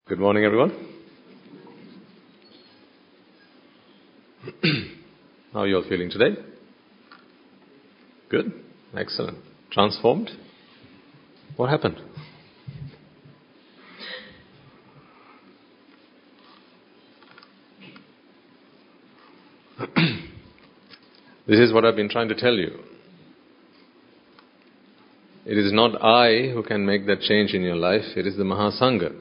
Good morning, everyone. How are you all feeling today? Good? Excellent. Transformed? What happened? This is what I've been trying to tell you. It is not I who can make that change in your life. It is the Mahasangha.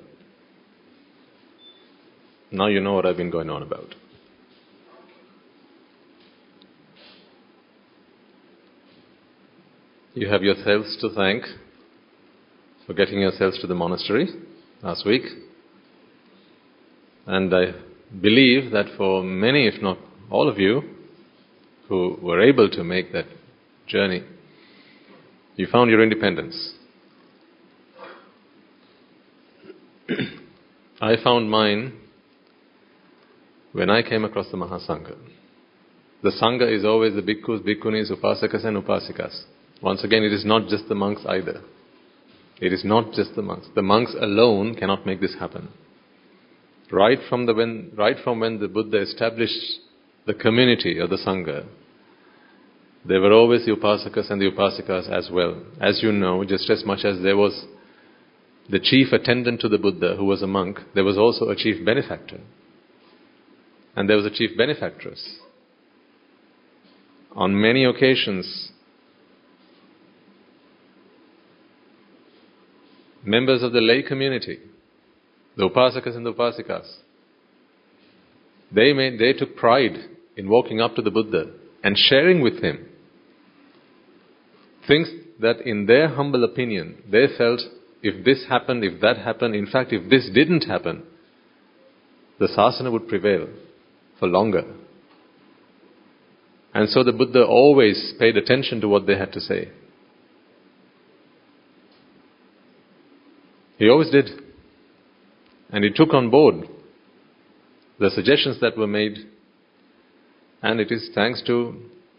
Now you know what I've been going on about. You have yourselves to thank for getting yourselves to the monastery last week. And I believe that for many, if not all of you, who were able to make that journey, you found your independence. I found mine when I came across the Mahasangha. The Sangha is always the bhikkhus, bhikkhunis, upasakas and upasikas. Once again, it is not just the monks either. It is not just the monks. The monks alone cannot make this happen. Right from when the Buddha established the community of the Sangha, there were always the upasakas and the upasikas as well. As you know, just as much as there was the chief attendant to the Buddha who was a monk, there was also a chief benefactor. And there was a chief benefactress. On many occasions, members of the lay community, the upasakas and the upasikas, they took pride in walking up to the Buddha and sharing with him things that in their humble opinion, they felt if this happened, if that happened, in fact if this didn't happen, the sasana would prevail for longer. And so the Buddha always paid attention to what they had to say. He always did. And he took on board the suggestions that were made. And it is thanks to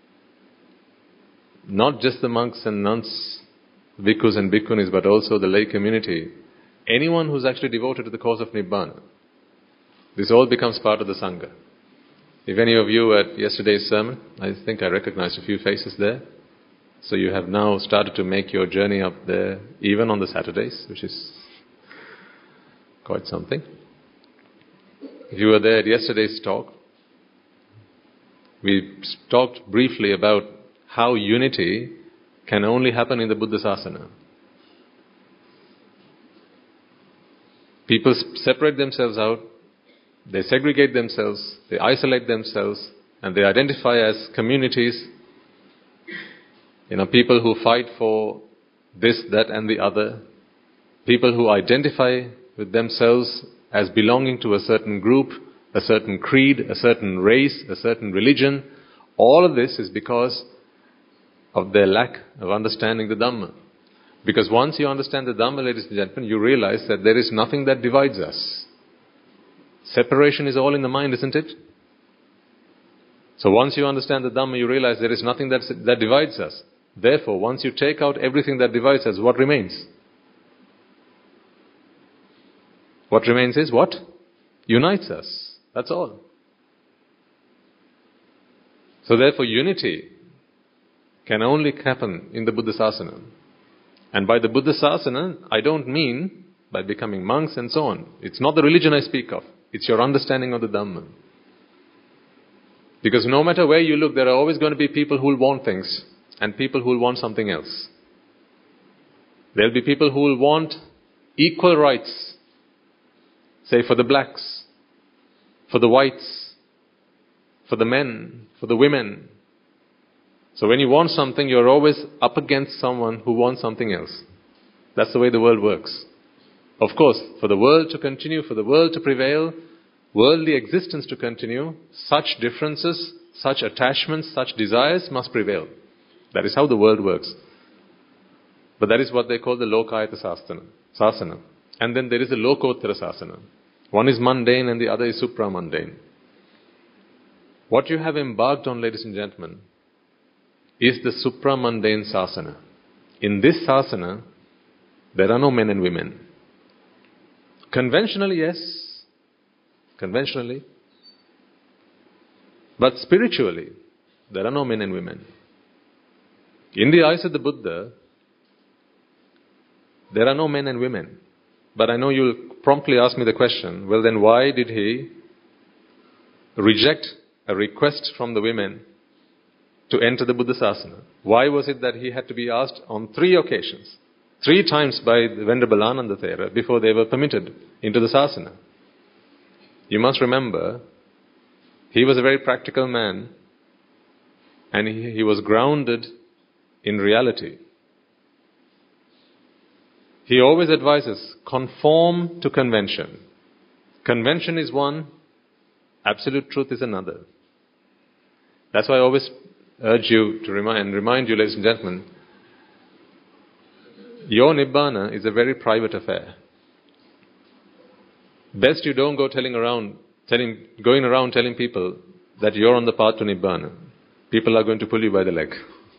not just the monks and nuns, bhikkhus and bhikkhunis, but also the lay community. Anyone who's actually devoted to the cause of Nibbana. This all becomes part of the Sangha. If any of you at yesterday's sermon, I think I recognized a few faces there. So you have now started to make your journey up there, even on the Saturdays, which is quite something. If you were there at yesterday's talk, we talked briefly about how unity can only happen in the Buddha Sasana. People separate themselves out, they segregate themselves, they isolate themselves, and they identify as communities. People who fight for this, that and the other. People who identify with themselves as belonging to a certain group, a certain creed, a certain race, a certain religion. All of this is because of their lack of understanding the Dhamma. Because once you understand the Dhamma, ladies and gentlemen, you realize that there is nothing that divides us. Separation is all in the mind, isn't it? So once you understand the Dhamma, you realize there is nothing that divides us. Therefore, once you take out everything that divides us, what remains? What remains is what? Unites us. That's all. So therefore, unity can only happen in the Buddha Sasana. And by the Buddha Sasana, I don't mean by becoming monks and so on. It's not the religion I speak of. It's your understanding of the Dhamma. Because no matter where you look, there are always going to be people who will want things and people who will want something else. There will be people who will want equal rights, say for the blacks, for the whites, for the men, for the women. So when you want something, you're always up against someone who wants something else. That's the way the world works. Of course, for the world to continue, for the world to prevail, worldly existence to continue, such differences, such attachments, such desires must prevail. That is how the world works. But that is what they call the Lokayata Sasana. And then there is a Lokottara Sasana. One is mundane and the other is supramundane. What you have embarked on, ladies and gentlemen, is the supramundane Sasana. In this Sasana, there are no men and women. Conventionally, yes. Conventionally. But spiritually, there are no men and women. In the eyes of the Buddha, there are no men and women. But I know you'll promptly ask me the question, well then why did he reject a request from the women to enter the Buddha Sasana? Why was it that he had to be asked on 3 occasions, 3 times by the Venerable Ananda Thera before they were permitted into the Sasana? You must remember, he was a very practical man and he was grounded in reality. He always advises, conform to convention. Convention is one, absolute truth is another. That's why I always urge you to remind you, ladies and gentlemen, your Nibbana is a very private affair. Best you don't go going around telling people that you're on the path to Nibbana. People are going to pull you by the leg.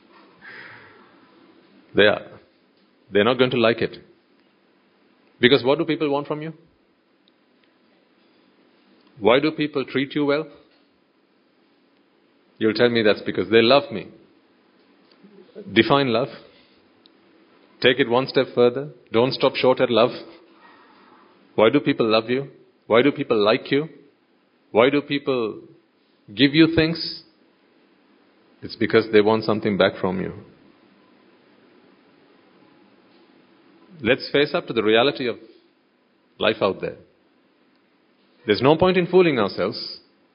They are. They're not going to like it. Because what do people want from you? Why do people treat you well? You'll tell me that's because they love me. Define love. Take it one step further. Don't stop short at love. Why do people love you? Why do people like you? Why do people give you things? It's because they want something back from you. Let's face up to the reality of life out there. There's no point in fooling ourselves,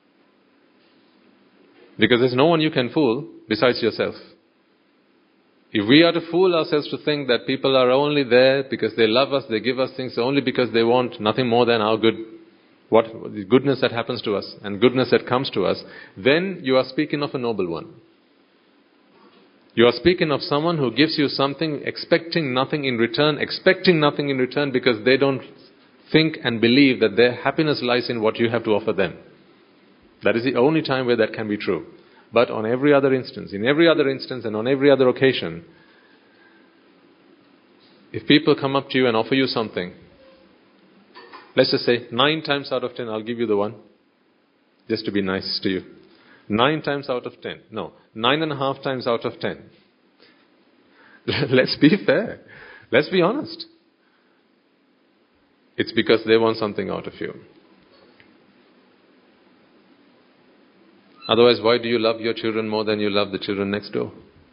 because there's no one you can fool besides yourself. If we are to fool ourselves to think that people are only there because they love us, they give us things only because they want nothing more than our the goodness that happens to us and goodness that comes to us, then you are speaking of a noble one. You are speaking of someone who gives you something, expecting nothing in return because they don't think and believe that their happiness lies in what you have to offer them. That is the only time where that can be true. But in every other instance and on every other occasion, if people come up to you and offer you something, let's just say 9 times out of 10 I'll give you the one, just to be nice to you. 9 times out of 10. No, 9.5 times out of 10. Let's be fair. Let's be honest. It's because they want something out of you. Otherwise, why do you love your children more than you love the children next door?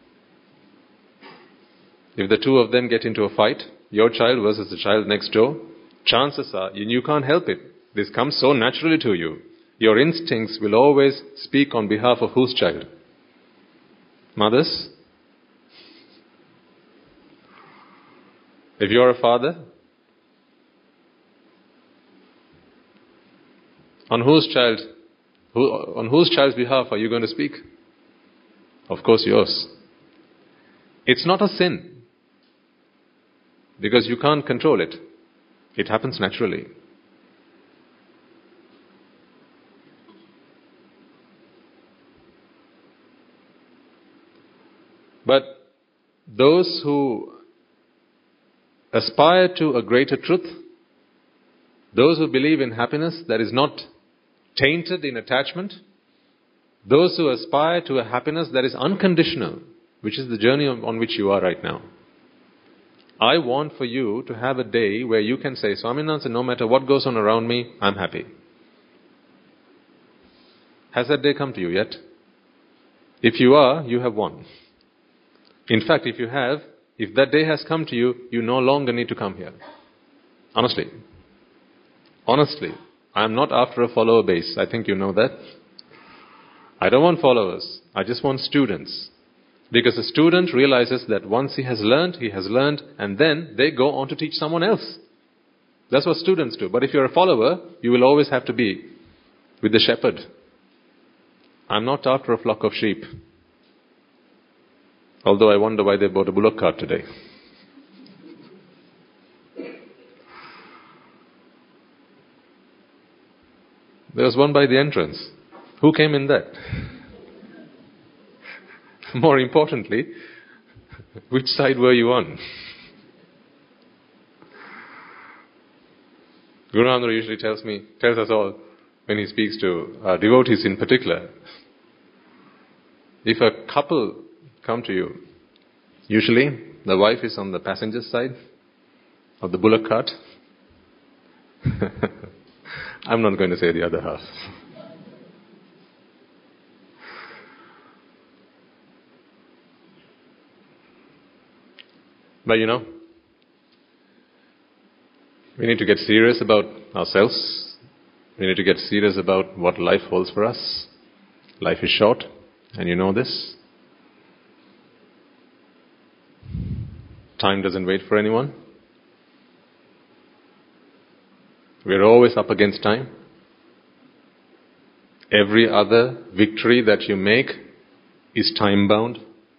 If the 2 of them get into a fight, your child versus the child next door, chances are, you can't help it. This comes so naturally to you. Your instincts will always speak on behalf of whose child? Mothers? If you're a father, on whose child's behalf are you going to speak? Of course yours. It's not a sin, because you can't control it. It happens naturally. But those who aspire to a greater truth, those who believe in happiness that is not tainted in attachment, those who aspire to a happiness that is unconditional, which is the journey on which you are right now. I want for you to have a day where you can say, Swaminathan, no matter what goes on around me, I'm happy. Has that day come to you yet? If you are, you have won. In fact, if that day has come to you, you no longer need to come here. Honestly, I am not after a follower base. I think you know that. I don't want followers. I just want students. Because a student realizes that once he has learned, and then they go on to teach someone else. That's what students do. But if you're a follower, you will always have to be with the shepherd. I'm not after a flock of sheep. Although I wonder why they bought a bullock cart today. There was one by the entrance. Who came in that? More importantly, which side were you on? Guru Ramdas usually tells us all, when he speaks to devotees in particular, if a couple come to you, usually the wife is on the passenger side of the bullock cart. I'm not going to say the other half. But we need to get serious about ourselves. We need to get serious about what life holds for us. Life is short, and you know this. Time doesn't wait for anyone. We're always up against time. Every other victory that you make is time-bound.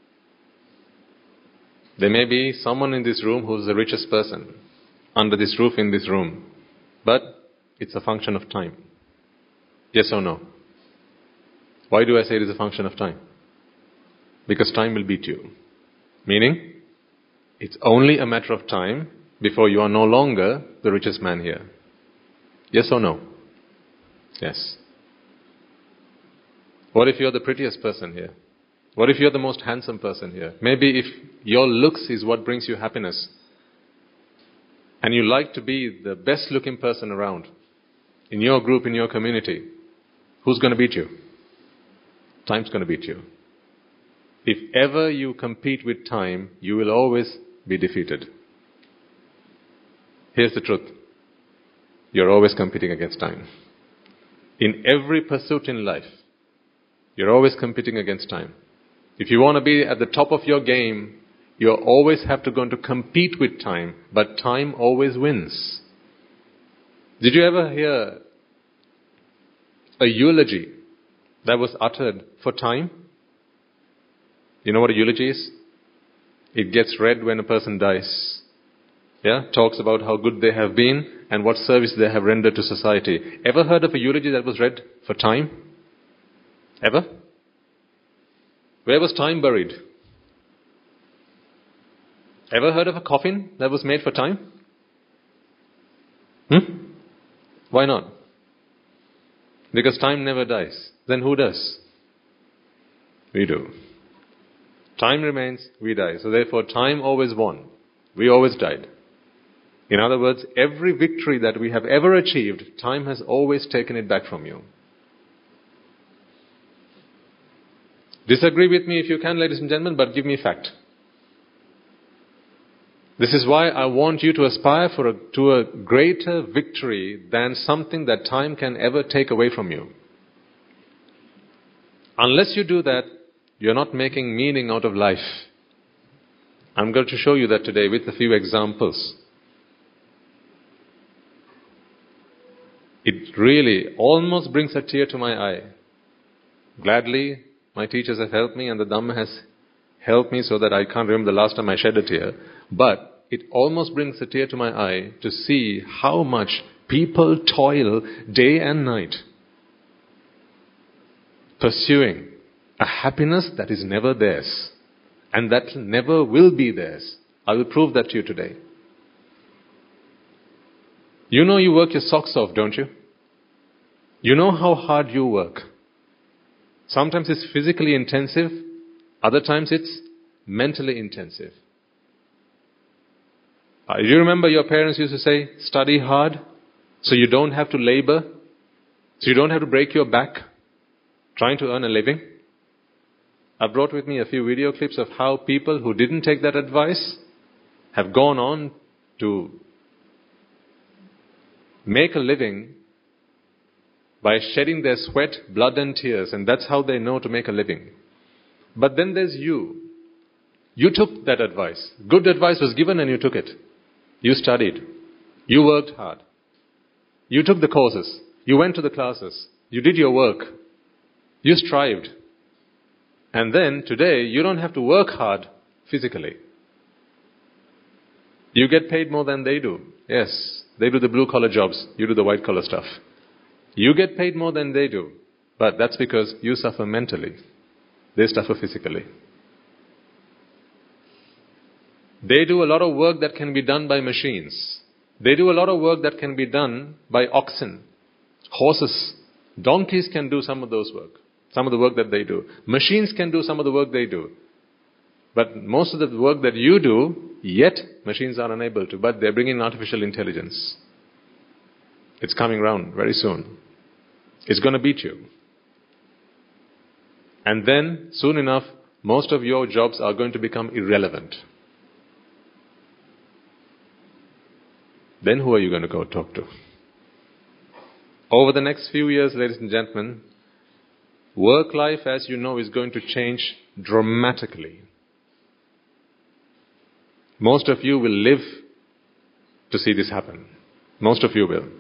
There may be someone in this room who's the richest person under this roof in this room, but it's a function of time. Yes or no? Why do I say it is a function of time? Because time will beat you. Meaning, it's only a matter of time before you are no longer the richest man here. Yes or no? Yes. What if you're the prettiest person here? What if you're the most handsome person here? Maybe if your looks is what brings you happiness, and you like to be the best looking person around, in your group, in your community, who's going to beat you? Time's going to beat you. If ever you compete with time, you will always be defeated. Here's the truth. You're always competing against time. In every pursuit in life, you're always competing against time. If you want to be at the top of your game, you always have to go to compete with time, but time always wins. Did you ever hear a eulogy that was uttered for time? You know what a eulogy is? It gets read when a person dies. Yeah? Talks about how good they have been and what service they have rendered to society. Ever heard of a eulogy that was read for time? Ever? Where was time buried? Ever heard of a coffin that was made for time? Why not? Because time never dies. Then who does? We do. Time remains, we die. So therefore time always won. We always died. In other words, every victory that we have ever achieved, time has always taken it back from you. Disagree with me if you can, ladies and gentlemen, but give me fact. This is why I want you to aspire to a greater victory than something that time can ever take away from you. Unless you do that, you're not making meaning out of life. I'm going to show you that today with a few examples. It really almost brings a tear to my eye. Gladly, my teachers have helped me and the Dhamma has helped me so that I can't remember the last time I shed a tear. But it almost brings a tear to my eye to see how much people toil day and night pursuing a happiness that is never theirs and that never will be theirs. I will prove that to you today. You know you work your socks off, don't you? You know how hard you work. Sometimes it's physically intensive, other times it's mentally intensive. You remember your parents used to say, study hard so you don't have to labor, so you don't have to break your back trying to earn a living. I brought with me a few video clips of how people who didn't take that advice have gone on to make a living by shedding their sweat, blood and tears, and that's how they know to make a living. But then there's you. You took that advice. Good advice was given and you took it. You studied. You worked hard. You took the courses. You went to the classes. You did your work. You strived. And then today you don't have to work hard physically. You get paid more than they do. Yes, they do the blue collar jobs. You do the white collar stuff. You get paid more than they do. But that's because you suffer mentally. They suffer physically. They do a lot of work that can be done by machines. They do a lot of work that can be done by oxen, horses. Donkeys can do some of those work, some of the work that they do. Machines can do some of the work they do. But most of the work that you do, yet machines are unable to. But they're bringing artificial intelligence. It's coming round very soon. It's going to beat you. And then, soon enough, most of your jobs are going to become irrelevant. Then who are you going to go talk to? Over the next few years, ladies and gentlemen, work life, as you know, is going to change dramatically. Most of you will live to see this happen. Most of you will.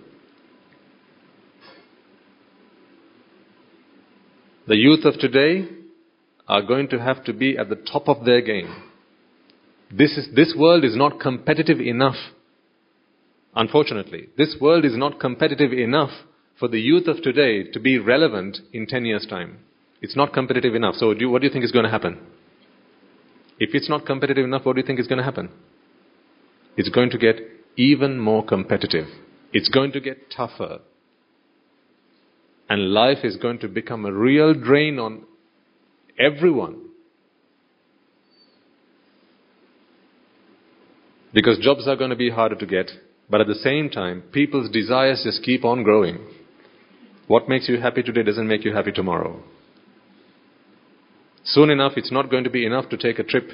The youth of today are going to have to be at the top of their game. This world is not competitive enough. Unfortunately, this world is not competitive enough for the youth of today to be relevant in 10 years' time. It's not competitive enough. So what do you think is going to happen? If it's not competitive enough, what do you think is going to happen? It's going to get even more competitive. It's going to get tougher. And life is going to become a real drain on everyone. Because jobs are going to be harder to get. But at the same time, people's desires just keep on growing. What makes you happy today doesn't make you happy tomorrow. Soon enough, it's not going to be enough to take a trip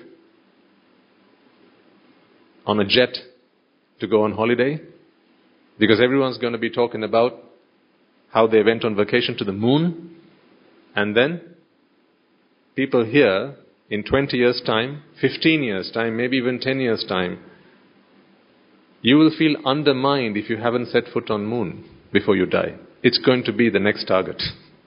on a jet to go on holiday. Because everyone's going to be talking about how they went on vacation to the moon. And then people here in 20 years' time, 15 years' time, maybe even 10 years' time, you will feel undermined if you haven't set foot on moon before you die. It's going to be the next target.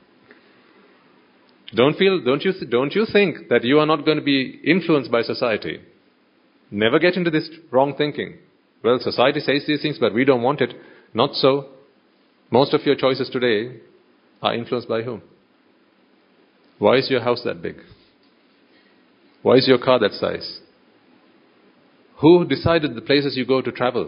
Don't you think that you are not going to be influenced by society? Never get into this wrong thinking. Well, society says these things, but we don't want it. Not so. Most of your choices today are influenced by whom? Why is your house that big? Why is your car that size? Who decided the places you go to travel?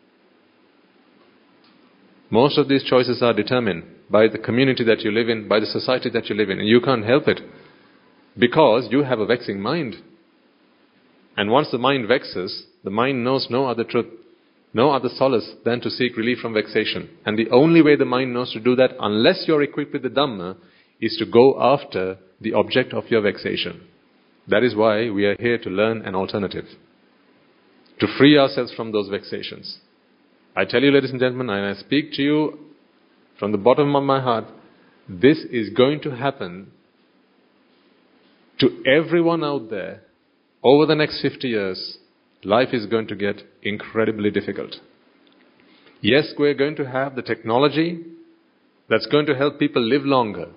Most of these choices are determined by the community that you live in, by the society that you live in. And you can't help it. Because you have a vexing mind. And once the mind vexes, the mind knows no other truth, no other solace than to seek relief from vexation. And the only way the mind knows to do that, unless you're equipped with the Dhamma, is to go after the object of your vexation. That is why we are here to learn an alternative. To free ourselves from those vexations. I tell you, ladies and gentlemen, and I speak to you from the bottom of my heart, this is going to happen to everyone out there. Over the next 50 years, life is going to get incredibly difficult. Yes, we're going to have the technology that's going to help people live longer.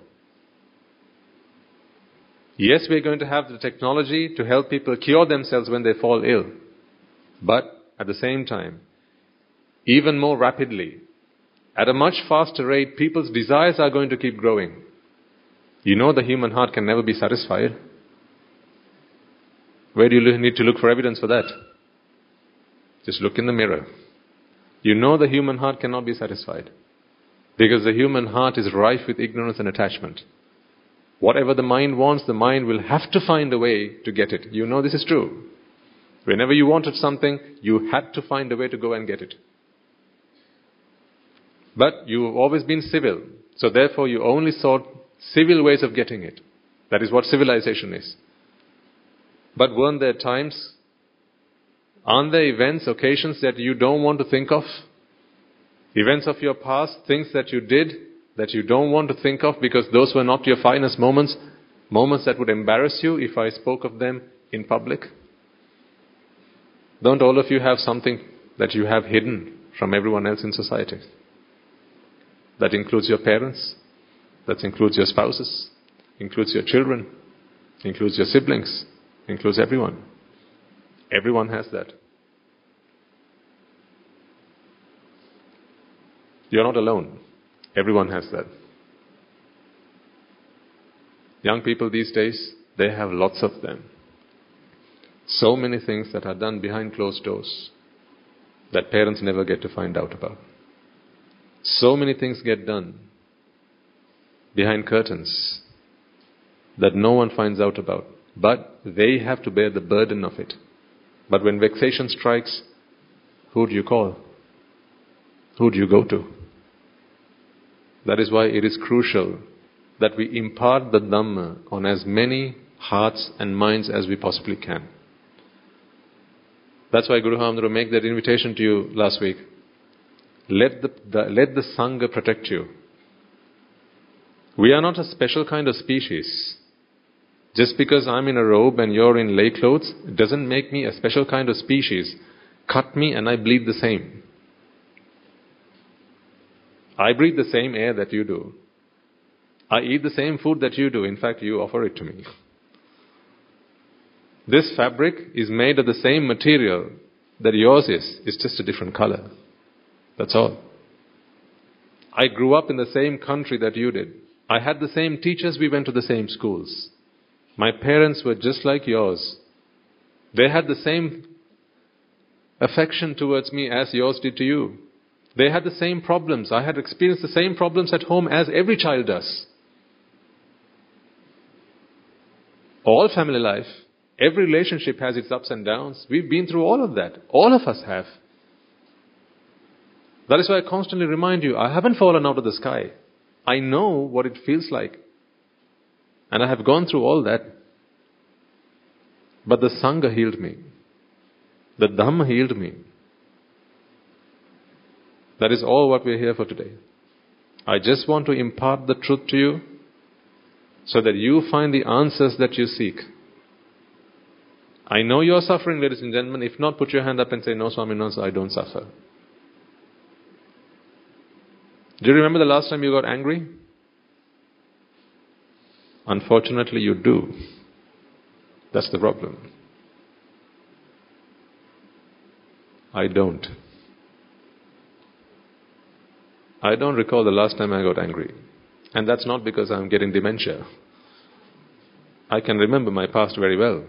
Yes, we're going to have the technology to help people cure themselves when they fall ill. But at the same time, even more rapidly, at a much faster rate, people's desires are going to keep growing. You know the human heart can never be satisfied. Where do you need to look for evidence for that? Just look in the mirror. You know the human heart cannot be satisfied. Because the human heart is rife with ignorance and attachment. Whatever the mind wants, the mind will have to find a way to get it. You know this is true. Whenever you wanted something, you had to find a way to go and get it. But you've always been civil. So therefore you only sought civil ways of getting it. That is what civilization is. But weren't there times, aren't there events, occasions that you don't want to think of? Events of your past, things that you did that you don't want to think of because those were not your finest moments, moments that would embarrass you if I spoke of them in public? Don't all of you have something that you have hidden from everyone else in society? That includes your parents, that includes your spouses, includes your children, includes your siblings, includes everyone. Everyone has that. You're not alone. Everyone has that. Young people these days, they have lots of them. So many things that are done behind closed doors. that parents never get to find out about. So many things get done behind curtains that no one finds out about. But they have to bear the burden of it. But when vexation strikes, who do you call? Who do you go to? That is why it is crucial that we impart the Dhamma on as many hearts and minds as we possibly can. That's why Guru Hamdru made that invitation to you last week. Let the Sangha protect you. We are not a special kind of species. Just because I'm in a robe and you're in lay clothes, it doesn't make me a special kind of species. Cut me and I bleed the same. I breathe the same air that you do. I eat the same food that you do. In fact, you offer it to me. This fabric is made of the same material that yours is. It's just a different color. That's all. I grew up in the same country that you did. I had the same teachers. We went to the same schools. My parents were just like yours. They had the same affection towards me as yours did to you. They had the same problems. I had experienced the same problems at home as every child does. All family life, every relationship has its ups and downs. We've been through all of that. All of us have. That is why I constantly remind you, I haven't fallen out of the sky. I know what it feels like. And I have gone through all that. But the Sangha healed me. The Dhamma healed me. That is all what we are here for today. I just want to impart the truth to you so that you find the answers that you seek. I know you are suffering, ladies and gentlemen. If not, put your hand up and say, no, Swami, no, I don't suffer. Do you remember the last time you got angry? Unfortunately, you do. That's the problem. I don't. I don't recall the last time I got angry. And that's not because I'm getting dementia. I can remember my past very well.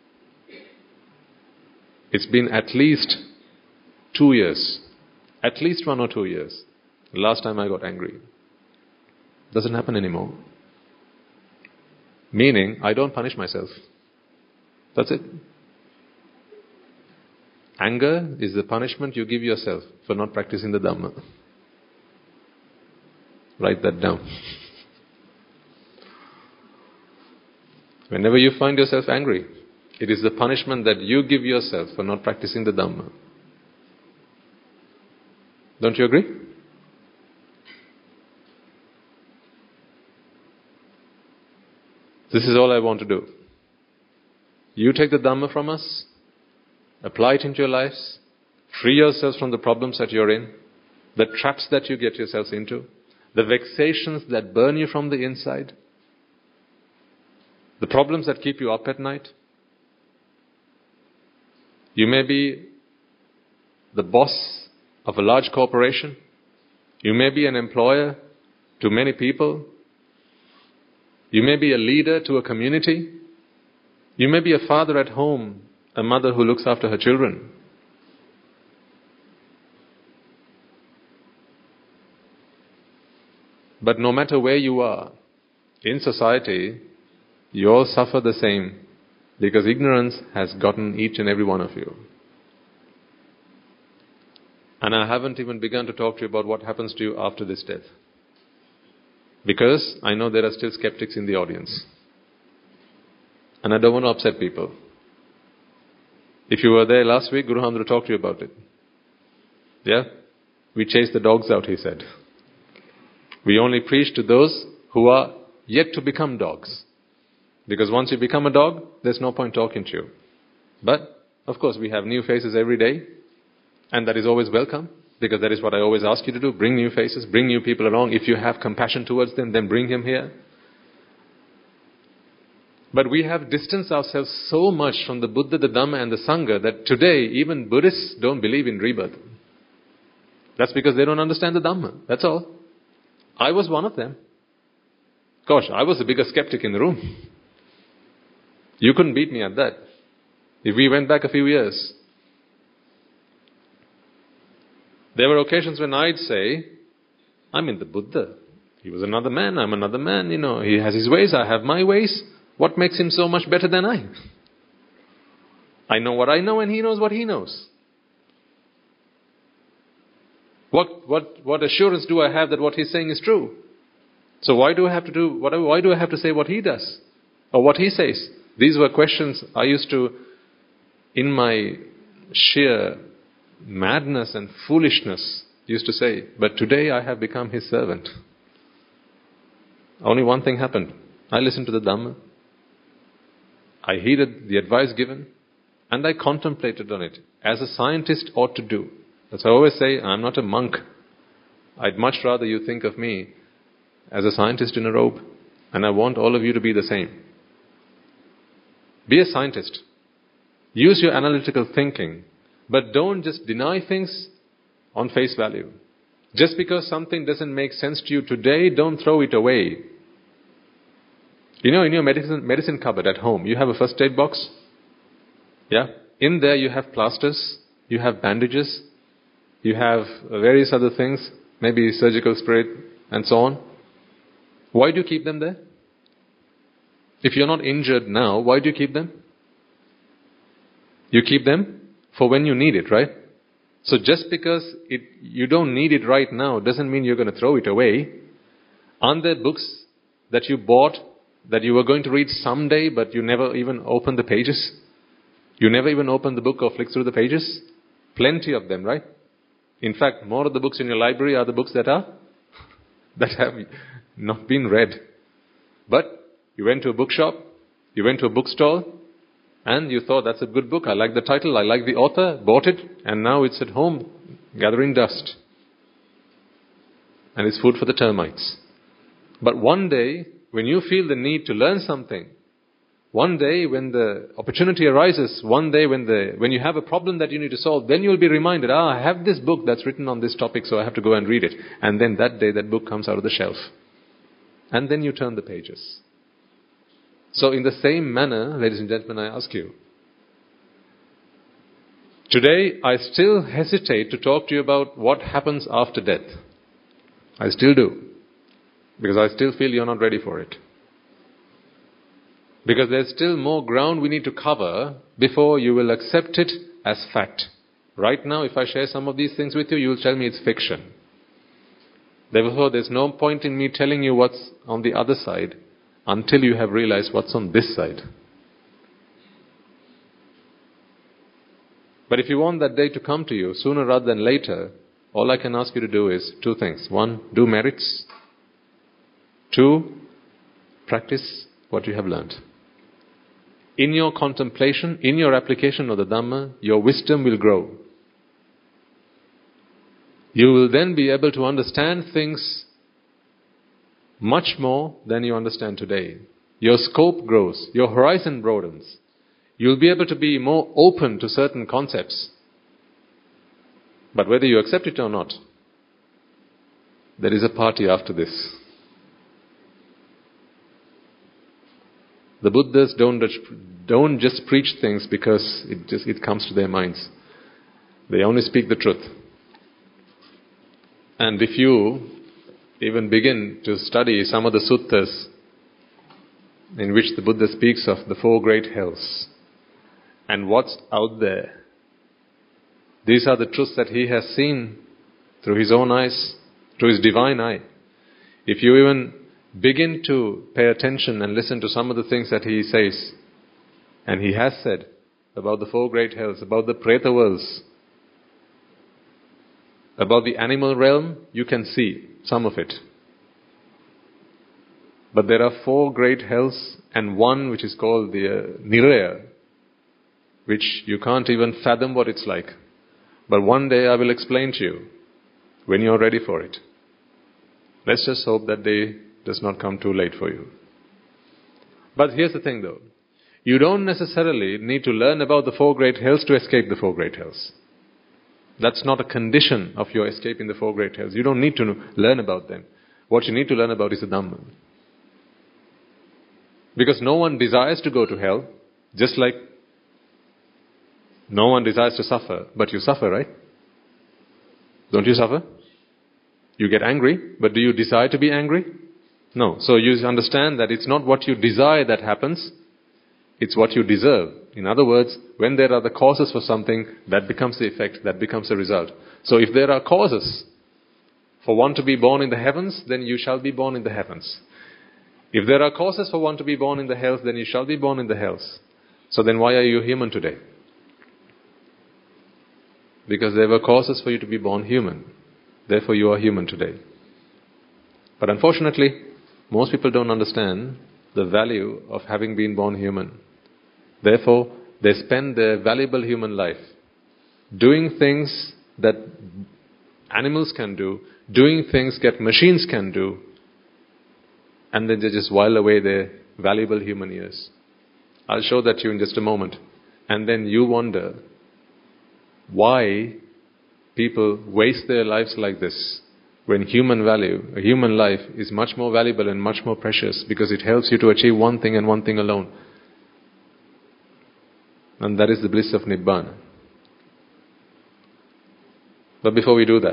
It's been at least 2 years. At least 1 or 2 years. The last time I got angry. Doesn't happen anymore. Meaning, I don't punish myself. That's it. Anger is the punishment you give yourself for not practicing the Dhamma. Write that down. Whenever you find yourself angry, it is the punishment that you give yourself for not practicing the Dhamma. Don't you agree? This is all I want to do. You take the Dhamma from us, apply it into your lives, free yourselves from the problems that you're in, the traps that you get yourselves into, the vexations that burn you from the inside, the problems that keep you up at night. You may be the boss of a large corporation. You may be an employer to many people. You may be a leader to a community. You may be a father at home, a mother who looks after her children. But no matter where you are in society, you all suffer the same because ignorance has gotten each and every one of you. And I haven't even begun to talk to you about what happens to you after this death. Because I know there are still skeptics in the audience. And I don't want to upset people. If you were there last week, Guru Hamdru talked to you about it. Yeah? We chase the dogs out, he said. We only preach to those who are yet to become dogs. Because once you become a dog, there's no point talking to you. But, of course, we have new faces every day. And that is always welcome. Because that is what I always ask you to do. Bring new faces, bring new people along. If you have compassion towards them, then bring them here. But we have distanced ourselves so much from the Buddha, the Dhamma and the Sangha that today even Buddhists don't believe in rebirth. That's because they don't understand the Dhamma. That's all. I was one of them. Gosh, I was the biggest skeptic in the room. You couldn't beat me at that. If we went back a few years. There were occasions when I'd say, the Buddha. He was another man, I'm another man, he has his ways, I have my ways. What makes him so much better than I? I know what I know and he knows what he knows. What assurance do I have that what he's saying is true? So why do I have to say what he does? Or what he says? These were questions I used to, in my sheer madness and foolishness, used to say. But today I have become his servant. Only one thing happened. I listened to the Dhamma. I heeded the advice given. And I contemplated on it, as a scientist ought to do. As I always say, I'm not a monk. I'd much rather you think of me as a scientist in a robe. And I want all of you to be the same. Be a scientist. Use your analytical thinking. But don't just deny things on face value. Just because something doesn't make sense to you today, don't throw it away. In your medicine cupboard at home, you have a first aid box. Yeah? In there you have plasters, you have bandages, you have various other things, maybe surgical spirit and so on. Why do you keep them there? If you're not injured now, why do you keep them? You keep them for when you need it, right? So just because you don't need it right now doesn't mean you're going to throw it away. Aren't there books that you bought that you were going to read someday but you never even opened the pages? You never even opened the book or flicked through the pages? Plenty of them, right? In fact, more of the books in your library are the books that have not been read. But you went to a bookshop, you went to a bookstore, and you thought, that's a good book, I like the title, I like the author, bought it, and now it's at home gathering dust. And it's food for the termites. But one day, when you feel the need to learn something, one day when the opportunity arises, one day when you have a problem that you need to solve, then you'll be reminded, I have this book that's written on this topic, so I have to go and read it. And then that day, that book comes out of the shelf. And then you turn the pages. So in the same manner, ladies and gentlemen, I ask you, today I still hesitate to talk to you about what happens after death. I still do. Because I still feel you're not ready for it. Because there's still more ground we need to cover before you will accept it as fact. Right now, if I share some of these things with you, you will tell me it's fiction. Therefore, there's no point in me telling you what's on the other side until you have realized what's on this side. But if you want that day to come to you sooner rather than later, all I can ask you to do is two things. One, do merits. Two, practice what you have learned. In your contemplation, in your application of the Dhamma, your wisdom will grow. You will then be able to understand things much more than you understand today. Your scope grows, your horizon broadens. You'll be able to be more open to certain concepts. But whether you accept it or not, there is a party after this. The Buddhas don't just preach things because it comes to their minds. They only speak the truth. And if you even begin to study some of the suttas in which the Buddha speaks of the four great hells and what's out there, these are the truths that he has seen through his own eyes, through his divine eye. If you even begin to pay attention and listen to some of the things that he says, and he has said about the four great hells, about the Preta worlds, about the animal realm, you can see some of it. But there are four great hells and one which is called the Niraya, which you can't even fathom what it's like. But one day I will explain to you when you're ready for it. Let's just hope that day does not come too late for you. But here's the thing though. You don't necessarily need to learn about the four great hells to escape the four great hells. That's not a condition of your escaping the four great hells. You don't need to learn about them. What you need to learn about is the Dhamma. Because no one desires to go to hell, just like no one desires to suffer, but you suffer, right? Don't you suffer? You get angry, but do you decide to be angry? No. So you understand that it's not what you desire that happens, it's what you deserve. In other words, when there are the causes for something, that becomes the effect, that becomes the result. So if there are causes for one to be born in the heavens, then you shall be born in the heavens. If there are causes for one to be born in the hells, then you shall be born in the hells. So then why are you human today? Because there were causes for you to be born human. Therefore you are human today. But unfortunately, most people don't understand the value of having been born human. Therefore, they spend their valuable human life doing things that animals can do, doing things that machines can do, and then they just while away their valuable human years. I'll show that to you in just a moment. And then you wonder why people waste their lives like this, when human value, a human life, is much more valuable and much more precious, because it helps you to achieve one thing and one thing alone. And that is the bliss of Nibbana. But before we do that,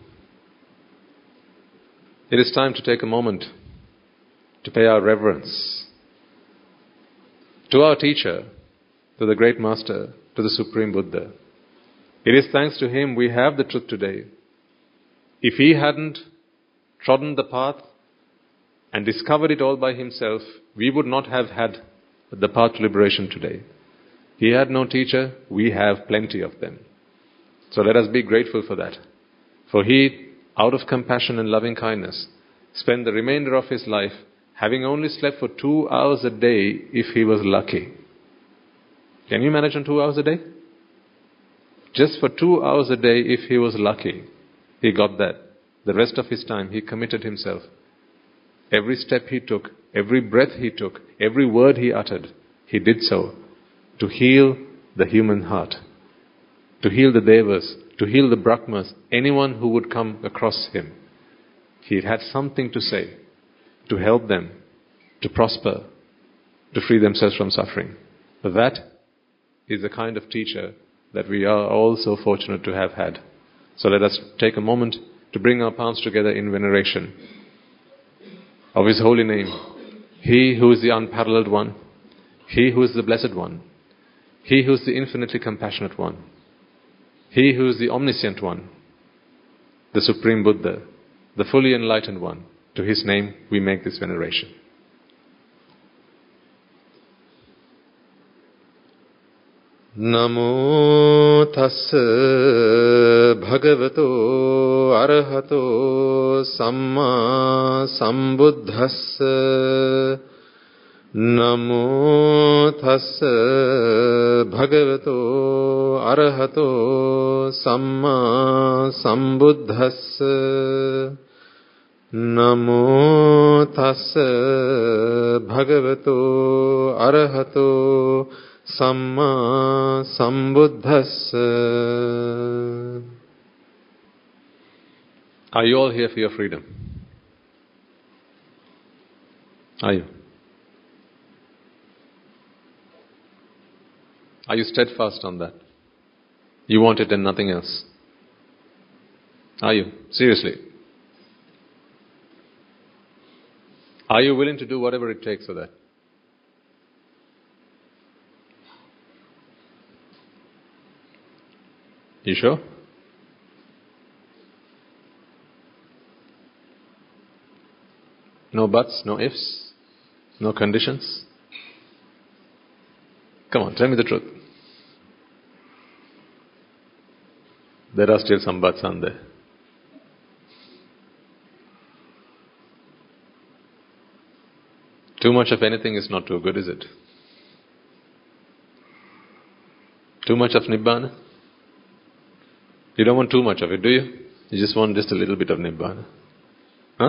it is time to take a moment to pay our reverence to our teacher, to the great master, to the Supreme Buddha. It is thanks to him we have the truth today. If he hadn't trodden the path and discovered it all by himself, we would not have had the path to liberation today. He had no teacher, we have plenty of them. So let us be grateful for that. For he, out of compassion and loving kindness, spent the remainder of his life having only slept for 2 hours a day if he was lucky. Can you imagine 2 hours a day? Just for 2 hours a day if he was lucky, he got that. The rest of his time he committed himself. Every step he took, every breath he took, every word he uttered, he did so to heal the human heart, to heal the Devas, to heal the Brahmas, anyone who would come across him. He had something to say, to help them, to prosper, to free themselves from suffering. That is the kind of teacher that we are all so fortunate to have had. So let us take a moment to bring our palms together in veneration of his holy name. He who is the unparalleled one, he who is the blessed one, he who is the infinitely compassionate one, he who is the omniscient one, the Supreme Buddha, the fully enlightened one. To his name we make this veneration. Namo tassa bhagavato arahato samma sambuddhassa. Namo tassa bhagavato arahato samma sambuddhassa. Namo tassa bhagavato arahato samma sambuddhassa. Are you all here for your freedom? Are you? Are you steadfast on that? You want it and nothing else? Are you? Seriously? Are you willing to do whatever it takes for that? You sure? No buts, no ifs, no conditions? Come on, tell me the truth. There are still some buts, aren't there? Too much of anything is not too good, is it? Too much of Nibbana? You don't want too much of it, do you? You just want just a little bit of Nibbana. Huh?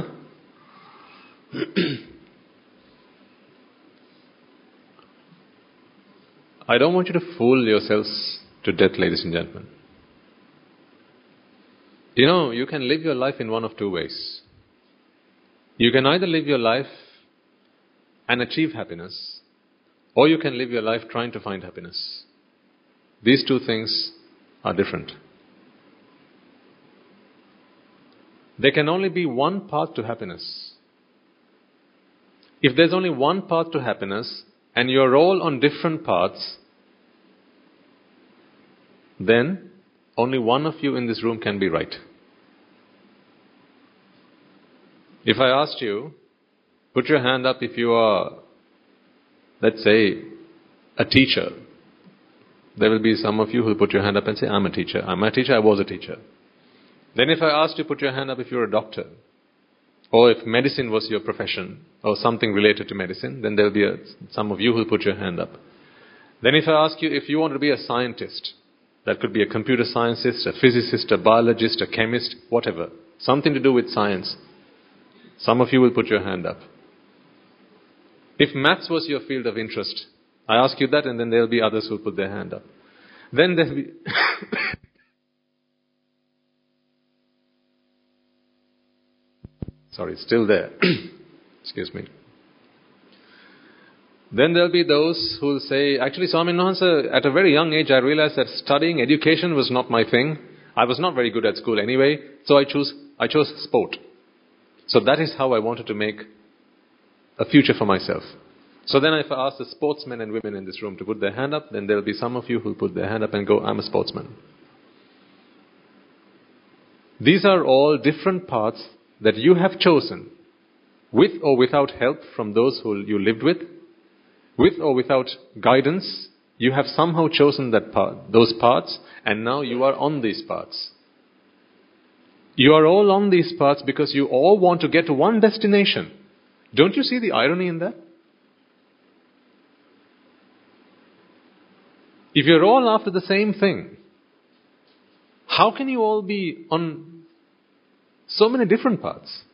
I don't want you to fool yourselves to death, ladies and gentlemen. You know, you can live your life in one of two ways. You can either live your life and achieve happiness, or you can live your life trying to find happiness. These two things are different. There can only be one path to happiness. If there's only one path to happiness, and you're all on different paths, then only one of you in this room can be right. If I asked you, put your hand up if you are, let's say, a teacher. There will be some of you who put your hand up and say, I'm a teacher. I'm a teacher, I was a teacher. Then if I asked you, put your hand up if you're a doctor. Or if medicine was your profession, or something related to medicine, then there will be some of you who will put your hand up. Then if I ask you if you want to be a scientist, that could be a computer scientist, a physicist, a biologist, a chemist, whatever. Something to do with science. Some of you will put your hand up. If maths was your field of interest, I ask you that, and then there will be others who will put their hand up. Then there will be... Sorry, it's still there. Excuse me. Then there will be those who will say, actually, Swaminathan, at a very young age, I realized that studying education was not my thing. I was not very good at school anyway, so I chose sport. So that is how I wanted to make a future for myself. So then if I ask the sportsmen and women in this room to put their hand up, then there will be some of you who will put their hand up and go, I'm a sportsman. These are all different paths that you have chosen, with or without help from those who you lived with or without guidance. You have somehow chosen that path, those paths, and now you are on these paths. You are all on these paths because you all want to get to one destination. Don't you see the irony in that? If you're all after the same thing, how can you all be on so many different paths?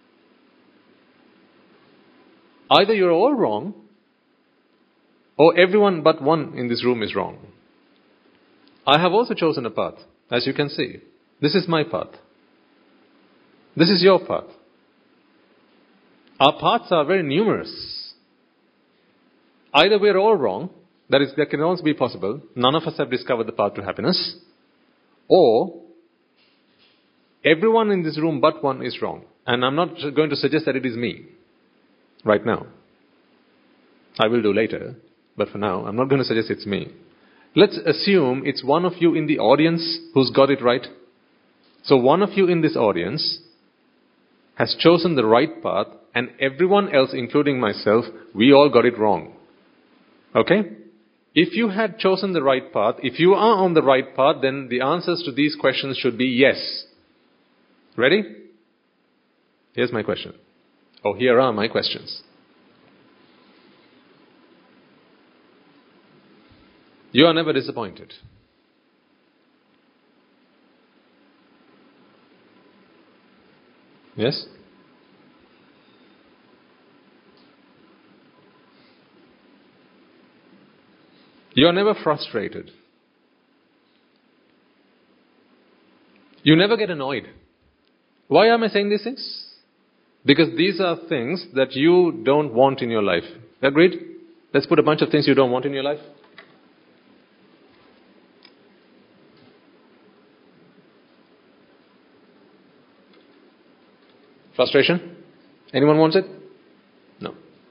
Either you're all wrong, or everyone but one in this room is wrong. I have also chosen a path, as you can see. This is my path. This is your path. Our paths are very numerous. Either we're all wrong, that can also be possible. None of us have discovered the path to happiness. Or everyone in this room but one is wrong. And I'm not going to suggest that it is me right now. I will do later. But for now, I'm not going to suggest it's me. Let's assume it's one of you in the audience who's got it right. So one of you in this audience has chosen the right path, and everyone else, including myself, we all got it wrong. Okay? If you had chosen the right path, if you are on the right path, then the answers to these questions should be yes. Ready? Here's my question. Oh, here are my questions. You are never disappointed. Yes? You are never frustrated. You never get annoyed. Why am I saying these things? Because these are things that you don't want in your life. Agreed? Let's put a bunch of things you don't want in your life. Frustration? Anyone wants it? No.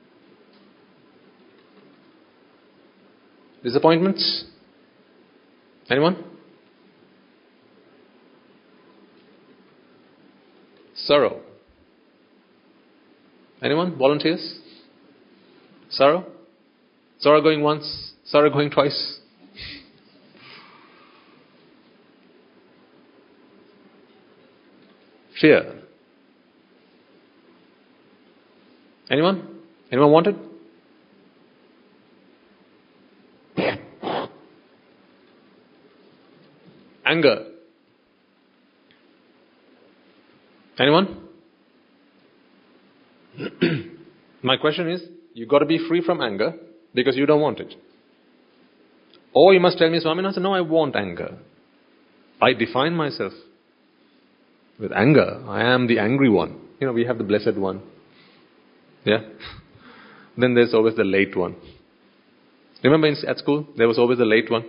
Disappointments? Anyone? Sorrow? Anyone? Volunteers? Sorrow? Sorrow going once? Sorrow going twice? Fear? Anyone? Anyone want it? Anger? Anyone? My question is, you've got to be free from anger because you don't want it. Or you must tell me, Swaminathan, no, I want anger. I define myself with anger. I am the angry one. You know, we have the blessed one. Yeah? Then there's always the late one. Remember at school, there was always the late one.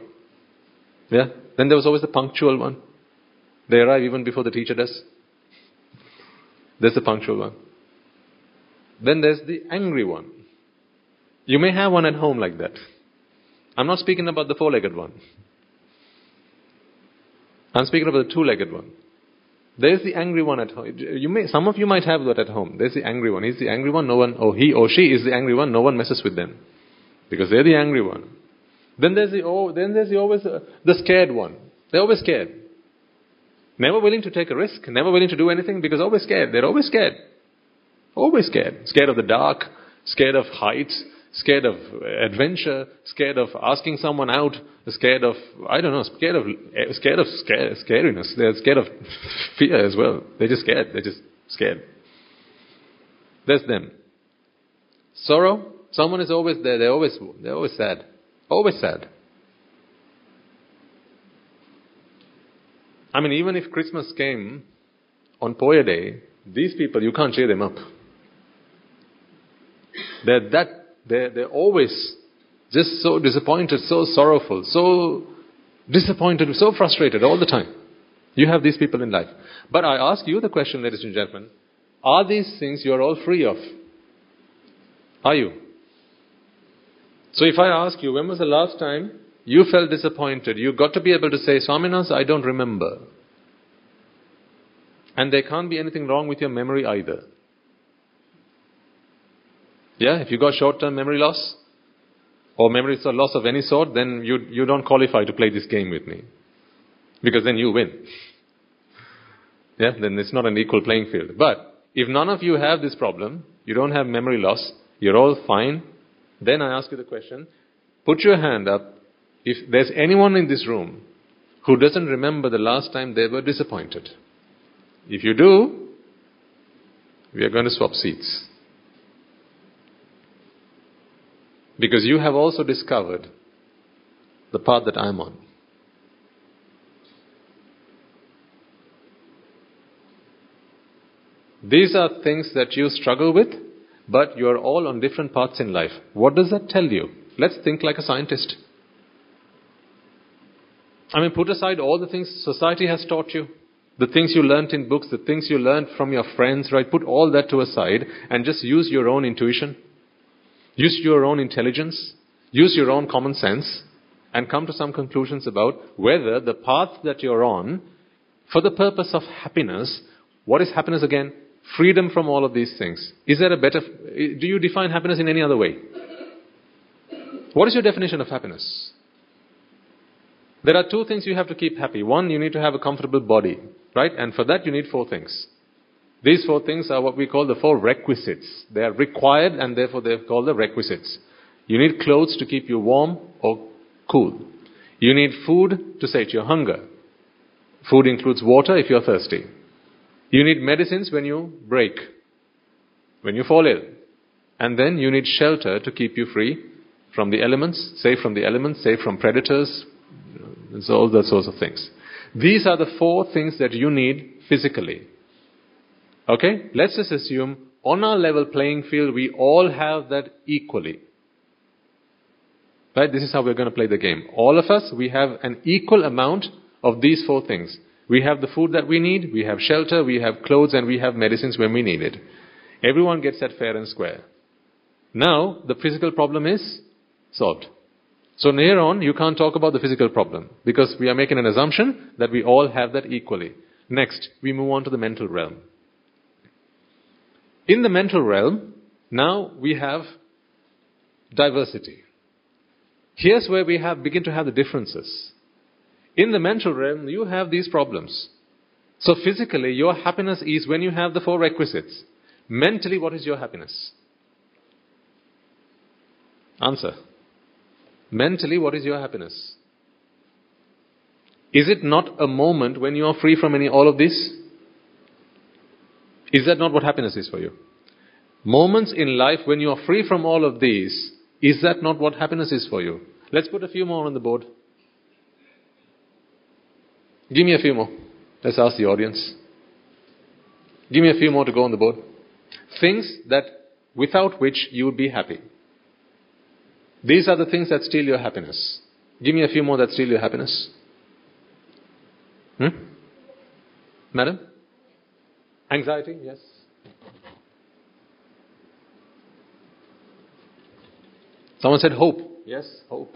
Yeah? Then there was always the punctual one. They arrive even before the teacher does. There's the punctual one. Then there's the angry one. You may have one at home like that. I'm not speaking about the four-legged one. I'm speaking about the two-legged one. There's the angry one at home. Some of you might have that at home. There's the angry one. He's the angry one. No one, or he or she is the angry one. No one messes with them, because they're the angry one. Then there's the scared one. They're always scared. Never willing to take a risk. Never willing to do anything, because always scared. They're always scared. Always scared. Scared of the dark. Scared of heights. Scared of adventure. Scared of asking someone out. Scared of, I don't know, scared of scariness. They're scared of fear as well. They're just scared. They're just scared. That's them. Sorrow. Someone is always there. They're always sad. Always sad. I mean, even if Christmas came on Poya Day, these people, you can't cheer them up. They're always just so disappointed, so sorrowful, so disappointed, so frustrated all the time. You have these people in life. But I ask you the question, ladies and gentlemen, are these things you're all free of? Are you? So if I ask you, when was the last time you felt disappointed? You got to be able to say, Swaminas, I don't remember. And there can't be anything wrong with your memory either. Yeah, if you got short-term memory loss, or memory loss of any sort, then you don't qualify to play this game with me. Because then you win. Yeah, then it's not an equal playing field. But if none of you have this problem, you don't have memory loss, you're all fine, then I ask you the question, put your hand up if there's anyone in this room who doesn't remember the last time they were disappointed. If you do, we are going to swap seats. Because you have also discovered the path that I'm on. These are things that you struggle with, but you are all on different paths in life. What does that tell you? Let's think like a scientist. I mean, put aside all the things society has taught you, the things you learnt in books, the things you learnt from your friends, right? Put all that to a side and just use your own intuition. Use your own intelligence, use your own common sense, and come to some conclusions about whether the path that you're on, for the purpose of happiness, what is happiness again? Freedom from all of these things. Is there a better, do you define happiness in any other way? What is your definition of happiness? There are two things you have to keep happy. One, you need to have a comfortable body, right? And for that you need four things. These four things are what we call the four requisites. They are required and therefore they are called the requisites. You need clothes to keep you warm or cool. You need food to sate your hunger. Food includes water if you're thirsty. You need medicines when you break, when you fall ill. And then you need shelter to keep you free from the elements, safe from the elements, safe from predators, and so all those sorts of things. These are the four things that you need physically. Okay, let's just assume on our level playing field, we all have that equally. Right, this is how we're going to play the game. All of us, we have an equal amount of these four things. We have the food that we need, we have shelter, we have clothes, and we have medicines when we need it. Everyone gets that fair and square. Now, the physical problem is solved. So here on, you can't talk about the physical problem, because we are making an assumption that we all have that equally. Next, we move on to the mental realm. In the mental realm, now we have diversity. Here's where we begin to have the differences. In the mental realm, you have these problems. So physically, your happiness is when you have the four requisites. Mentally, what is your happiness? Answer. Mentally, what is your happiness? Is it not a moment when you are free from all of this? Is that not what happiness is for you? Moments in life when you are free from all of these, is that not what happiness is for you? Let's put a few more on the board. Give me a few more. Let's ask the audience. Give me a few more to go on the board. Things that without which you would be happy. These are the things that steal your happiness. Give me a few more that steal your happiness. Madam? Anxiety, yes. Someone said hope. Yes, hope.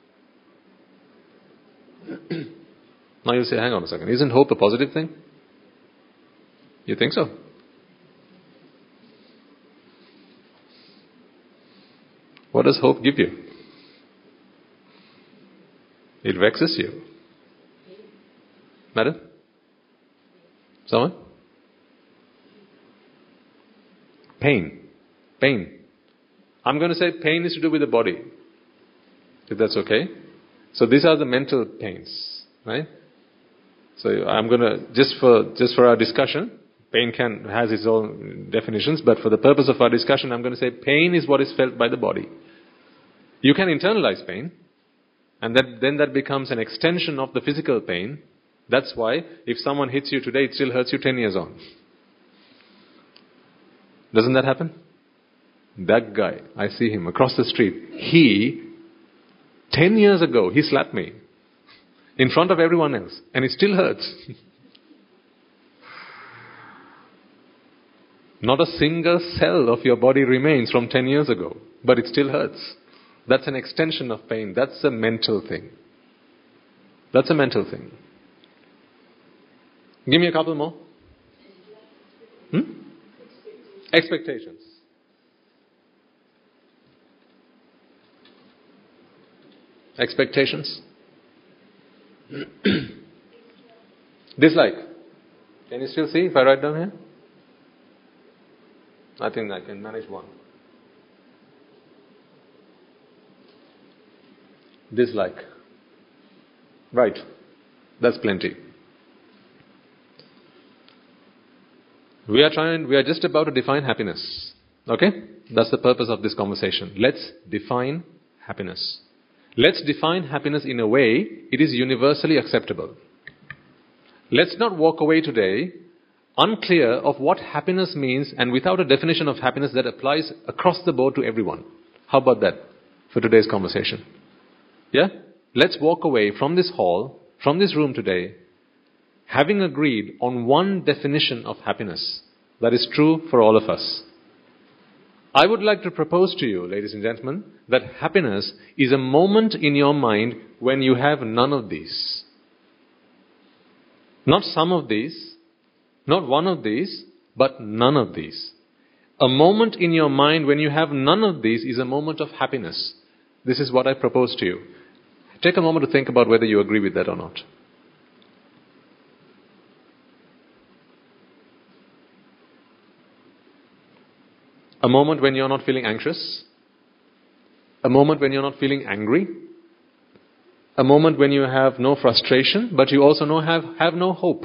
Now you say, hang on a second. Isn't hope a positive thing? You think so? What does hope give you? It vexes you. Madam? Someone? Pain. Pain. I'm going to say pain is to do with the body. If that's okay. So these are the mental pains. Right? So I'm going to, just for our discussion, pain has its own definitions, but for the purpose of our discussion, I'm going to say pain is what is felt by the body. You can internalize pain, and then that becomes an extension of the physical pain. That's why if someone hits you today, it still hurts you 10 years on. Doesn't that happen? That guy, I see him across the street. 10 years ago, he slapped me in front of everyone else, and it still hurts. Not a single cell of your body remains from 10 years ago, but it still hurts. That's an extension of pain. That's a mental thing. That's a mental thing. Give me a couple more. Expectations. Expectations. Dislike. Can you still see if I write down here? I think I can manage one. Dislike. Right. That's plenty. We are just about to define happiness. Okay? That's the purpose of this conversation. Let's define happiness. Let's define happiness in a way it is universally acceptable. Let's not walk away today unclear of what happiness means and without a definition of happiness that applies across the board to everyone. How about that for today's conversation? Yeah? Let's walk away from this hall, from this room today, having agreed on one definition of happiness that is true for all of us. I would like to propose to you, ladies and gentlemen, that happiness is a moment in your mind when you have none of these. Not some of these, not one of these, but none of these. A moment in your mind when you have none of these is a moment of happiness. This is what I propose to you. Take a moment to think about whether you agree with that or not. A moment when you're not feeling anxious. A moment when you're not feeling angry. A moment when you have no frustration, but you also have no hope.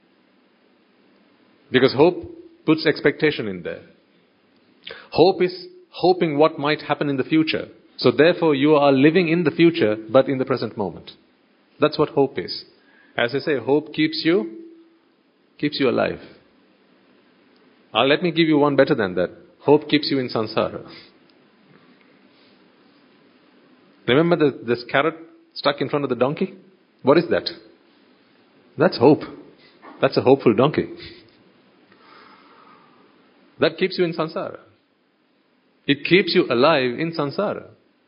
Because hope puts expectation in there. Hope is hoping what might happen in the future. So therefore you are living in the future, but in the present moment. That's what hope is. As I say, hope keeps you alive. Let me give you one better than that. Hope keeps you in samsara. Remember this carrot stuck in front of the donkey? What is that? That's hope. That's a hopeful donkey. That keeps you in samsara. It keeps you alive in samsara.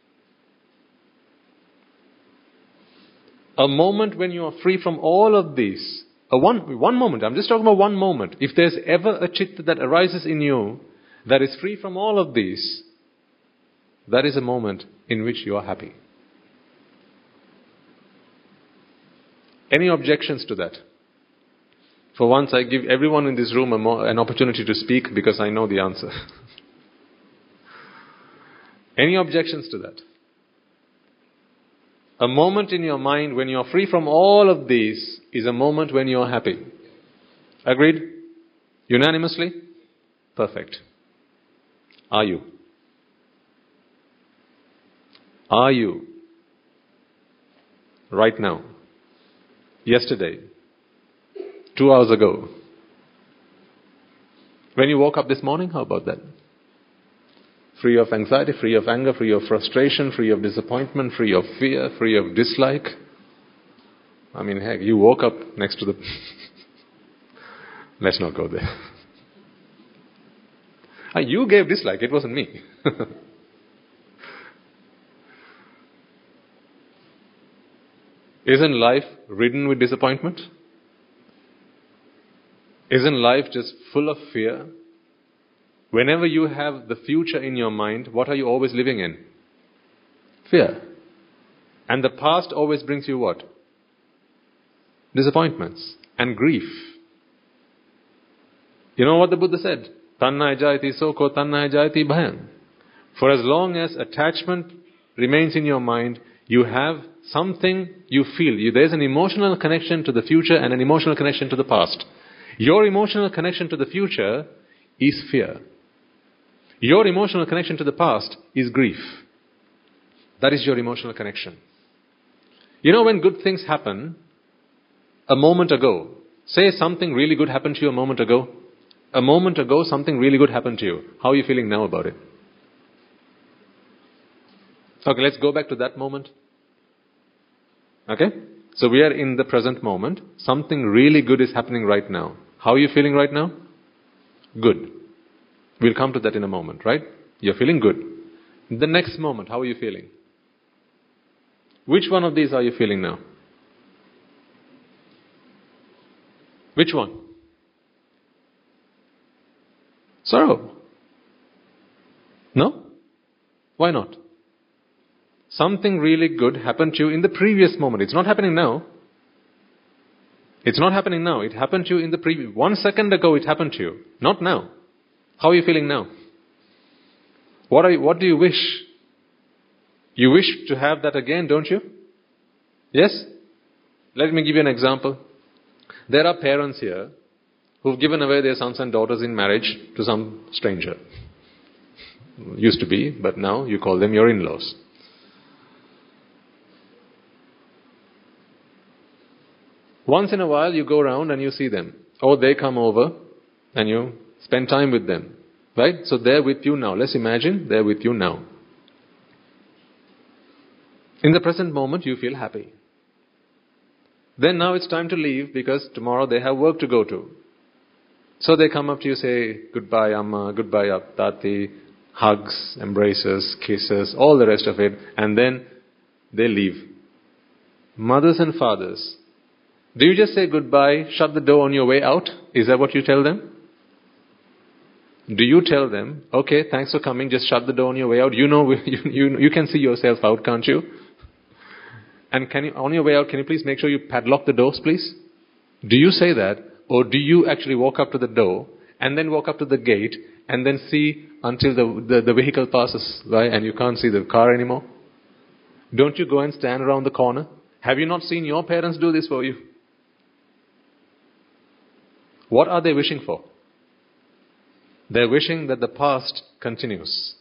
A moment when you are free from all of these. One moment. I'm just talking about one moment. If there's ever a chitta that arises in you that is free from all of these, that is a moment in which you are happy. Any objections to that? For once, I give everyone in this room an opportunity to speak because I know the answer. Any objections to that? A moment in your mind when you are free from all of these is a moment when you are happy. Agreed? Unanimously? Perfect. Are you? Are you? Right now? Yesterday? 2 hours ago? When you woke up this morning, how about that? Free of anxiety, free of anger, free of frustration, free of disappointment, free of fear, free of dislike. I mean, heck, you woke up next to the... Let's not go there. You gave dislike, it wasn't me. Isn't life ridden with disappointment? Isn't life just full of fear? Whenever you have the future in your mind, what are you always living in? Fear. And the past always brings you what? Disappointments and grief. You know what the Buddha said? Tanna jayati soko, tanna jayati bhayam. For as long as attachment remains in your mind, you have something you feel. There's an emotional connection to the future and an emotional connection to the past. Your emotional connection to the future is fear. Your emotional connection to the past is grief. That is your emotional connection. You know, when good things happen a moment ago, say something really good happened to you a moment ago. A moment ago, something really good happened to you. How are you feeling now about it? Okay, let's go back to that moment. Okay? So we are in the present moment. Something really good is happening right now. How are you feeling right now? Good. We'll come to that in a moment, right? You're feeling good. The next moment, how are you feeling? Which one of these are you feeling now? Which one? Sorrow. No? Why not? Something really good happened to you in the previous moment. It's not happening now. It's not happening now. It happened to you in the previous... 1 second ago it happened to you. Not now. How are you feeling now? What do you wish? You wish to have that again, don't you? Yes? Let me give you an example. There are parents here who've given away their sons and daughters in marriage to some stranger. Used to be, but now you call them your in-laws. Once in a while you go around and you see them. Or they come over and you spend time with them. Right? So they're with you now. Let's imagine they're with you now. In the present moment you feel happy. Then now it's time to leave because tomorrow they have work to go to. So they come up to you, say, goodbye Amma, goodbye Tati, hugs, embraces, kisses, all the rest of it, and then they leave. Mothers and fathers, do you just say goodbye, shut the door on your way out? Is that what you tell them? Do you tell them, okay, thanks for coming, just shut the door on your way out? You know, you can see yourself out, can't you? And on your way out, can you please make sure you padlock the doors, please? Do you say that? Or do you actually walk up to the door and then walk up to the gate and then see until the vehicle passes by and you can't see the car anymore? Don't you go and stand around the corner? Have you not seen your parents do this for you? What are they wishing for? They're wishing that the past continues.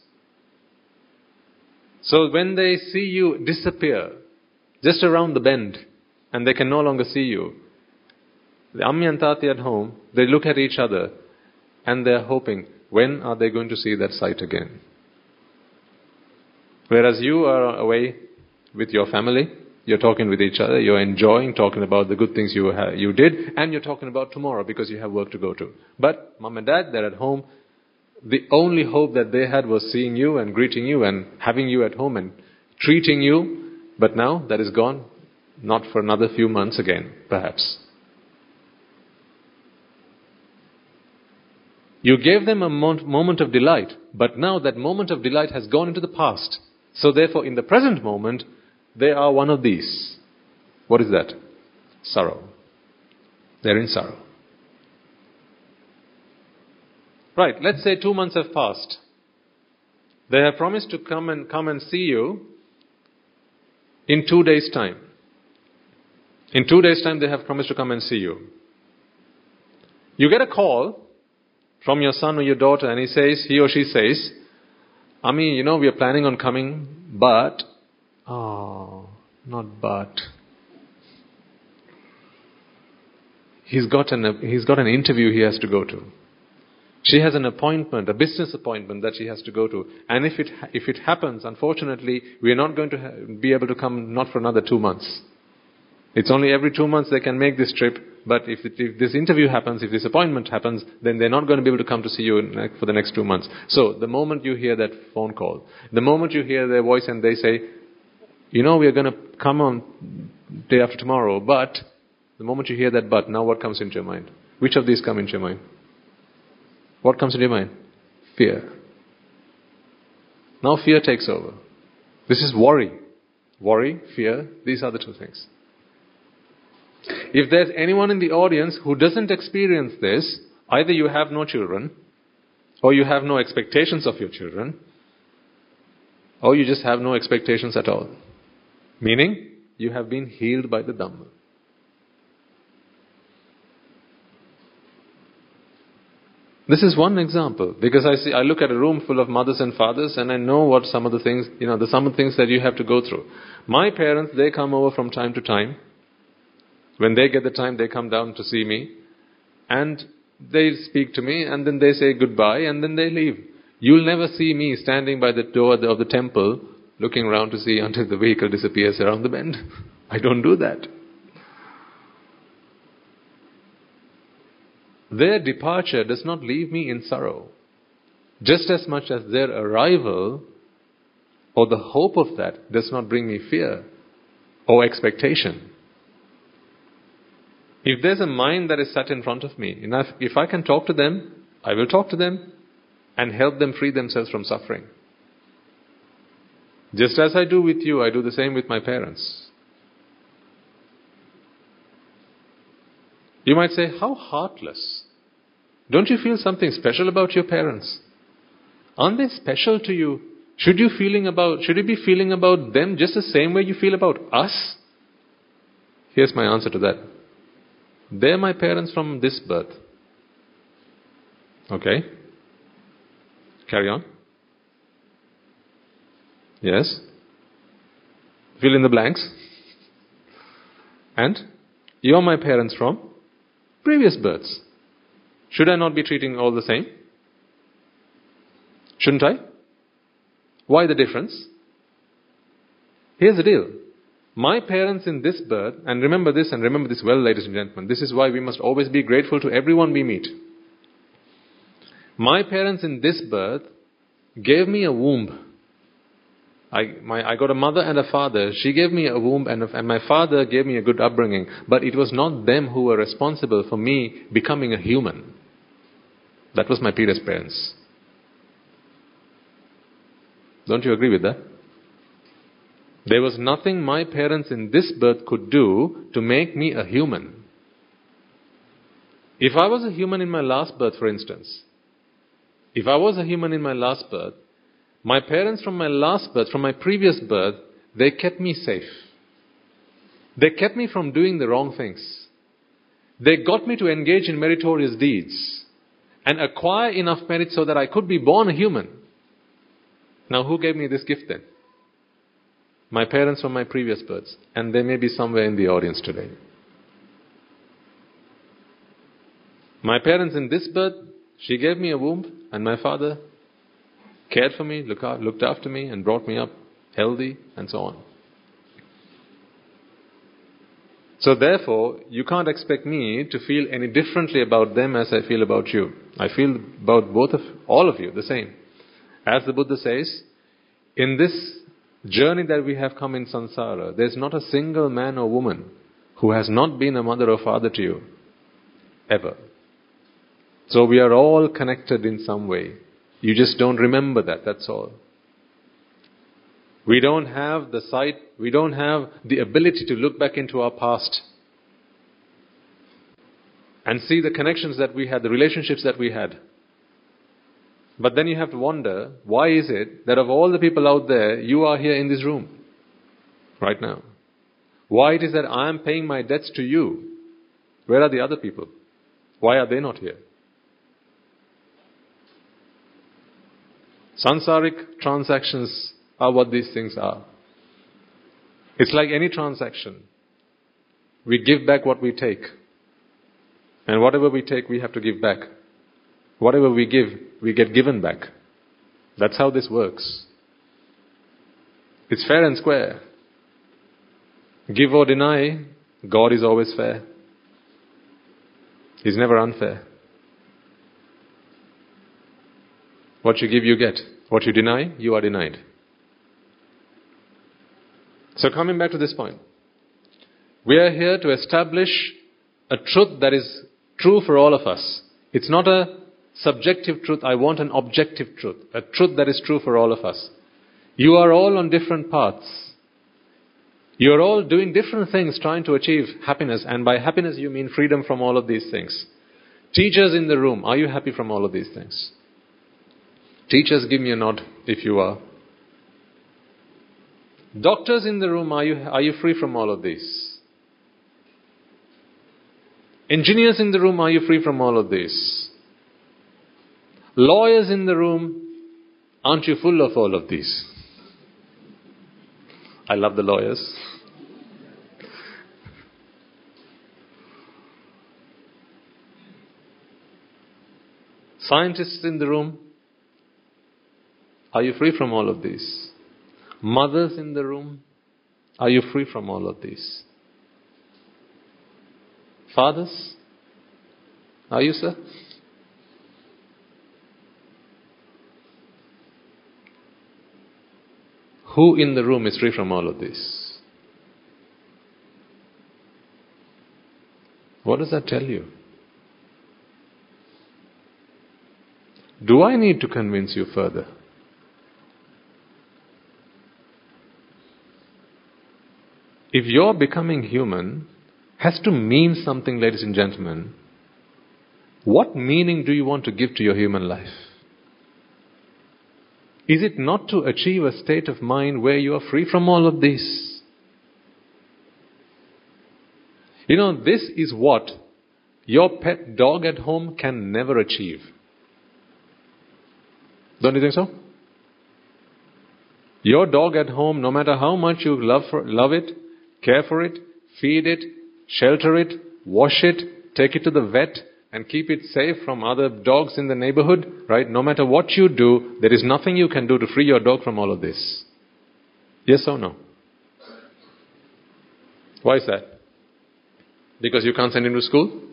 So when they see you disappear just around the bend and they can no longer see you, the Ammi and Tati at home, they look at each other and they're hoping, when are they going to see that sight again? Whereas you are away with your family, you're talking with each other, you're enjoying, talking about the good things you did, and you're talking about tomorrow because you have work to go to. But mom and dad, they're at home. The only hope that they had was seeing you and greeting you and having you at home and treating you. But now that is gone, not for another few months again, perhaps. You gave them a moment of delight, but now that moment of delight has gone into the past. So therefore, in the present moment, they are one of these. What is that? Sorrow. They're in sorrow. Right, let's say 2 months have passed. They have promised to come and see you in 2 days' time. In 2 days' time, they have promised to come and see you. You get a call from your son or your daughter, and he or she says, Ami, we are planning on coming, but... Oh, not but. He's got an interview he has to go to. She has an appointment, a business appointment that she has to go to. And if it happens, unfortunately, we are not going to be able to come not for another 2 months. It's only every 2 months they can make this trip. But if this interview happens, if this appointment happens, then they're not going to be able to come to see you for the next 2 months. So the moment you hear that phone call, the moment you hear their voice and they say, You know we are going to come on day after tomorrow, but the moment you hear that but, now what comes into your mind? Which of these come into your mind? What comes into your mind? Fear. Now fear takes over. This is worry. Worry, fear, these are the two things. If there's anyone in the audience who doesn't experience this, either you have no children, or you have no expectations of your children, or you just have no expectations at all. Meaning, you have been healed by the Dhamma. This is one example, because I look at a room full of mothers and fathers, and I know what some of the things, some of the things that you have to go through. My parents, they come over from time to time. When they get the time, they come down to see me, and they speak to me, and then they say goodbye, and then they leave. You'll never see me standing by the door of the temple, looking around to see until the vehicle disappears around the bend. I don't do that. Their departure does not leave me in sorrow, just as much as their arrival or the hope of that does not bring me fear or expectation. If there's a mind that is sat in front of me, if I can talk to them, I will talk to them and help them free themselves from suffering. Just as I do with you, I do the same with my parents. You might say, how heartless. Don't you feel something special about your parents? Aren't they special to you? Should you be feeling about them just the same way you feel about us? Here's my answer to that. They're my parents from this birth. Okay? Carry on. Yes? Fill in the blanks. And you're my parents from previous births. Should I not be treating all the same? Shouldn't I? Why the difference? Here's the deal. My parents in this birth, and remember this well, ladies and gentlemen, this is why we must always be grateful to everyone we meet. My parents in this birth gave me a womb. I got a mother and a father. She gave me a womb and my father gave me a good upbringing. But it was not them who were responsible for me becoming a human. That was my previous parents. Don't you agree with that? There was nothing my parents in this birth could do to make me a human. If I was a human in my last birth, for instance, my parents from my last birth, from my previous birth, they kept me safe. They kept me from doing the wrong things. They got me to engage in meritorious deeds and acquire enough merit so that I could be born a human. Now, who gave me this gift then? My parents from my previous births. And they may be somewhere in the audience today. My parents in this birth, she gave me a womb, and my father cared for me, looked after me, and brought me up healthy, and so on. So therefore, you can't expect me to feel any differently about them as I feel about you. I feel about all of you the same. As the Buddha says, in this journey that we have come in samsara, there's not a single man or woman who has not been a mother or father to you, ever. So we are all connected in some way. You just don't remember that, that's all. We don't have the sight, we don't have the ability to look back into our past and see the connections that we had, the relationships that we had. But then you have to wonder, why is it that of all the people out there, you are here in this room right now? Why it is that I am paying my debts to you? Where are the other people? Why are they not here? Sansaric transactions are what these things are. It's like any transaction. We give back what we take. And whatever we take, we have to give back. Whatever we give, we get given back. That's how this works. It's fair and square. Give or deny, God is always fair. He's never unfair. What you give, you get. What you deny, you are denied. So coming back to this point, we are here to establish a truth that is true for all of us. It's not a subjective truth. I want an objective truth. A truth that is true for all of us. You are all on different paths. You are all doing different things trying to achieve happiness. And by happiness you mean freedom from all of these things. Teachers in the room, are you happy from all of these things? Teachers, give me a nod if you are. Doctors in the room, are you free from all of these? Engineers in the room, are you free from all of these? Lawyers in the room, aren't you full of all of these? I love the lawyers. Scientists in the room, are you free from all of these? Mothers in the room, are you free from all of these? Fathers, are you, sir? Who in the room is free from all of this? What does that tell you? Do I need to convince you further? If your becoming human has to mean something, ladies and gentlemen, what meaning do you want to give to your human life? Is it not to achieve a state of mind where you are free from all of this? You know, this is what your pet dog at home can never achieve. Don't you think so? Your dog at home, no matter how much you love it, care for it, feed it, shelter it, wash it, take it to the vet, and keep it safe from other dogs in the neighborhood, right? No matter what you do, there is nothing you can do to free your dog from all of this. Yes or no? Why is that? Because you can't send him to school?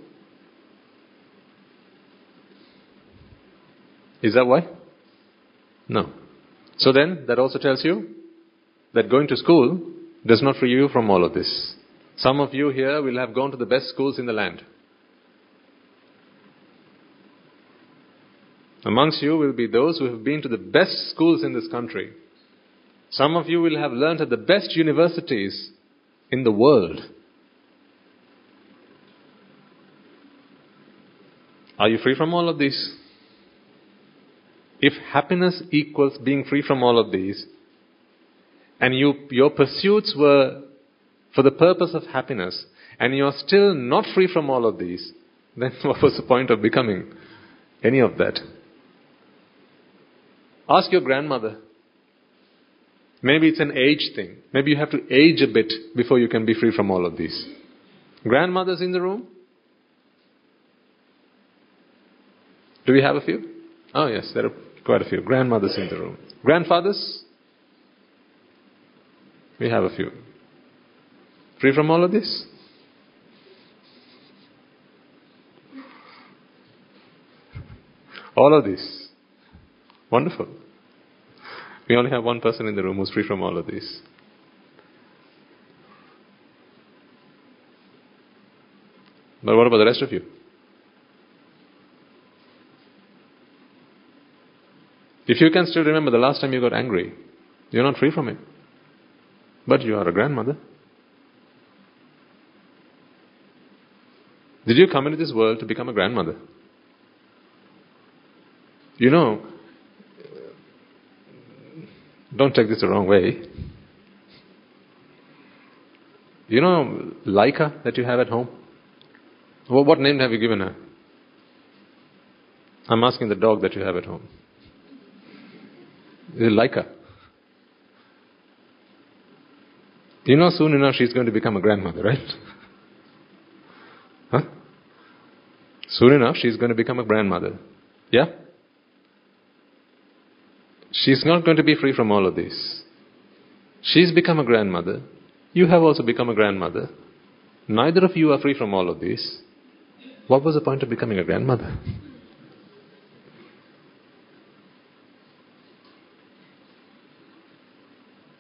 Is that why? No. So then, that also tells you that going to school does not free you from all of this. Some of you here will have gone to the best schools in the land. Amongst you will be those who have been to the best schools in this country. Some of you will have learnt at the best universities in the world. Are you free from all of these? If happiness equals being free from all of these, and your pursuits were for the purpose of happiness, and you are still not free from all of these, then what was the point of becoming any of that? Ask your grandmother. Maybe it's an age thing. Maybe you have to age a bit before you can be free from all of these. Grandmothers in the room? Do we have a few? Oh yes, there are quite a few. Grandmothers in the room. Grandfathers? We have a few. Free from all of this? All of this. Wonderful. We only have one person in the room who's free from all of this. But what about the rest of you? If you can still remember the last time you got angry, you're not free from it. But you are a grandmother. Did you come into this world to become a grandmother? You know, don't take this the wrong way. You know Laika that you have at home? What name have you given her? I'm asking the dog that you have at home. Is it Laika? You know soon enough she's going to become a grandmother, right? Huh? Soon enough she's going to become a grandmother. Yeah? She's not going to be free from all of this. She's become a grandmother. You have also become a grandmother. Neither of you are free from all of this. What was the point of becoming a grandmother?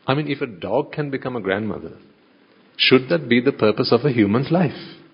I mean, if a dog can become a grandmother, should that be the purpose of a human's life?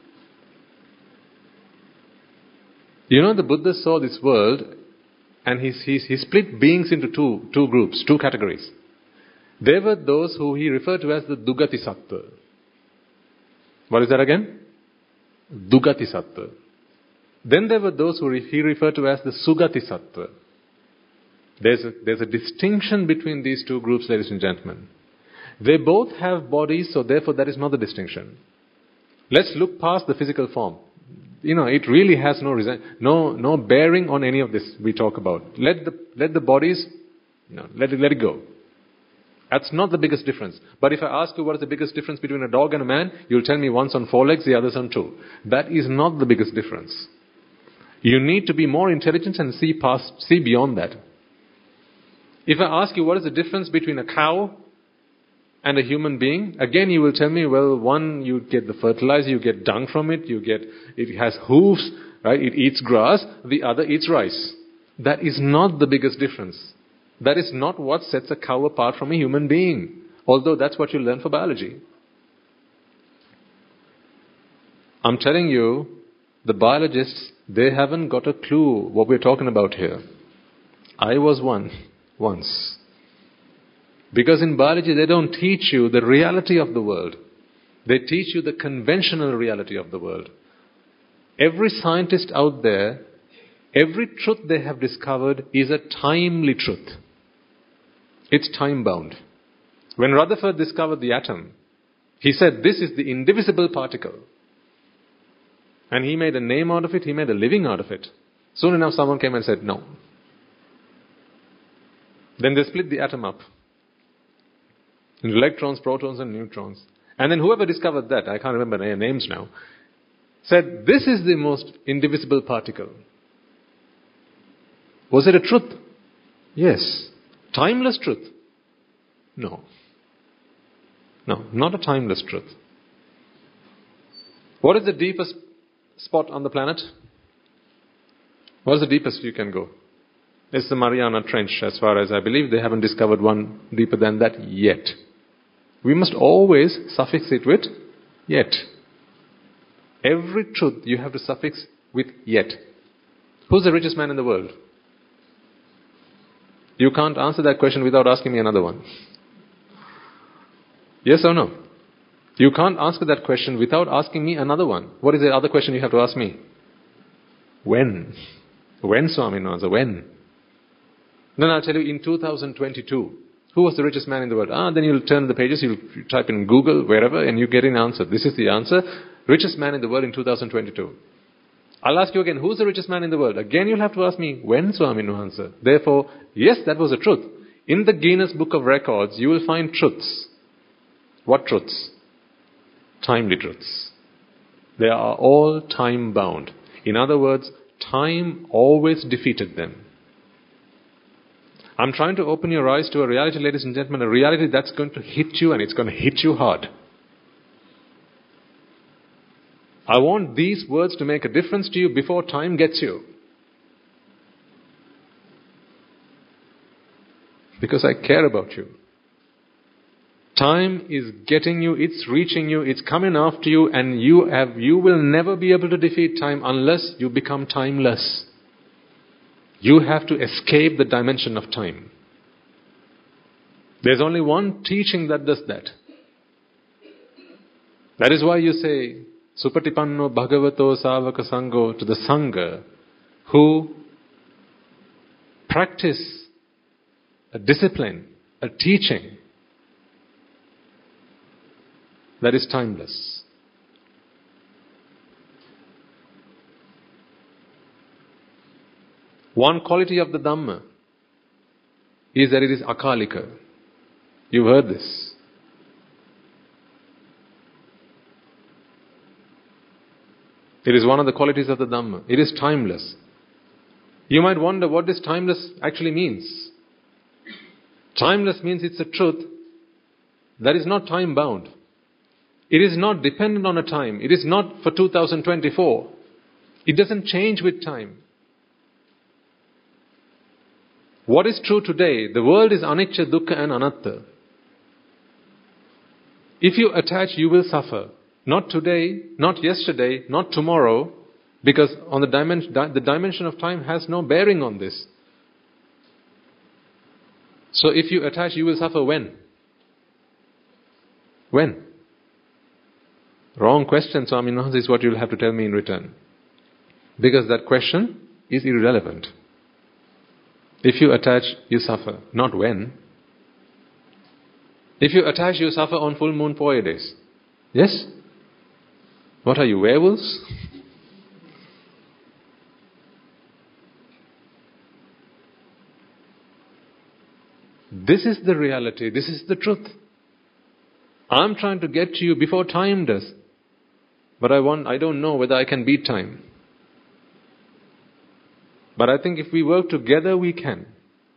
You know, the Buddha saw this world and he split beings into two groups, two categories. There were those who he referred to as the Dugati Sattva. What is that again? Dugati Sattva. Then there were those who he referred to as the Sugati Sattva. There's a distinction between these two groups, ladies and gentlemen. They both have bodies, so therefore that is not the distinction. Let's look past the physical form. You know, it really has no bearing on any of this we talk about. Let the bodies, let it go. That's not the biggest difference. But if I ask you what is the biggest difference between a dog and a man, you'll tell me one's on 4 legs, the other's on 2. That is not the biggest difference. You need to be more intelligent and see beyond that. If I ask you what is the difference between a cow and a human being, again you will tell me, well, one, you get the fertilizer, you get dung from it, it has hooves, right? It eats grass, the other eats rice. That is not the biggest difference. That is not what sets a cow apart from a human being, although that's what you learn for biology. I'm telling you, the biologists, they haven't got a clue what we're talking about here. I was one once. Because in biology, they don't teach you the reality of the world. They teach you the conventional reality of the world. Every scientist out there, every truth they have discovered is a timely truth. It's time-bound. When Rutherford discovered the atom, he said, this is the indivisible particle. And he made a name out of it, he made a living out of it. Soon enough, someone came and said, no. Then they split the atom up into electrons, protons, and neutrons. And then whoever discovered that, I can't remember their names now, said, this is the most indivisible particle. Was it a truth? Yes. Timeless truth? No. No, not a timeless truth. What is the deepest spot on the planet? What is the deepest you can go? It's the Mariana Trench, as far as I believe. They haven't discovered one deeper than that yet. We must always suffix it with yet. Every truth you have to suffix with yet. Who's the richest man in the world? You can't answer that question without asking me another one. Yes or no? You can't answer that question without asking me another one. What is the other question you have to ask me? When? When, Swami Nwanza? When? Then I'll tell you, in 2022, who was the richest man in the world? Then you'll turn the pages, you'll type in Google, wherever, and you get an answer. This is the answer. Richest man in the world in 2022. I'll ask you again, who's the richest man in the world? Again, you'll have to ask me, when, Swami Nwanza? Therefore, yes, that was a truth. In the Guinness Book of Records, you will find truths. What truths? Timely truths. They are all time-bound. In other words, time always defeated them. I'm trying to open your eyes to a reality, ladies and gentlemen, a reality that's going to hit you, and it's going to hit you hard. I want these words to make a difference to you before time gets you. Because I care about you. Time is getting you, it's reaching you, it's coming after you, and you will never be able to defeat time unless you become timeless. You have to escape the dimension of time. There's only one teaching that does that. That is why you say, Supatipanno Bhagavato Savaka Sangho, to the Sangha who practice a discipline, a teaching that is timeless. One quality of the Dhamma is that it is akalika. You've heard this. It is one of the qualities of the Dhamma. It is timeless. You might wonder what this timeless actually means. Timeless means it's a truth that is not time-bound. It is not dependent on a time. It is not for 2024. It doesn't change with time. What is true today? The world is anicca, dukkha and anatta. If you attach, you will suffer. Not today, not yesterday, not tomorrow, because on the dimension of time has no bearing on this. So if you attach, you will suffer when? When? Wrong question, Swaminathan, is what you'll have to tell me in return. Because that question is irrelevant. If you attach, you suffer. Not when. If you attach, you suffer on full moon Poya days. Yes? What are you, werewolves? This is the reality. This is the truth. I'm trying to get to you before time does. But I don't know whether I can beat time. But I think if we work together, we can.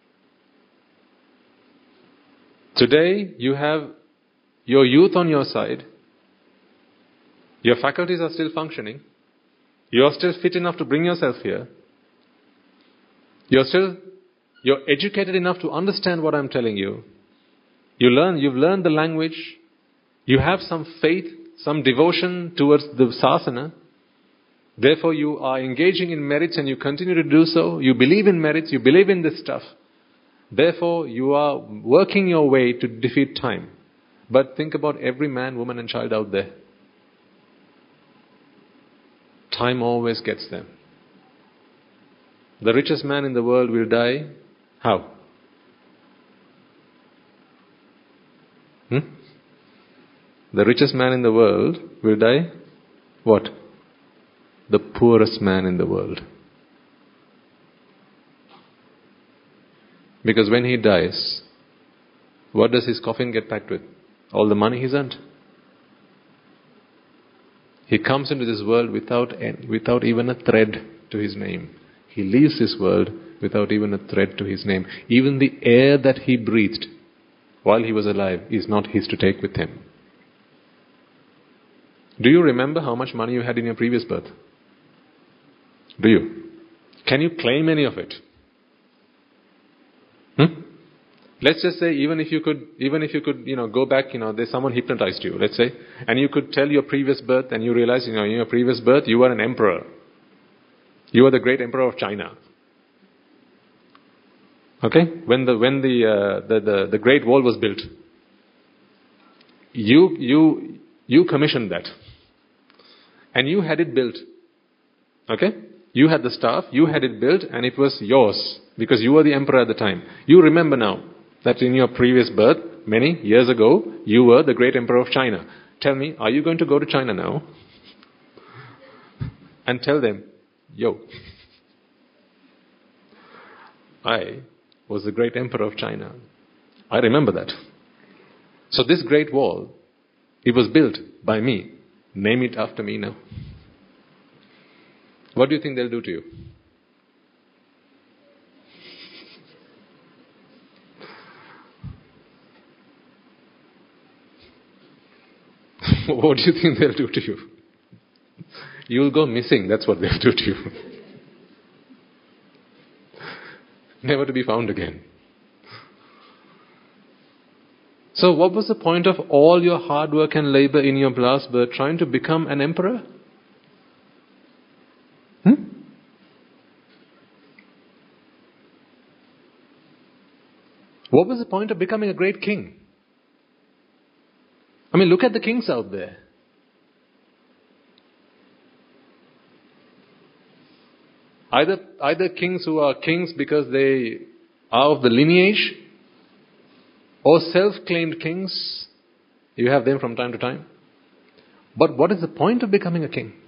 Today, you have your youth on your side. Your faculties are still functioning. You are still fit enough to bring yourself here. You're educated enough to understand what I'm telling you. You've learned the language. You have some faith, some devotion towards the sasana. Therefore, you are engaging in merits and you continue to do so. You believe in merits, you believe in this stuff. Therefore, you are working your way to defeat time. But think about every man, woman and child out there. Time always gets them. The richest man in the world will die. How? The richest man in the world will die. What? The poorest man in the world. Because when he dies, what does his coffin get packed with? All the money he's earned. He comes into this world without even a thread to his name. He leaves this world without even a thread to his name. Even the air that he breathed while he was alive is not his to take with him. Do you remember how much money you had in your previous birth? Do you? Can you claim any of it? Let's just say, even if you could, go back, there's someone hypnotized you, let's say, and you could tell your previous birth, and you realize, in your previous birth, you were an emperor. You were the great emperor of China. Okay? When the Great Wall was built, you commissioned that, and you had it built. Okay? You had the staff, you had it built, and it was yours, because you were the emperor at the time. You remember now that in your previous birth, many years ago, you were the great emperor of China. Tell me, are you going to go to China now and tell them, yo, I was the great emperor of China. I remember that. So this great wall, it was built by me. Name it after me now. What do you think they'll do to you? What do you think they'll do to you? You'll go missing, that's what they'll do to you. Never to be found again. So what was the point of all your hard work and labor in your last birth trying to become an emperor? What was the point of becoming a great king? I mean, look at the kings out there. Either kings who are kings because they are of the lineage, or self-claimed kings. You have them from time to time. But what is the point of becoming a king?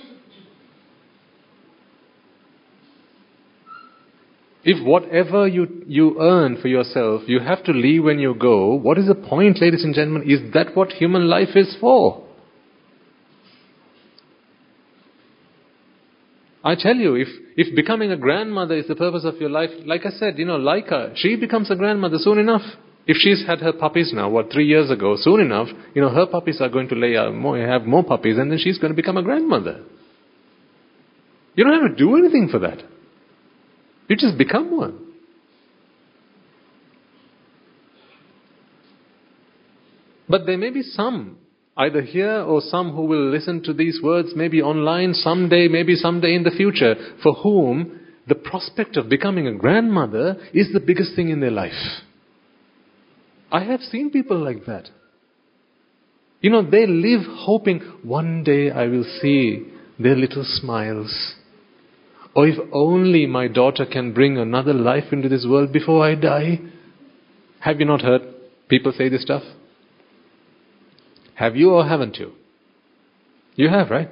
If whatever you earn for yourself, you have to leave when you go, what is the point, ladies and gentlemen? Is that what human life is for? I tell you, if becoming a grandmother is the purpose of your life, like I said, Laika, she becomes a grandmother soon enough. If she's had her puppies now, 3 years ago, soon enough, her puppies are going to have more puppies, and then she's going to become a grandmother. You don't have to do anything for that. You just become one. But there may be some, either here or some who will listen to these words, maybe online someday, maybe someday in the future, for whom the prospect of becoming a grandmother is the biggest thing in their life. I have seen people like that. They live hoping, one day I will see their little smiles. Or if only my daughter can bring another life into this world before I die. Have you not heard people say this stuff? Have you or haven't you? You have, right?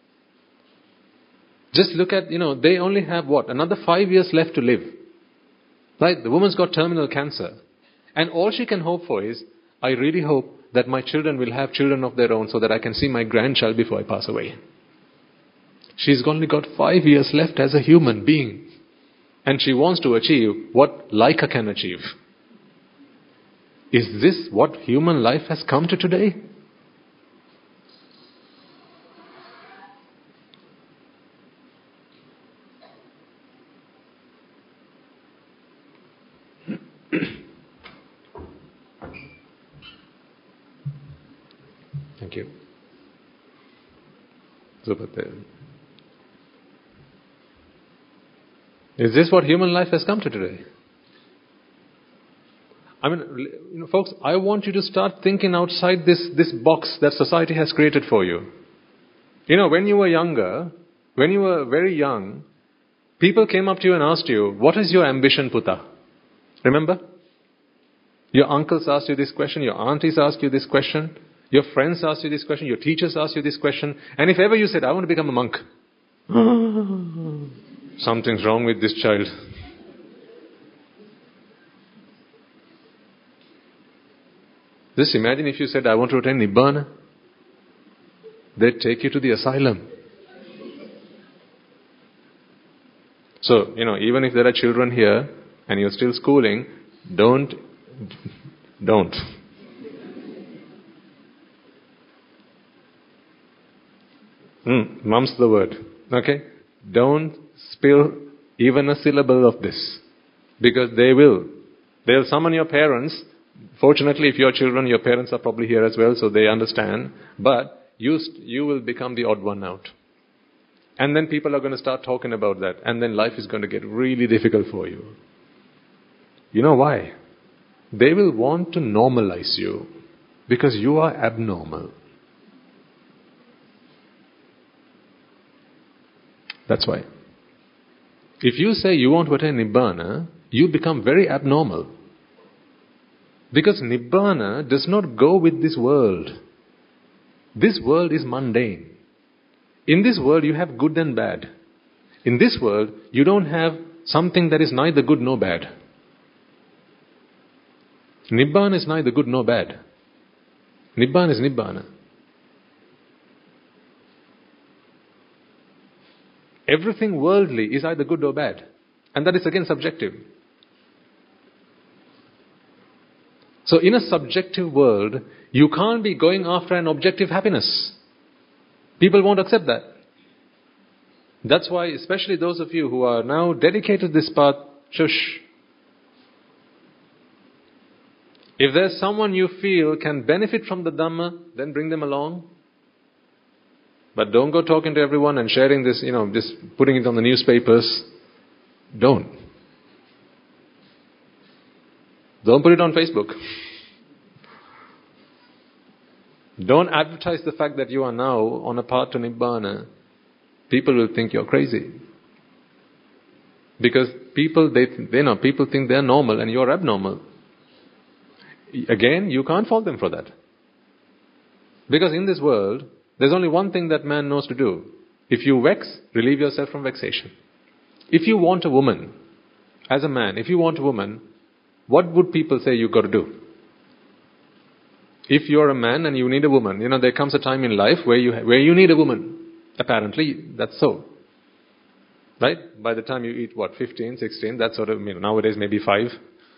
Just look at, they only have another 5 years left to live. Right? The woman's got terminal cancer. And all she can hope for is, I really hope that my children will have children of their own so that I can see my grandchild before I pass away. She's only got 5 years left as a human being. And she wants to achieve what Laika can achieve. Is this what human life has come to today? Thank you. Is this what human life has come to today? Folks, I want you to start thinking outside this box that society has created for you. When you were younger, when you were very young, people came up to you and asked you, what is your ambition, Puta? Remember? Your uncles asked you this question, your aunties asked you this question, your friends asked you this question, your teachers asked you this question, and if ever you said, I want to become a monk, something's wrong with this child. Just imagine if you said, I want to attain Nibbana. They'd take you to the asylum. So, even if there are children here and you're still schooling, don't. Mum's the word. Okay? Don't spill even a syllable of this. Because they'll summon your parents. Fortunately, if you're children, your parents are probably here as well, so they understand. But you will become the odd one out. And then people are going to start talking about that. And then life is going to get really difficult for you. You know why? They will want to normalize you. Because you are abnormal. That's why. If you say you want to attain Nibbana, you become very abnormal. Because Nibbana does not go with this world. This world is mundane. In this world you have good and bad. In this world you don't have something that is neither good nor bad. Nibbana is neither good nor bad. Nibbana is Nibbana. Everything worldly is either good or bad. And that is again subjective. So in a subjective world, you can't be going after an objective happiness. People won't accept that. That's why, especially those of you who are now dedicated to this path, shush. If there's someone you feel can benefit from the Dhamma, then bring them along. But don't go talking to everyone and sharing this, just putting it on the newspapers. Don't. Don't put it on Facebook. Don't advertise the fact that you are now on a path to Nibbana. People will think you're crazy. Because people think they're normal and you're abnormal. Again, you can't fault them for that. Because in this world, there's only one thing that man knows to do. If you vex, relieve yourself from vexation. If you want a woman, as a man, if you want a woman, what would people say you've got to do? If you're a man and you need a woman, there comes a time in life where you need a woman. Apparently, that's so. Right? By the time you eat, 15, 16, that's sort of, nowadays maybe 5.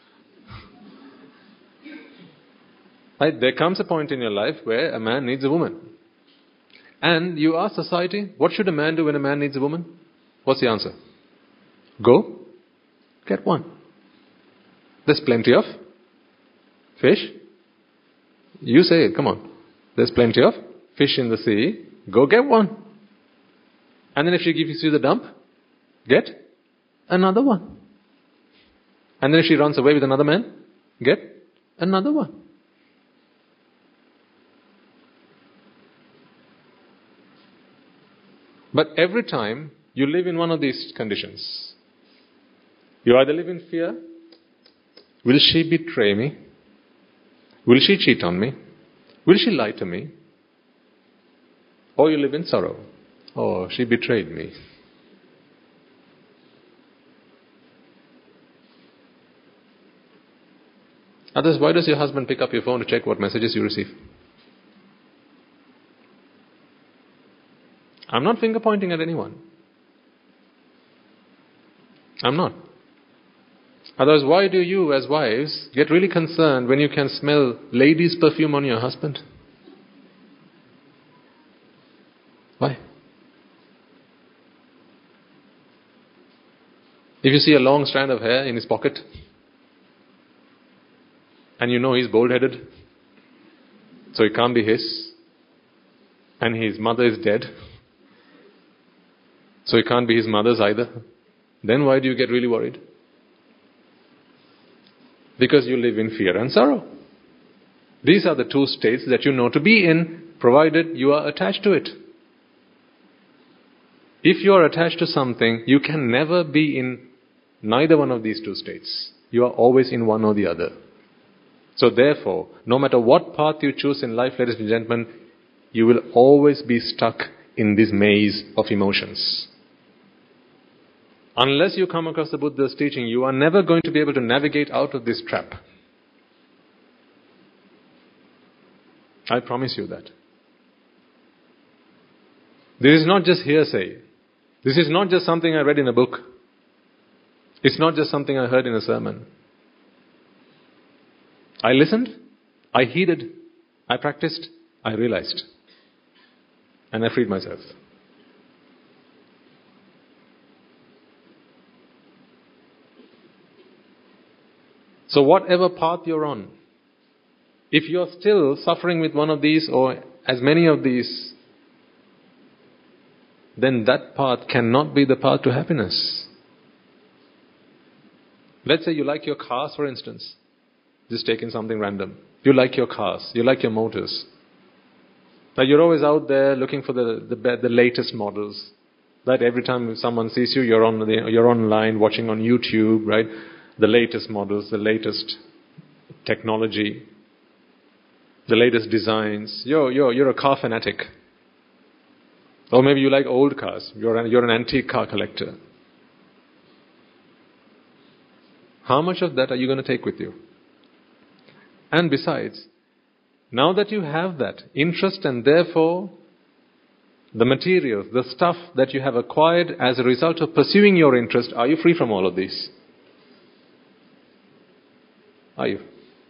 Right? There comes a point in your life where a man needs a woman. And you ask society, what should a man do when a man needs a woman? What's the answer? Go, get one. There's plenty of fish. You say it, come on. There's plenty of fish in the sea. Go get one. And then if she gives you the dump, get another one. And then if she runs away with another man, get another one. But every time you live in one of these conditions, you either live in fear, will she betray me? Will she cheat on me? Will she lie to me? Or you live in sorrow. Oh, she betrayed me. Otherwise, why does your husband pick up your phone to check what messages you receive? I'm not finger pointing at anyone. I'm not. Otherwise, why do you as wives get really concerned when you can smell ladies' perfume on your husband? Why? If you see a long strand of hair in his pocket, and you know he's bald-headed, so it can't be his, and his mother is dead, so it can't be his mother's either, then why do you get really worried? Because you live in fear and sorrow. These are the two states that you know to be in, provided you are attached to it. If you are attached to something, you can never be in neither one of these two states. You are always in one or the other. So therefore, no matter what path you choose in life, ladies and gentlemen, you will always be stuck in this maze of emotions. Unless you come across the Buddha's teaching, you are never going to be able to navigate out of this trap. I promise you that. This is not just hearsay. This is not just something I read in a book. It's not just something I heard in a sermon. I listened, I heeded, I practiced, I realized. And I freed myself. So whatever path you're on, if you're still suffering with one of these or as many of these, then that path cannot be the path to happiness. Let's say you like your cars, for instance. Just taking something random. You like your cars. You like your motors. Now you're always out there looking for the latest models. That every time someone sees you, you're online watching on YouTube, right? The latest models, the latest technology, the latest designs. You're a car fanatic. Or maybe you like old cars. You're an antique car collector. How much of that are you going to take with you? And besides, now that you have that interest and therefore the materials, the stuff that you have acquired as a result of pursuing your interest, are you free from all of these? Are you?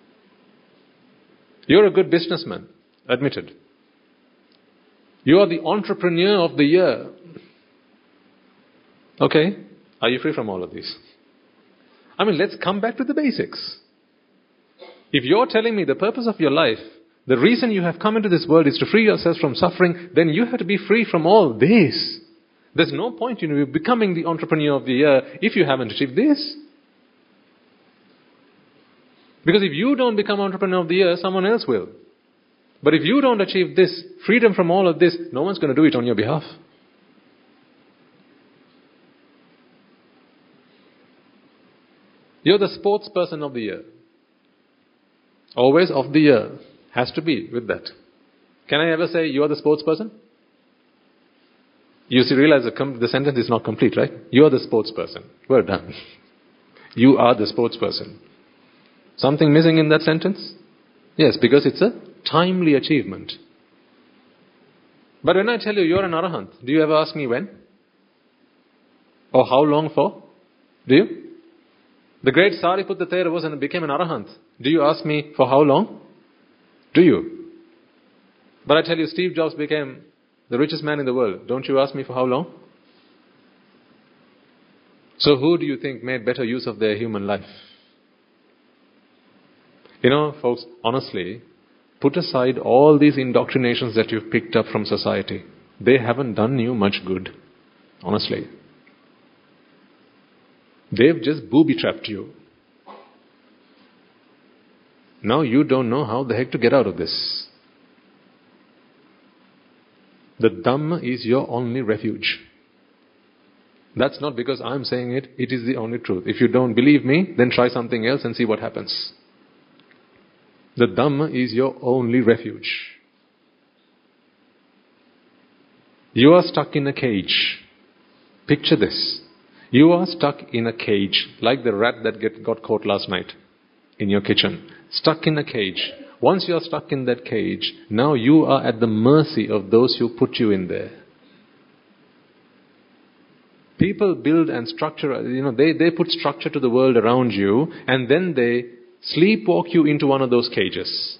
You're a good businessman, admitted. You are the entrepreneur of the year. Okay, are you free from all of these? I mean, let's come back to the basics. If you're telling me the purpose of your life, the reason you have come into this world is to free yourselves from suffering, then you have to be free from all this. There's no point in you becoming the entrepreneur of the year if you haven't achieved this. Because if you don't become entrepreneur of the year, someone else will. But if you don't achieve this, freedom from all of this, no one's going to do it on your behalf. You're the sports person of the year. Always of the year. Has to be with that. Can I ever say you are the sports person? You realize the sentence is not complete, right? You are the sports person. Well done. You are the sports person. Something missing in that sentence? Yes, because it's a timely achievement. But when I tell you you're an arahant, do you ever ask me when? Or how long for? Do you? The great Sariputta Thera was and became an arahant. Do you ask me for how long? Do you? But I tell you, Steve Jobs became the richest man in the world. Don't you ask me for how long? So who do you think made better use of their human life? You know, folks, honestly, Put aside all these indoctrinations that you've picked up from society. They haven't done you much good, honestly. They've just booby-trapped you. Now you don't know how the heck to get out of this. The Dhamma is your only refuge. That's not because I'm saying it, it is the only truth. If you don't believe me, then try something else and see what happens. The Dhamma is your only refuge. You are stuck in a cage. Picture this. You are stuck in a cage, like the rat that got caught last night in your kitchen. Stuck in a cage. Once you are stuck in that cage, now you are at the mercy of those who put you in there. People build and structure, they put structure to the world around you, and then they sleepwalk you into one of those cages.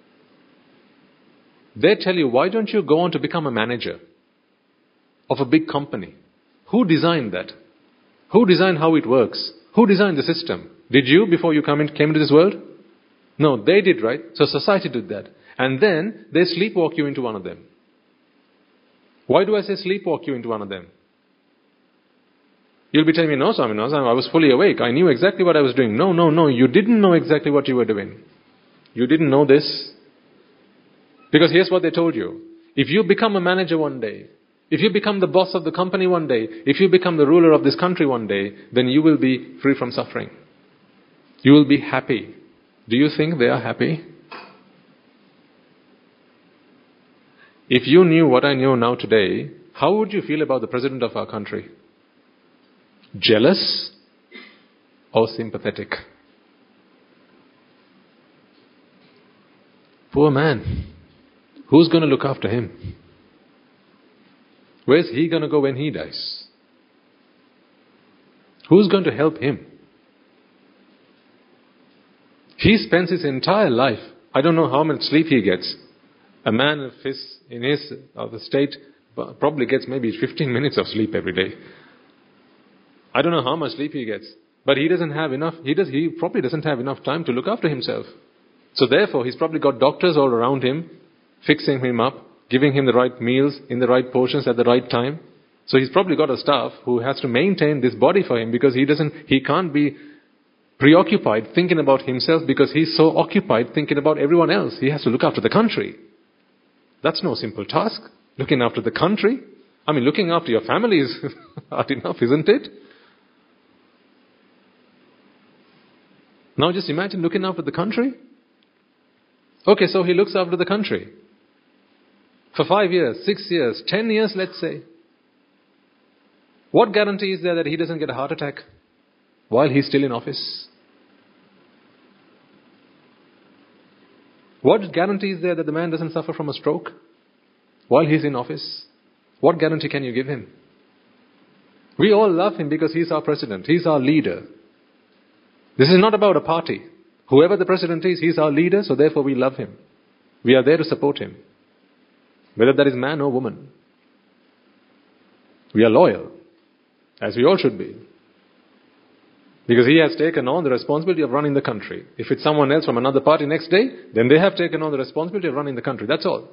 They tell you, why don't you go on to become a manager of a big company? Who designed that? Who designed how it works? Who designed the system? Did you before you came into this world? No, they did, right? So society did that. And then they sleepwalk you into one of them. Why do I say sleepwalk you into one of them? You'll be telling me, no, Swami, I was fully awake. I knew exactly what I was doing. No, you didn't know exactly what you were doing. You didn't know this. Because here's what they told you. If you become a manager one day, if you become the boss of the company one day, if you become the ruler of this country one day, then you will be free from suffering. You will be happy. Do you think they are happy? If you knew what I know now today, how would you feel about the president of our country? Jealous or sympathetic? Poor man. Who's going to look after him? Where's he going to go when he dies? Who's going to help him? He spends his entire life, I don't know how much sleep he gets. A man of the state probably gets maybe 15 minutes of sleep every day. I don't know how much sleep he gets. But he doesn't have enough, he probably doesn't have enough time to look after himself. So therefore, he's probably got doctors all around him, fixing him up, giving him the right meals in the right portions at the right time. So he's probably got a staff who has to maintain this body for him, because he can't be preoccupied thinking about himself, because he's so occupied thinking about everyone else. He has to look after the country. That's no simple task. Looking after the country. I mean, looking after your family is hard enough, isn't it? Now just imagine looking after the country. Okay, so he looks after the country. For 5 years, 6 years, 10 years, let's say. What guarantee is there that he doesn't get a heart attack while he's still in office? What guarantee is there that the man doesn't suffer from a stroke while he's in office? What guarantee can you give him? We all love him because he's our president. He's our leader. This is not about a party. Whoever the president is, he's our leader, so therefore we love him. We are there to support him. Whether that is man or woman. We are loyal, as we all should be. Because he has taken on the responsibility of running the country. If it's someone else from another party next day, then they have taken on the responsibility of running the country. That's all.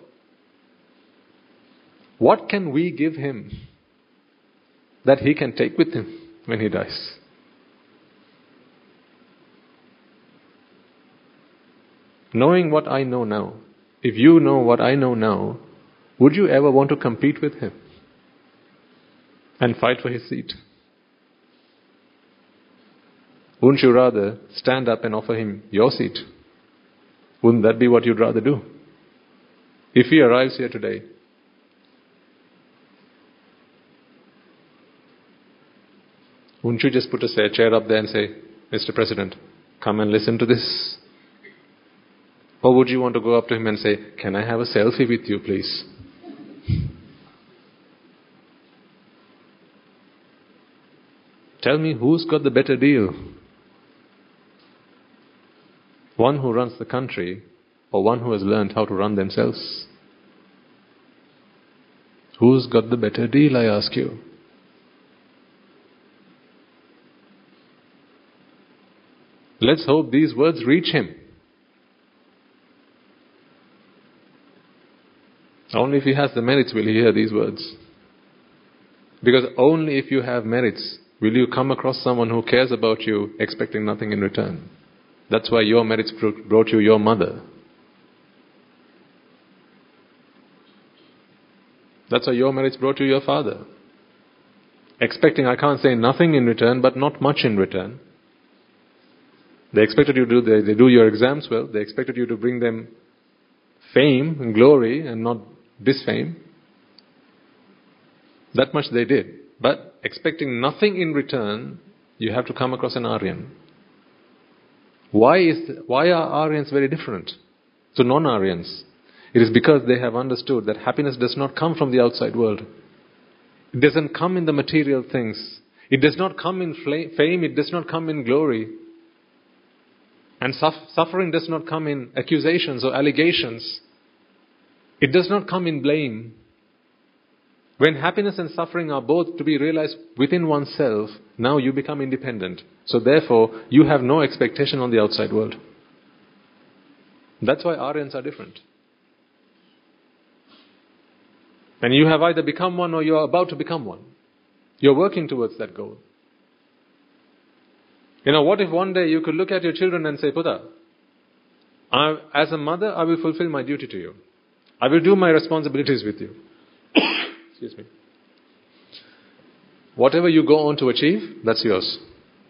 What can we give him that he can take with him when he dies? Knowing what I know now, if you know what I know now, would you ever want to compete with him and fight for his seat? Wouldn't you rather stand up and offer him your seat? Wouldn't that be what you'd rather do? If he arrives here today, wouldn't you just put a chair up there and say, Mr. President, come and listen to this? Or would you want to go up to him and say, can I have a selfie with you, please? Tell me, who's got the better deal? One who runs the country, or one who has learned how to run themselves? Who's got the better deal, I ask you? Let's hope these words reach him. Only if he has the merits will he hear these words. Because only if you have merits will you come across someone who cares about you expecting nothing in return. That's why your merits brought you your mother. That's why your merits brought you your father. Expecting, I can't say nothing in return, but not much in return. They expected you to they do your exams well. They expected you to bring them fame and glory and not disfame. That much they did. But expecting nothing in return, you have to come across an Aryan. Why are Aryans very different to non-Aryans? It is because they have understood that happiness does not come from the outside world. It doesn't come in the material things. It does not come in fame. It does not come in glory. And suffering does not come in accusations or allegations. It does not come in blame. When happiness and suffering are both to be realized within oneself, now you become independent. So therefore, you have no expectation on the outside world. That's why Aryans are different. And you have either become one or you are about to become one. You're working towards that goal. What if one day you could look at your children and say, Puta, as a mother, I will fulfill my duty to you. I will do my responsibilities with you. Excuse me. Whatever you go on to achieve, that's yours.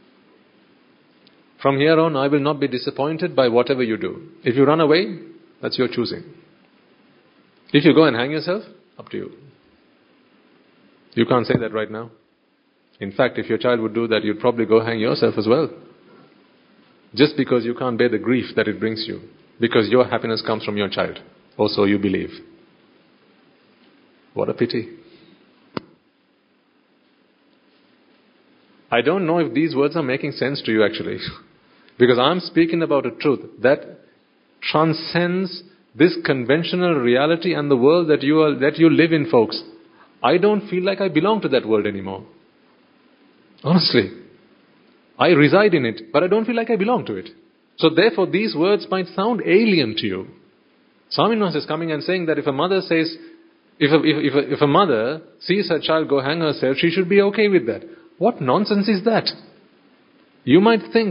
From here on, I will not be disappointed by whatever you do. If you run away, that's your choosing. If you go and hang yourself, up to you. You can't say that right now. In fact, if your child would do that, you'd probably go hang yourself as well. Just because you can't bear the grief that it brings you. Because your happiness comes from your child. Or so you believe. What a pity. I don't know if these words are making sense to you actually. Because I'm speaking about a truth that transcends this conventional reality and the world that you live in, folks. I don't feel like I belong to that world anymore. Honestly. I reside in it, but I don't feel like I belong to it. So therefore these words might sound alien to you. Swaminathan is coming and saying that if a mother says, if a mother sees her child go hang herself, she should be okay with that. What nonsense is that? You might think.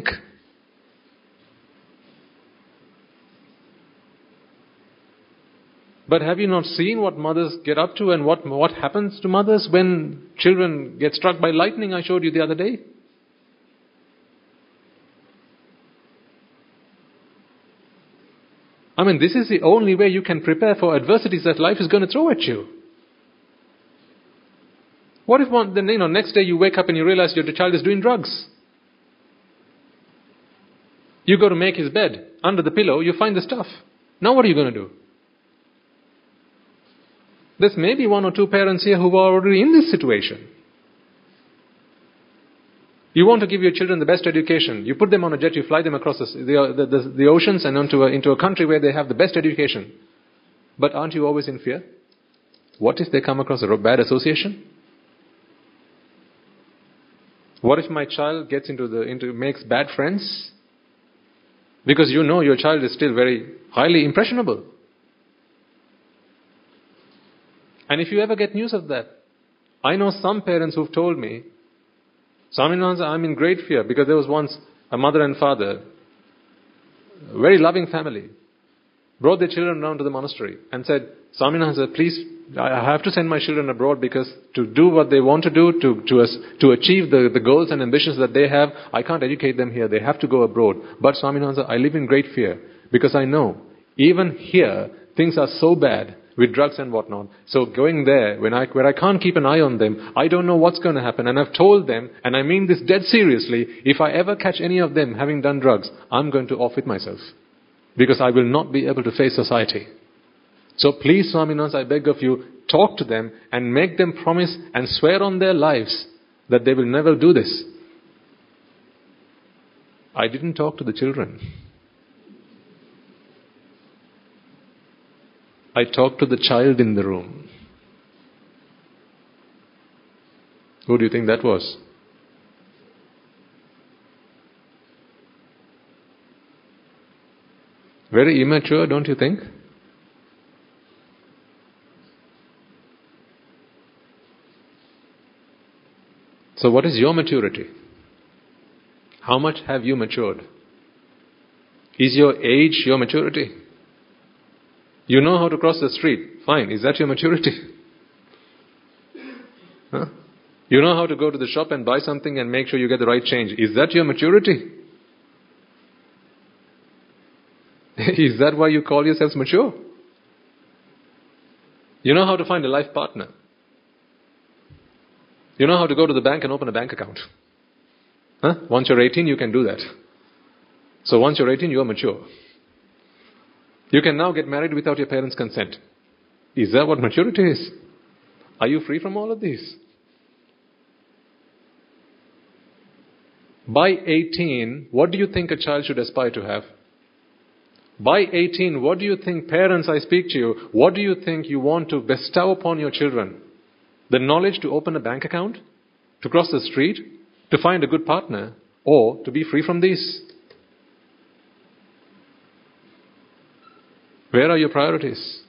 But have you not seen what mothers get up to and what happens to mothers when children get struck by lightning? I showed you the other day. I mean, this is the only way you can prepare for adversities that life is going to throw at you. What if next day you wake up and you realize your child is doing drugs? You go to make his bed. Under the pillow, you find the stuff. Now what are you going to do? There's maybe one or two parents here who are already in this situation. You want to give your children the best education. You put them on a jet, you fly them across the oceans and into a country where they have the best education. But aren't you always in fear? What if they come across a bad What if my child gets makes bad friends? Because you know your child is still very highly impressionable. And if you ever get news of that, I know some parents who've told me, Swaminathan, I'm in great fear because there was once a mother and father, a very loving family, brought their children down to the monastery and said, Swaminathan, please, I have to send my children abroad because to do what they want to do, to achieve the goals and ambitions that they have, I can't educate them here. They have to go abroad. But Swaminathan, I live in great fear because I know even here things are so bad with drugs and whatnot. So going there, where I can't keep an eye on them, I don't know what's going to happen. And I've told them, and I mean this dead seriously, if I ever catch any of them having done drugs, I'm going to off it myself. Because I will not be able to face society. So please, Swaminathan, I beg of you, talk to them and make them promise and swear on their lives that they will never do this. I didn't talk to the children. I talked to the child in the room. Who do you think that was? Very immature, don't you think? So what is your maturity? How much have you matured? Is your age your maturity? You know how to cross the street. Fine. Is that your maturity? Huh? You know how to go to the shop and buy something and make sure you get the right change. Is that your maturity? Is that why you call yourselves mature? You know how to find a life partner. You know how to go to the bank and open a bank account. Huh? Once you're 18, you can do that. So once you're 18, you're mature. You can now get married without your parents' consent. Is that what maturity is? Are you free from all of these? By 18, what do you think a child should aspire to have? By 18, what do you think, parents, I speak to you, what do you think you want to bestow upon your children? The knowledge to open a bank account? To cross the street? To find a good partner? Or to be free from these? Where are your priorities?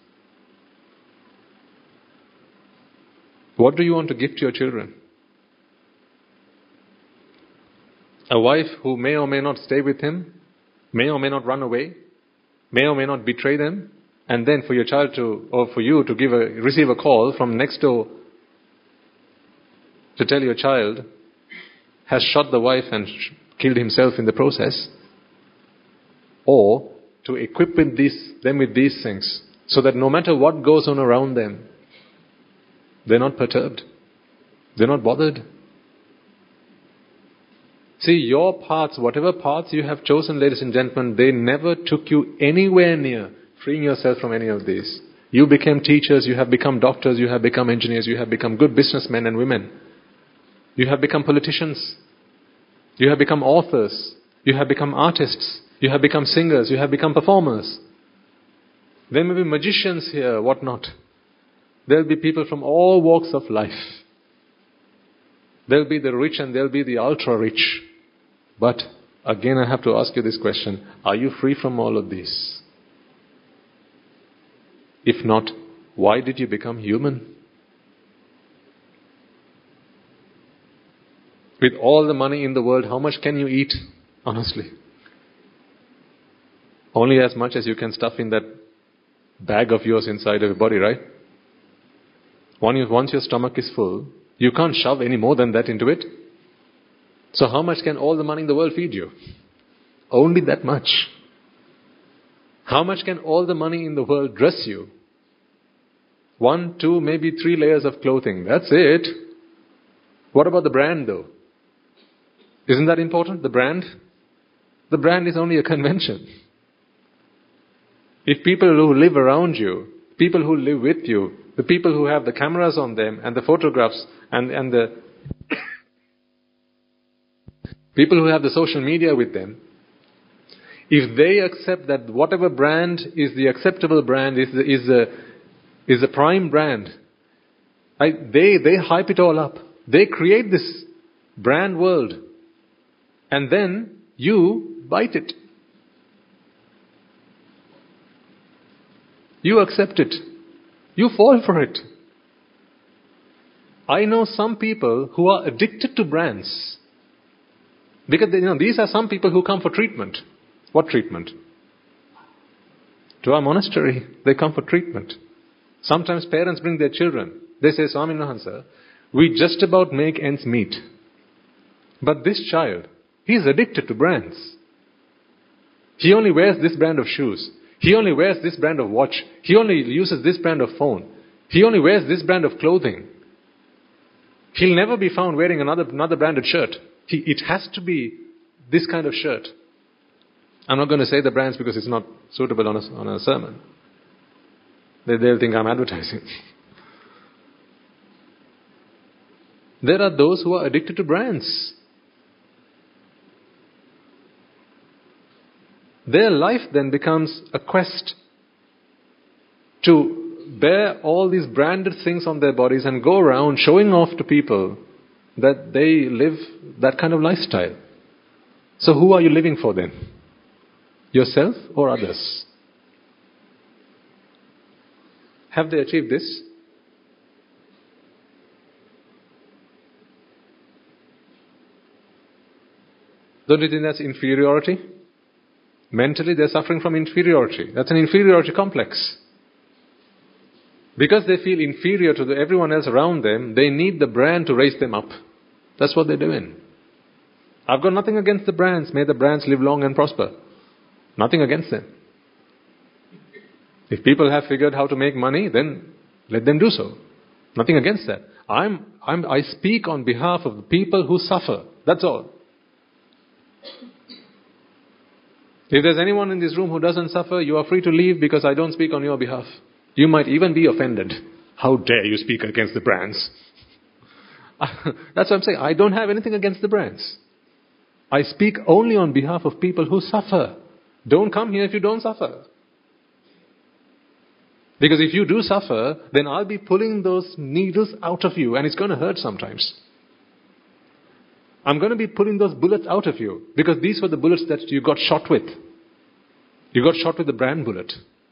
What do you want to give to your children? A wife who may or may not stay with him, may or may not run away, may or may not betray them, and then for your child to, or for you to receive a call from next door to tell your child has shot the wife and killed himself in the process, or to equip them with these things so that no matter what goes on around them, they're not perturbed, they're not bothered. See, your paths, whatever paths you have chosen, ladies and gentlemen, they never took you anywhere near freeing yourself from any of these. You became teachers, you have become doctors, you have become engineers, you have become good businessmen and women. You have become politicians. You have become authors. You have become artists. You have become singers. You have become performers. There may be magicians here, whatnot. There will be people from all walks of life. There will be the rich and there will be the ultra rich. But again, I have to ask you this question. Are you free from all of these? If not, why did you become human? With all the money in the world, how much can you eat? Honestly. Only as much as you can stuff in that bag of yours inside of your body, right? Once your stomach is full, you can't shove any more than that into it. So how much can all the money in the world feed you? Only that much. How much can all the money in the world dress you? 1, 2, maybe 3 layers of clothing. That's it. What about the brand though? Isn't that important? The brand? The brand is only a convention. If people who live around you, people who live with you, the people who have the cameras on them and the photographs and the people who have the social media with them, if they accept that whatever brand is the acceptable brand, is the prime brand, they hype it all up. They create this brand world. And then you bite it. You accept it. You fall for it. I know some people who are addicted to brands. Because these are some people who come for treatment. What treatment? To our monastery, they come for treatment. Sometimes parents bring their children. They say, Swaminathan sir, we just about make ends meet. But this child, he is addicted to brands. He only wears this brand of shoes. He only wears this brand of watch. He only uses this brand of phone. He only wears this brand of clothing. He'll never be found wearing another branded shirt. It has to be this kind of shirt. I'm not going to say the brands because it's not suitable on a sermon. They'll think I'm advertising. There are those who are addicted to brands. Their life then becomes a quest to bear all these branded things on their bodies and go around showing off to people that they live that kind of lifestyle. So who are you living for then? Yourself or others? Have they achieved this? Don't you think that's inferiority? Mentally, they're suffering from inferiority. That's an inferiority complex. Because they feel inferior to everyone else around them, they need the brand to raise them up. That's what they're doing. I've got nothing against the brands. May the brands live long and prosper. Nothing against them. If people have figured how to make money, then let them do so. Nothing against that. I speak on behalf of the people who suffer. That's all. If there's anyone in this room who doesn't suffer, you are free to leave because I don't speak on your behalf. You might even be offended. How dare you speak against the brands? That's what I'm saying. I don't have anything against the brands. I speak only on behalf of people who suffer. Don't come here if you don't suffer. Because if you do suffer, then I'll be pulling those needles out of you and it's going to hurt sometimes. I'm going to be pulling those bullets out of you because these were the bullets that you got shot with. You got shot with the brand bullet.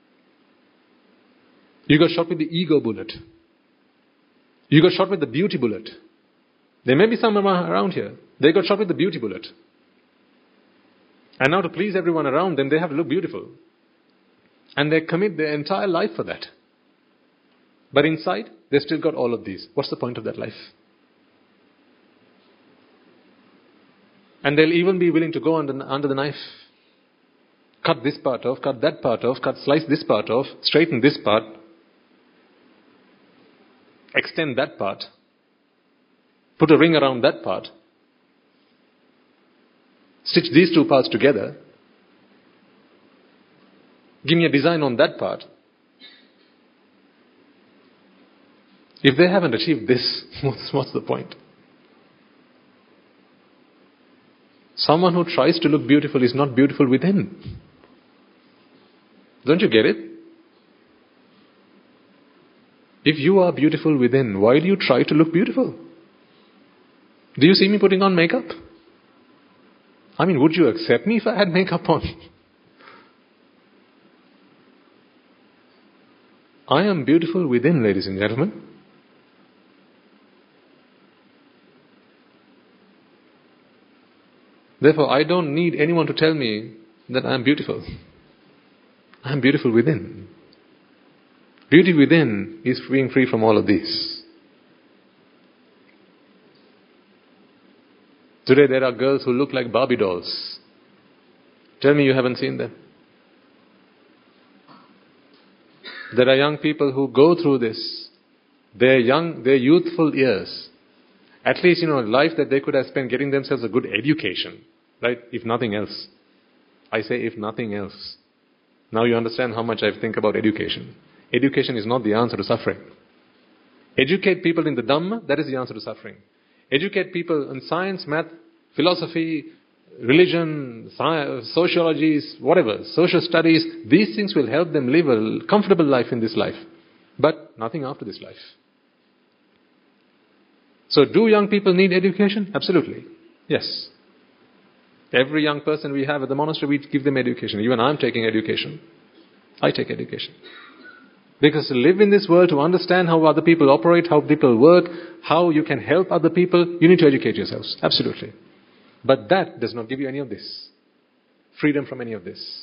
You got shot with the ego bullet. You got shot with the beauty bullet. There may be some around here. They got shot with the beauty bullet. And now to please everyone around them, they have to look beautiful. And they commit their entire life for that. But inside, they still got all of these. What's the point of that life? And they'll even be willing to go under the knife. Cut this part off, cut that part off, slice this part off, straighten this part, extend that part, put a ring around that part, stitch these two parts together, give me a design on that part. If they haven't achieved this, what's the point? Someone who tries to look beautiful is not beautiful within. Don't you get it? If you are beautiful within, why do you try to look beautiful? Do you see me putting on makeup? I mean, would you accept me if I had makeup on? I am beautiful within, ladies and gentlemen. Therefore, I don't need anyone to tell me that I am beautiful. I am beautiful within. Beauty within is being free from all of these. Today there are girls who look like Barbie dolls. Tell me you haven't seen them. There are young people who go through this. Their youthful years. At least, life that they could have spent getting themselves a good education. Right? If nothing else. I say if nothing else. Now you understand how much I think about education. Education is not the answer to suffering. Educate people in the Dhamma, that is the answer to suffering. Educate people in science, math, philosophy, religion, sociology, whatever, social studies. These things will help them live a comfortable life in this life. But nothing after this life. So do young people need education? Absolutely. Yes. Every young person we have at the monastery, we give them education. Even I'm taking education. I take education. Because to live in this world, to understand how other people operate, how people work, how you can help other people, you need to educate yourselves. Absolutely. But that does not give you any of this. Freedom from any of this.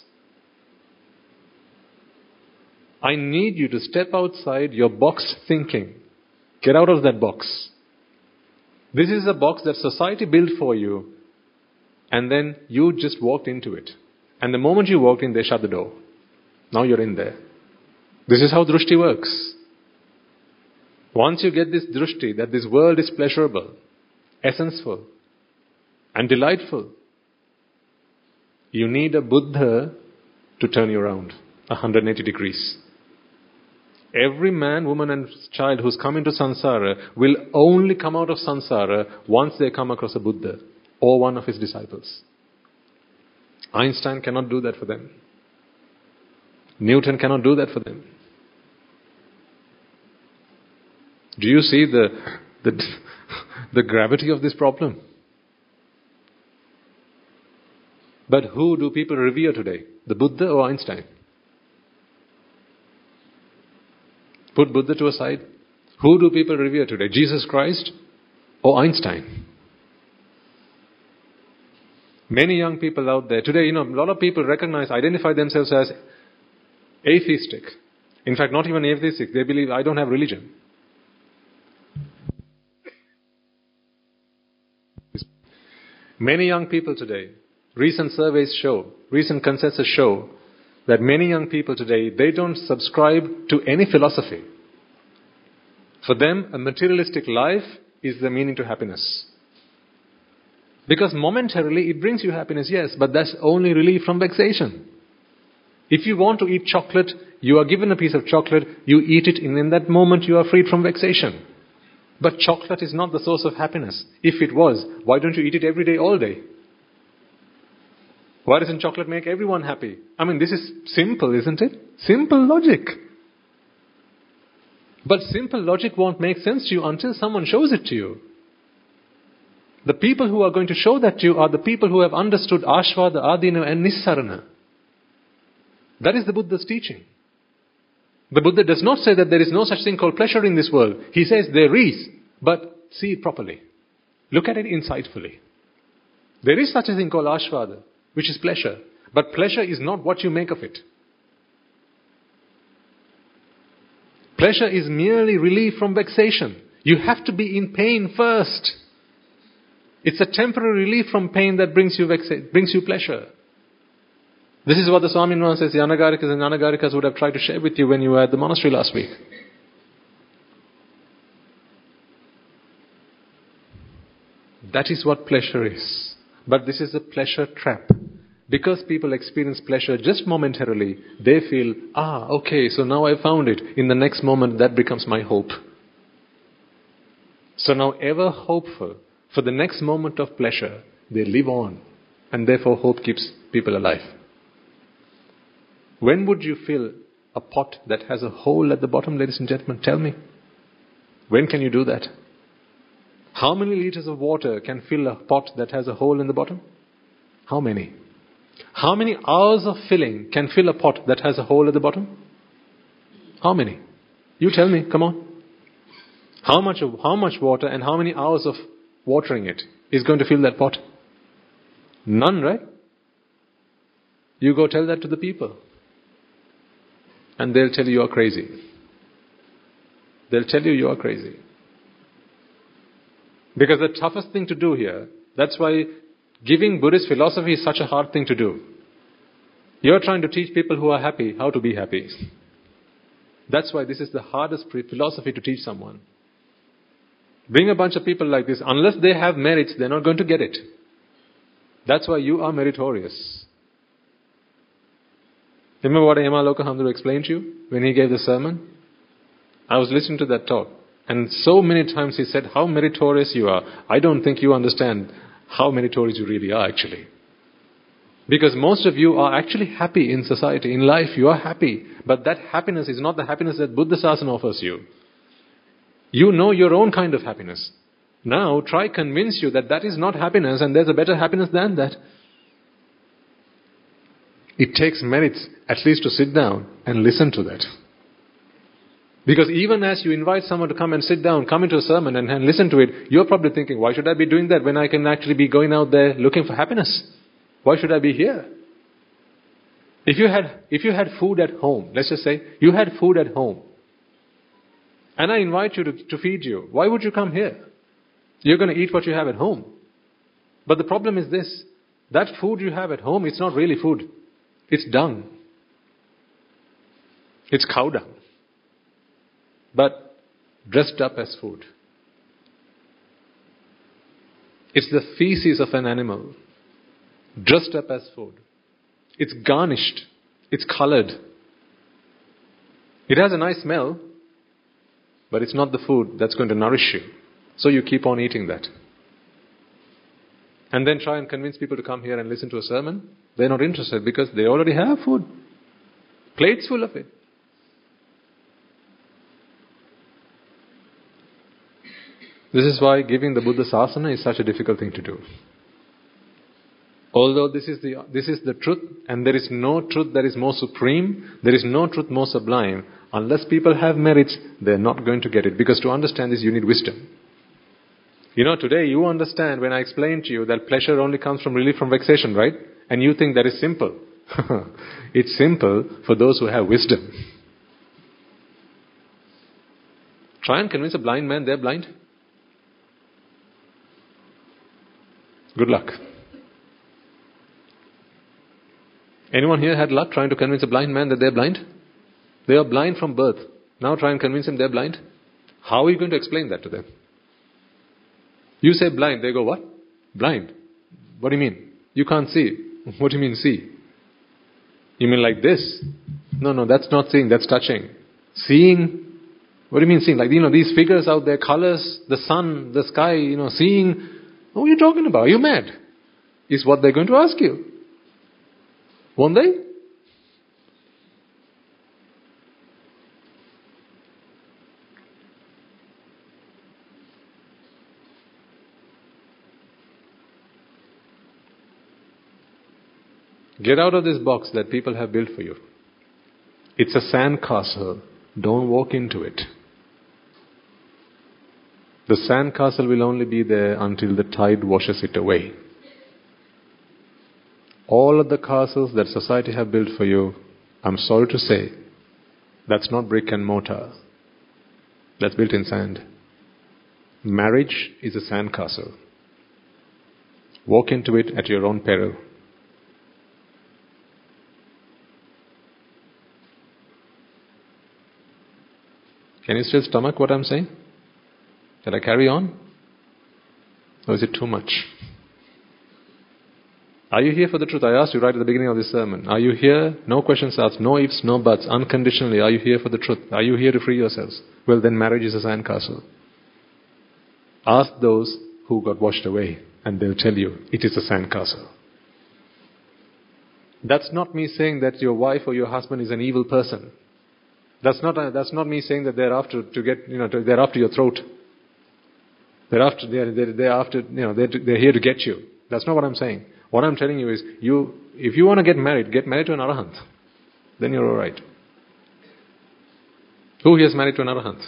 I need you to step outside your box thinking. Get out of that box. This is a box that society built for you. And then you just walked into it. And the moment you walked in, they shut the door. Now you're in there. This is how drushti works. Once you get this drushti, that this world is pleasurable, essenseful, and delightful, you need a Buddha to turn you around 180 degrees. Every man, woman and child who's come into samsara will only come out of samsara once they come across a Buddha or one of his disciples. Einstein cannot do that for them. Newton cannot do that for them. Do you see the gravity of this problem? But who do people revere today? The Buddha or Einstein? Put Buddha to a side. Who do people revere today? Jesus Christ or Einstein? Many young people out there today, a lot of people identify themselves as atheistic. In fact, not even atheistic. They believe, I don't have religion. Many young people today, recent consensus show that many young people today, they don't subscribe to any philosophy. For them, a materialistic life is the meaning to happiness. Because momentarily it brings you happiness, yes, but that's only relief from vexation. If you want to eat chocolate, you are given a piece of chocolate, you eat it, and in that moment you are freed from vexation. But chocolate is not the source of happiness. If it was, why don't you eat it every day, all day? Why doesn't chocolate make everyone happy? This is simple, isn't it? Simple logic. But simple logic won't make sense to you until someone shows it to you. The people who are going to show that to you are the people who have understood Ashvada, Adina and Nissarana. That is the Buddha's teaching. The Buddha does not say that there is no such thing called pleasure in this world. He says there is, but see it properly. Look at it insightfully. There is such a thing called Ashvada, which is pleasure. But pleasure is not what you make of it. Pleasure is merely relief from vexation. You have to be in pain first. It's a temporary relief from pain that brings you pleasure. This is what the Swami says the Anagarikas and Anagarikas would have tried to share with you when you were at the monastery last week. That is what pleasure is. But this is a pleasure trap. Because people experience pleasure just momentarily, they feel, okay, so now I found it. In the next moment, that becomes my hope. So now ever hopeful, for the next moment of pleasure, they live on. And therefore hope keeps people alive. When would you fill a pot that has a hole at the bottom, ladies and gentlemen? Tell me. When can you do that? How many liters of water can fill a pot that has a hole in the bottom? How many? How many hours of filling can fill a pot that has a hole at the bottom? How many? You tell me, come on. How much water and how many hours of watering it is going to fill that pot? None, right? You go tell that to the people. And they'll tell you are crazy. They'll tell you are crazy. Because the toughest thing to do here, that's why giving Buddhist philosophy is such a hard thing to do. You're trying to teach people who are happy how to be happy. That's why this is the hardest philosophy to teach someone. Bring a bunch of people like this, unless they have merits, they're not going to get it. That's why you are meritorious. Remember what Yamaloka Hamdru explained to you when he gave the sermon? I was listening to that talk, and so many times he said how meritorious you are. I don't think you understand how meritorious you really are actually. Because most of you are actually happy in society, in life you are happy. But that happiness is not the happiness that Buddha Sasana offers you. You know your own kind of happiness. Now try convince you that that is not happiness and there's a better happiness than that. It takes merits at least to sit down and listen to that. Because even as you invite someone to come and sit down, come into a sermon and listen to it, you're probably thinking, why should I be doing that when I can actually be going out there looking for happiness? Why should I be here? If you had food at home, let's just say, you had food at home, and I invite you to feed you, why would you come here? You're going to eat what you have at home. But the problem is this, that food you have at home, it's not really food. It's dung. It's cow dung. But dressed up as food. It's the feces of an animal, dressed up as food. It's garnished. It's colored. It has a nice smell, but it's not the food that's going to nourish you. So you keep on eating that. And then try and convince people to come here and listen to a sermon. They're not interested because they already have food. Plates full of it. This is why giving the Buddha Sasana is such a difficult thing to do. Although this is the truth, and there is no truth that is more supreme, there is no truth more sublime. Unless people have merits, they're not going to get it. Because to understand this, you need wisdom. Today you understand when I explain to you that pleasure only comes from relief from vexation, right? And you think that is simple. It's simple for those who have wisdom. Try and convince a blind man they're blind. Good luck. Anyone here had luck trying to convince a blind man that they're blind? They are blind from birth. Now try and convince him they're blind. How are you going to explain that to them? You say blind, they go, what? Blind? What do you mean? You can't see. What do you mean see? You mean like this? No, that's not seeing, that's touching. Seeing? What do you mean seeing? Like, these figures out there, colors, the sun, the sky, seeing. What are you talking about? Are you mad? Is what they're going to ask you. Won't they? Get out of this box that people have built for you. It's a sand castle. Don't walk into it. The sand castle will only be there until the tide washes it away. All of the castles that society have built for you, I'm sorry to say, that's not brick and mortar. That's built in sand. Marriage is a sand castle. Walk into it at your own peril. Can you still stomach what I'm saying? Shall I carry on? Or is it too much? Are you here for the truth? I asked you right at the beginning of this sermon. Are you here? No questions asked, no ifs, no buts, unconditionally. Are you here for the truth? Are you here to free yourselves? Well, then marriage is a sandcastle. Ask those who got washed away, and they'll tell you it is a sandcastle. That's not me saying that your wife or your husband is an evil person. That's not me saying that they're after they're after your throat. They're here to get you. That's not what I'm saying. What I'm telling you is, if you want to get married to an arahant. Then you're all right. Who here is married to an arahant?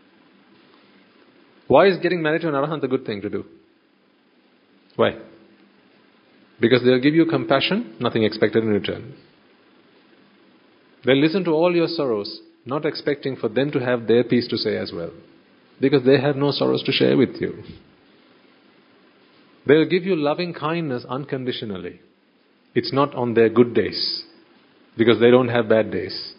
Why is getting married to an arahant a good thing to do? Why? Because they'll give you compassion, nothing expected in return. They'll listen to all your sorrows, not expecting for them to have their piece to say as well. Because they have no sorrows to share with you. They'll give you loving kindness unconditionally. It's not on their good days. Because they don't have bad days.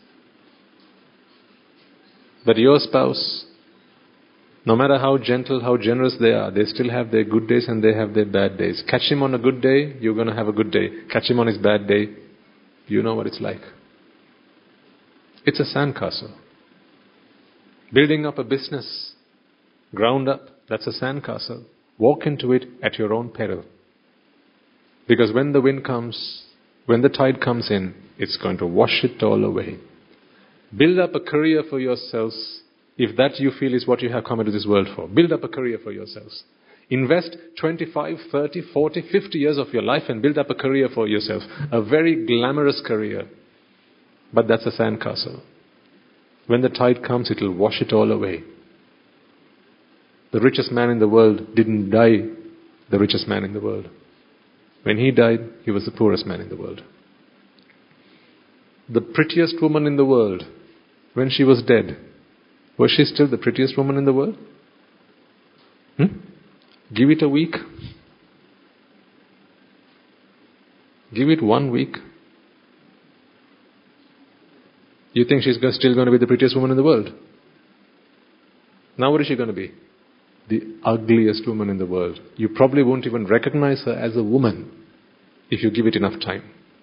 But your spouse, no matter how gentle, how generous they are, they still have their good days and they have their bad days. Catch him on a good day, you're going to have a good day. Catch him on his bad day, you know what it's like. It's a sandcastle. Building up a business, ground up, that's a sandcastle. Walk into it at your own peril. Because when the wind comes, when the tide comes in, it's going to wash it all away. Build up a career for yourselves, if that you feel is what you have come into this world for. Build up a career for yourselves. Invest 25, 30, 40, 50 years of your life and build up a career for yourself. A very glamorous career. But that's a sandcastle. When the tide comes, it will wash it all away. The richest man in the world didn't die the richest man in the world. When he died, he was the poorest man in the world. The prettiest woman in the world, when she was dead, was she still the prettiest woman in the world? Give it a week. Give it 1 week. You think she's still going to be the prettiest woman in the world? Now what is she going to be? The ugliest woman in the world. You probably won't even recognize her as a woman if you give it enough time.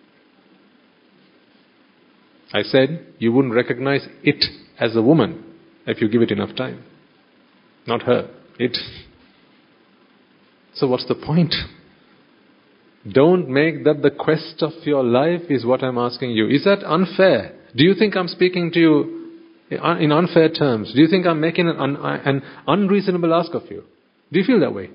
I said you wouldn't recognize it as a woman if you give it enough time. Not her, it. So what's the point? Don't make that the quest of your life is what I'm asking you. Is that unfair? Do you think I'm speaking to you in unfair terms? Do you think I'm making an unreasonable ask of you? Do you feel that way?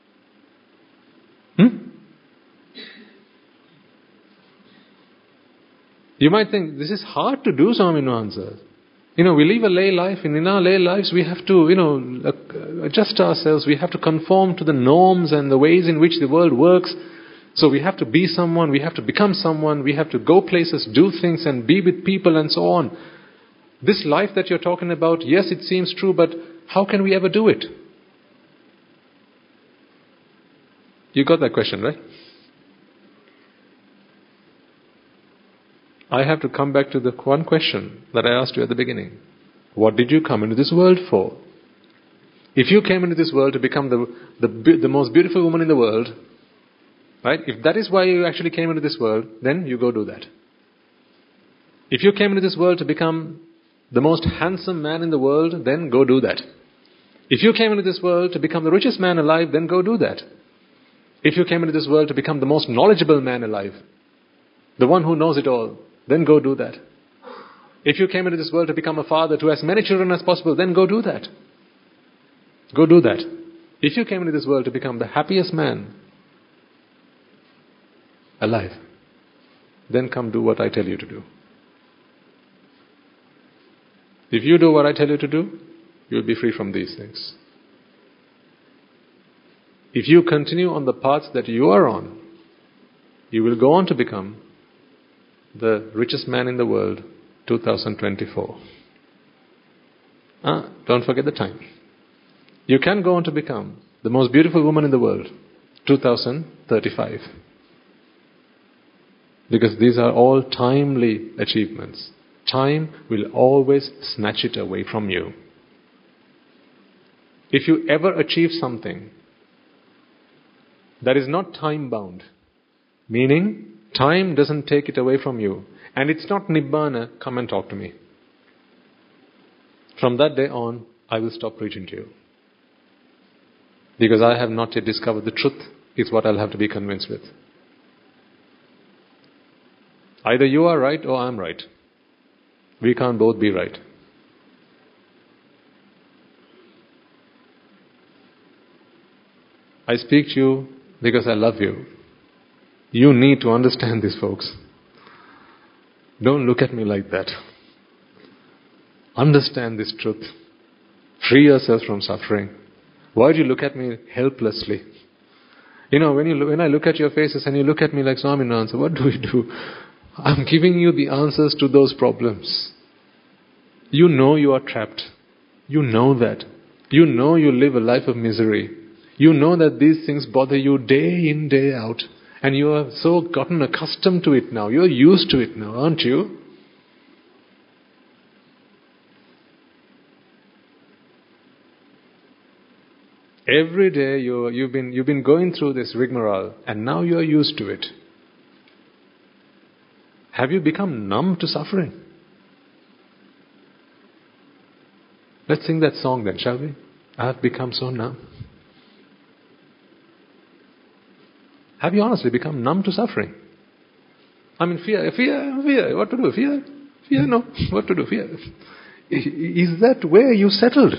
You might think, this is hard to do, Swami answers. We live a lay life, and in our lay lives we have to, to adjust ourselves. We have to conform to the norms and the ways in which the world works. So we have to be someone, we have to become someone, we have to go places, do things and be with people and so on. This life that you're talking about, yes, it seems true, but how can we ever do it? You got that question, right? I have to come back to the one question that I asked you at the beginning. What did you come into this world for? If you came into this world to become the most beautiful woman in the world, right? If that is why you actually came into this world, then you go do that. If you came into this world to become the most handsome man in the world, then go do that. If you came into this world to become the richest man alive, then go do that. If you came into this world to become the most knowledgeable man alive, the one who knows it all, then go do that. If you came into this world to become a father to as many children as possible, then go do that. Go do that. If you came into this world to become the happiest man alive, then come do what I tell you to do. If you do what I tell you to do, you'll be free from these things. If you continue on the path that you are on, you will go on to become the richest man in the world, 2024. Don't forget the time. You can go on to become the most beautiful woman in the world, 2035. Because these are all timely achievements. Time will always snatch it away from you. If you ever achieve something that is not time bound, meaning time doesn't take it away from you, and it's not Nibbana, come and talk to me. From that day on, I will stop preaching to you. Because I have not yet discovered the truth, is what I'll have to be convinced with. Either you are right or I'm right. We can't both be right. I speak to you because I love you. You need to understand this, folks. Don't look at me like that. Understand this truth. Free yourself from suffering. Why do you look at me helplessly? You know, when I look at your faces and you look at me like Swaminathan, so what do we do? I'm giving you the answers to those problems. You know you are trapped. You know that. You know you live a life of misery. You know that these things bother you day in, day out. And you have so gotten accustomed to it now. You're used to it now, aren't you? Every day you've been going through this rigmarole, and now you're used to it. Have you become numb to suffering? Let's sing that song then, shall we? I've become so numb. Have you honestly become numb to suffering? I mean, fear. What to do? Fear, no. What to do? Fear. Is that where you settled?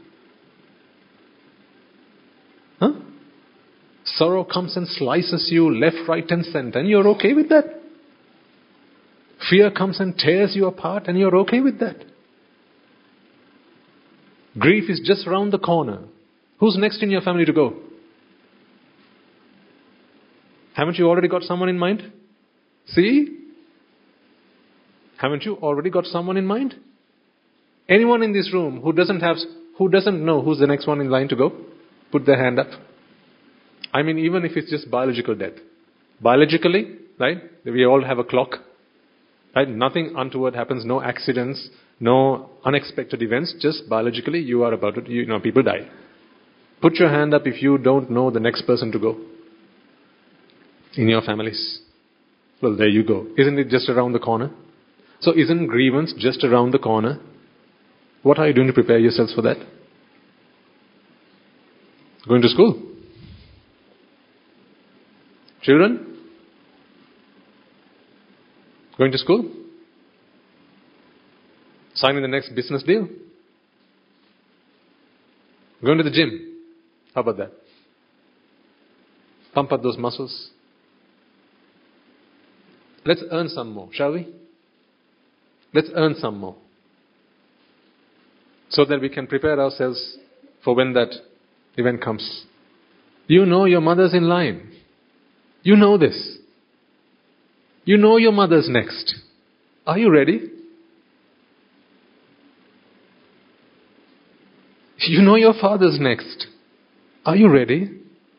Huh? Sorrow comes and slices you left, right and center, and you're okay with that? Fear comes and tears you apart, and you're okay with that? Grief is just around the corner. Who's next in your family to go? Haven't you already got someone in mind? See? Haven't you already got someone in mind? Anyone in this room who doesn't know who's the next one in line to go? Put their hand up. I mean, even if it's just biological death. Biologically, right? We all have a clock. Right? Nothing untoward happens, no accidents, no unexpected events, just biologically you are about to, people die. Put your hand up if you don't know the next person to go in your families. Well, there you go. Isn't it just around the corner? So isn't grievance just around the corner? What are you doing to prepare yourselves for that? Going to school? Children? Going to school? Signing the next business deal? Going to the gym? How about that? Pump up those muscles. Let's earn some more, shall we? Let's earn some more. So that we can prepare ourselves for when that event comes. You know your mother's in line. You know this. You know your mother's next. Are you ready? You know your father's next. Are you ready?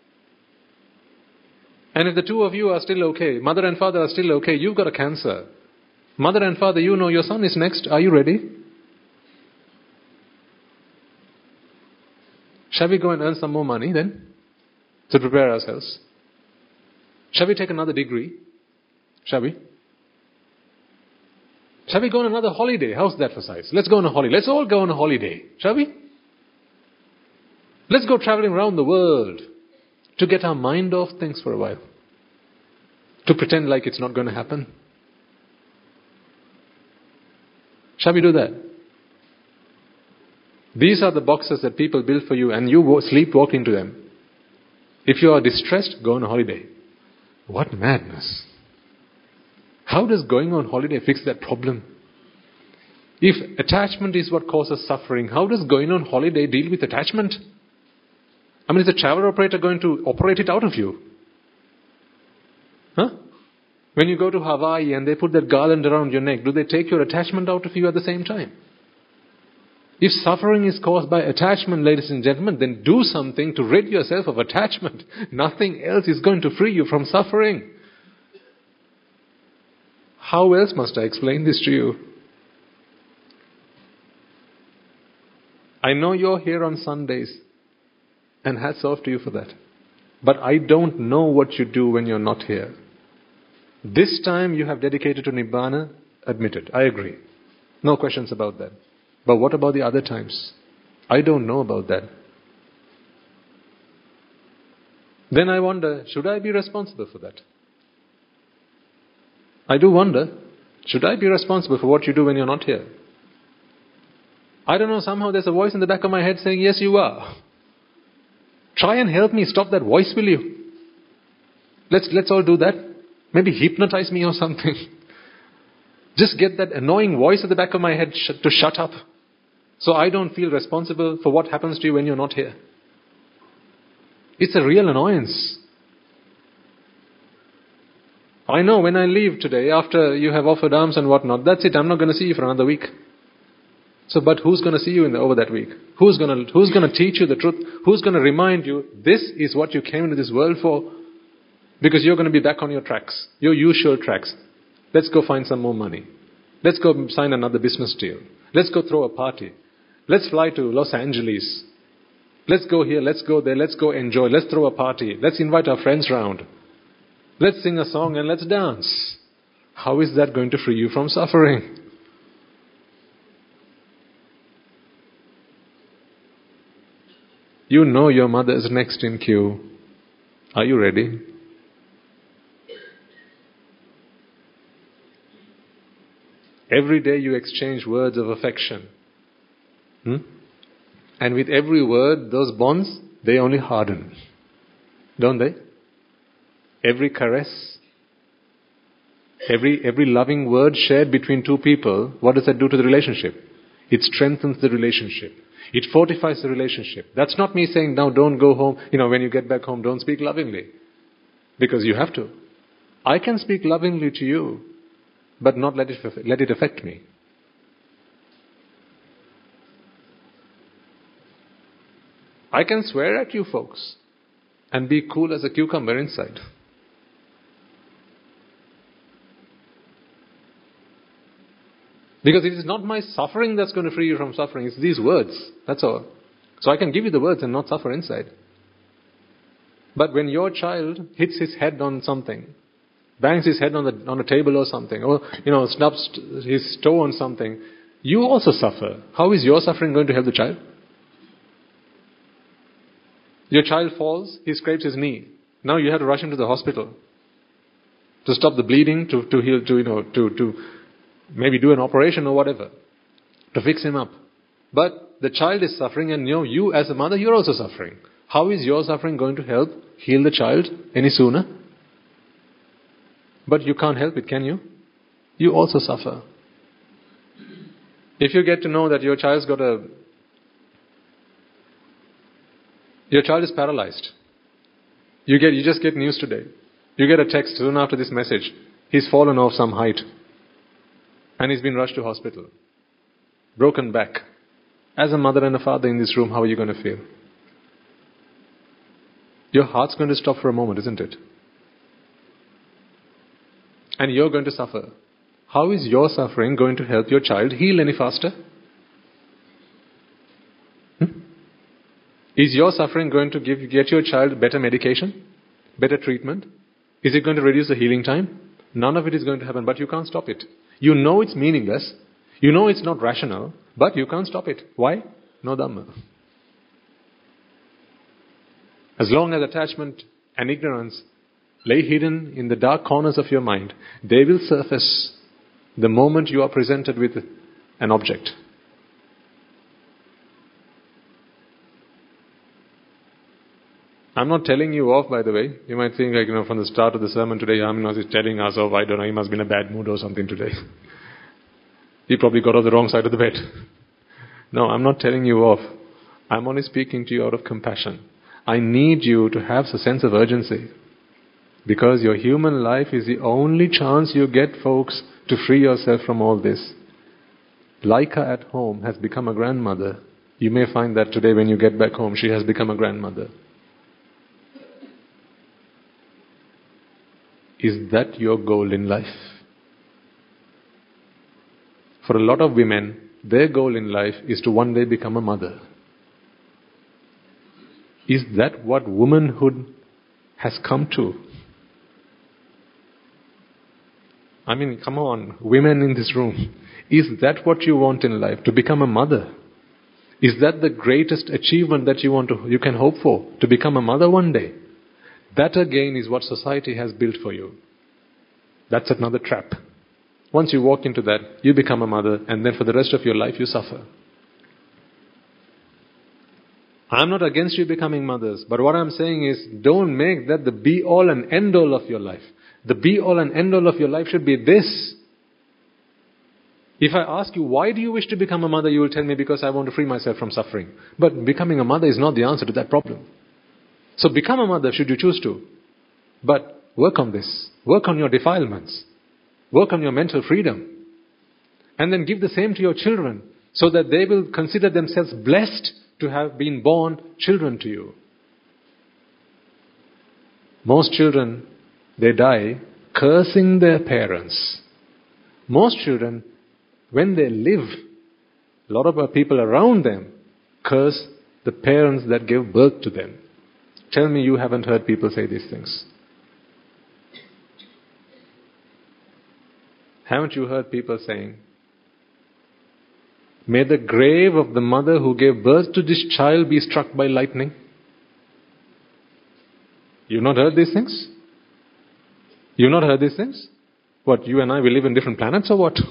And if the two of you are still okay, mother and father are still okay, you've got a cancer. Mother and father, you know your son is next. Are you ready? Shall we go and earn some more money then? To prepare ourselves? Shall we take another degree? Shall we? Shall we go on another holiday? How's that for size? Let's go on a holiday. Let's all go on a holiday. Shall we? Let's go traveling around the world to get our mind off things for a while. To pretend like it's not going to happen. Shall we do that? These are the boxes that people build for you and you sleepwalk into them. If you are distressed, go on a holiday. What madness. How does going on holiday fix that problem? If attachment is what causes suffering, how does going on holiday deal with attachment? I mean, is the travel operator going to operate it out of you? Huh? When you go to Hawaii and they put that garland around your neck, do they take your attachment out of you at the same time? If suffering is caused by attachment, ladies and gentlemen, then do something to rid yourself of attachment. Nothing else is going to free you from suffering. How else must I explain this to you? I know you're here on Sundays, and hats off to you for that. But I don't know what you do when you're not here. This time you have dedicated to Nibbana, admitted. I agree. No questions about that. But what about the other times? I don't know about that. Then I wonder, should I be responsible for that? I do wonder, should I be responsible for what you do when you're not here? I don't know, somehow there's a voice in the back of my head saying, yes, you are. Try and help me stop that voice, will you? Let's all do that. Maybe hypnotize me or something. Just get that annoying voice at the back of my head to shut up. So I don't feel responsible for what happens to you when you're not here. It's a real annoyance. I know when I leave today, after you have offered arms and whatnot, that's it, I'm not going to see you for another week. So, but who's going to see you over that week? Who's going to teach you the truth? Who's going to remind you, this is what you came into this world for? Because you're going to be back on your tracks, your usual tracks. Let's go find some more money. Let's go sign another business deal. Let's go throw a party. Let's fly to Los Angeles. Let's go here, let's go there, let's go enjoy, let's throw a party. Let's invite our friends round. Let's sing a song and let's dance. How is that going to free you from suffering? You know your mother is next in queue. Are you ready? Every day you exchange words of affection. And with every word, those bonds, they only harden. Don't they? Every caress, every loving word shared between two people, what does that do to the relationship? It strengthens the relationship. It fortifies the relationship. That's not me saying, now don't go home, when you get back home, don't speak lovingly. Because you have to. I can speak lovingly to you, but not let it affect me. I can swear at you folks and be cool as a cucumber inside. Because it is not my suffering that's going to free you from suffering. It's these words. That's all. So I can give you the words and not suffer inside. But when your child hits his head on something, bangs his head on a table or something, or snubs his toe on something, you also suffer. How is your suffering going to help the child? Your child falls, he scrapes his knee. Now you have to rush him to the hospital to stop the bleeding, to heal, to maybe do an operation or whatever, to fix him up. But the child is suffering, and you as a mother, you're also suffering. How is your suffering going to help heal the child any sooner? But you can't help it, can you? You also suffer. If you get to know that your child's got a Your child is paralyzed. You just get news today. You get a text soon after this message. He's fallen off some height. And he's been rushed to hospital. Broken back. As a mother and a father in this room, how are you going to feel? Your heart's going to stop for a moment, isn't it? And you're going to suffer. How is your suffering going to help your child heal any faster? Is your suffering going to get your child better medication? Better treatment? Is it going to reduce the healing time? None of it is going to happen, but you can't stop it. You know it's meaningless. You know it's not rational, but you can't stop it. Why? No Dhamma. As long as attachment and ignorance lay hidden in the dark corners of your mind, they will surface the moment you are presented with an object. I'm not telling you off, by the way. You might think, from the start of the sermon today, Yaminas is telling us off. I don't know, he must be in a bad mood or something today. He probably got on the wrong side of the bed. No, I'm not telling you off. I'm only speaking to you out of compassion. I need you to have a sense of urgency. Because your human life is the only chance you get, folks, to free yourself from all this. Laika at home has become a grandmother. You may find that today when you get back home, she has become a grandmother. Is that your goal in life? For a lot of women, their goal in life is to one day become a mother. Is that what womanhood has come to? I mean, come on, women in this room. Is that what you want in life? To become a mother? Is that the greatest achievement that you can hope for? To become a mother one day? That again is what society has built for you. That's another trap. Once you walk into that, you become a mother, and then for the rest of your life you suffer. I'm not against you becoming mothers, but what I'm saying is, don't make that the be-all and end-all of your life. The be-all and end-all of your life should be this. If I ask you, why do you wish to become a mother, you will tell me, because I want to free myself from suffering. But becoming a mother is not the answer to that problem. So become a mother should you choose to. But work on this. Work on your defilements. Work on your mental freedom. And then give the same to your children, so that they will consider themselves blessed to have been born children to you. Most children, they die cursing their parents. Most children, when they live, a lot of people around them curse the parents that gave birth to them. Tell me you haven't heard people say these things. Haven't you heard people saying, may the grave of the mother who gave birth to this child be struck by lightning? You've not heard these things? You've not heard these things? What, you and I, we live in different planets or what?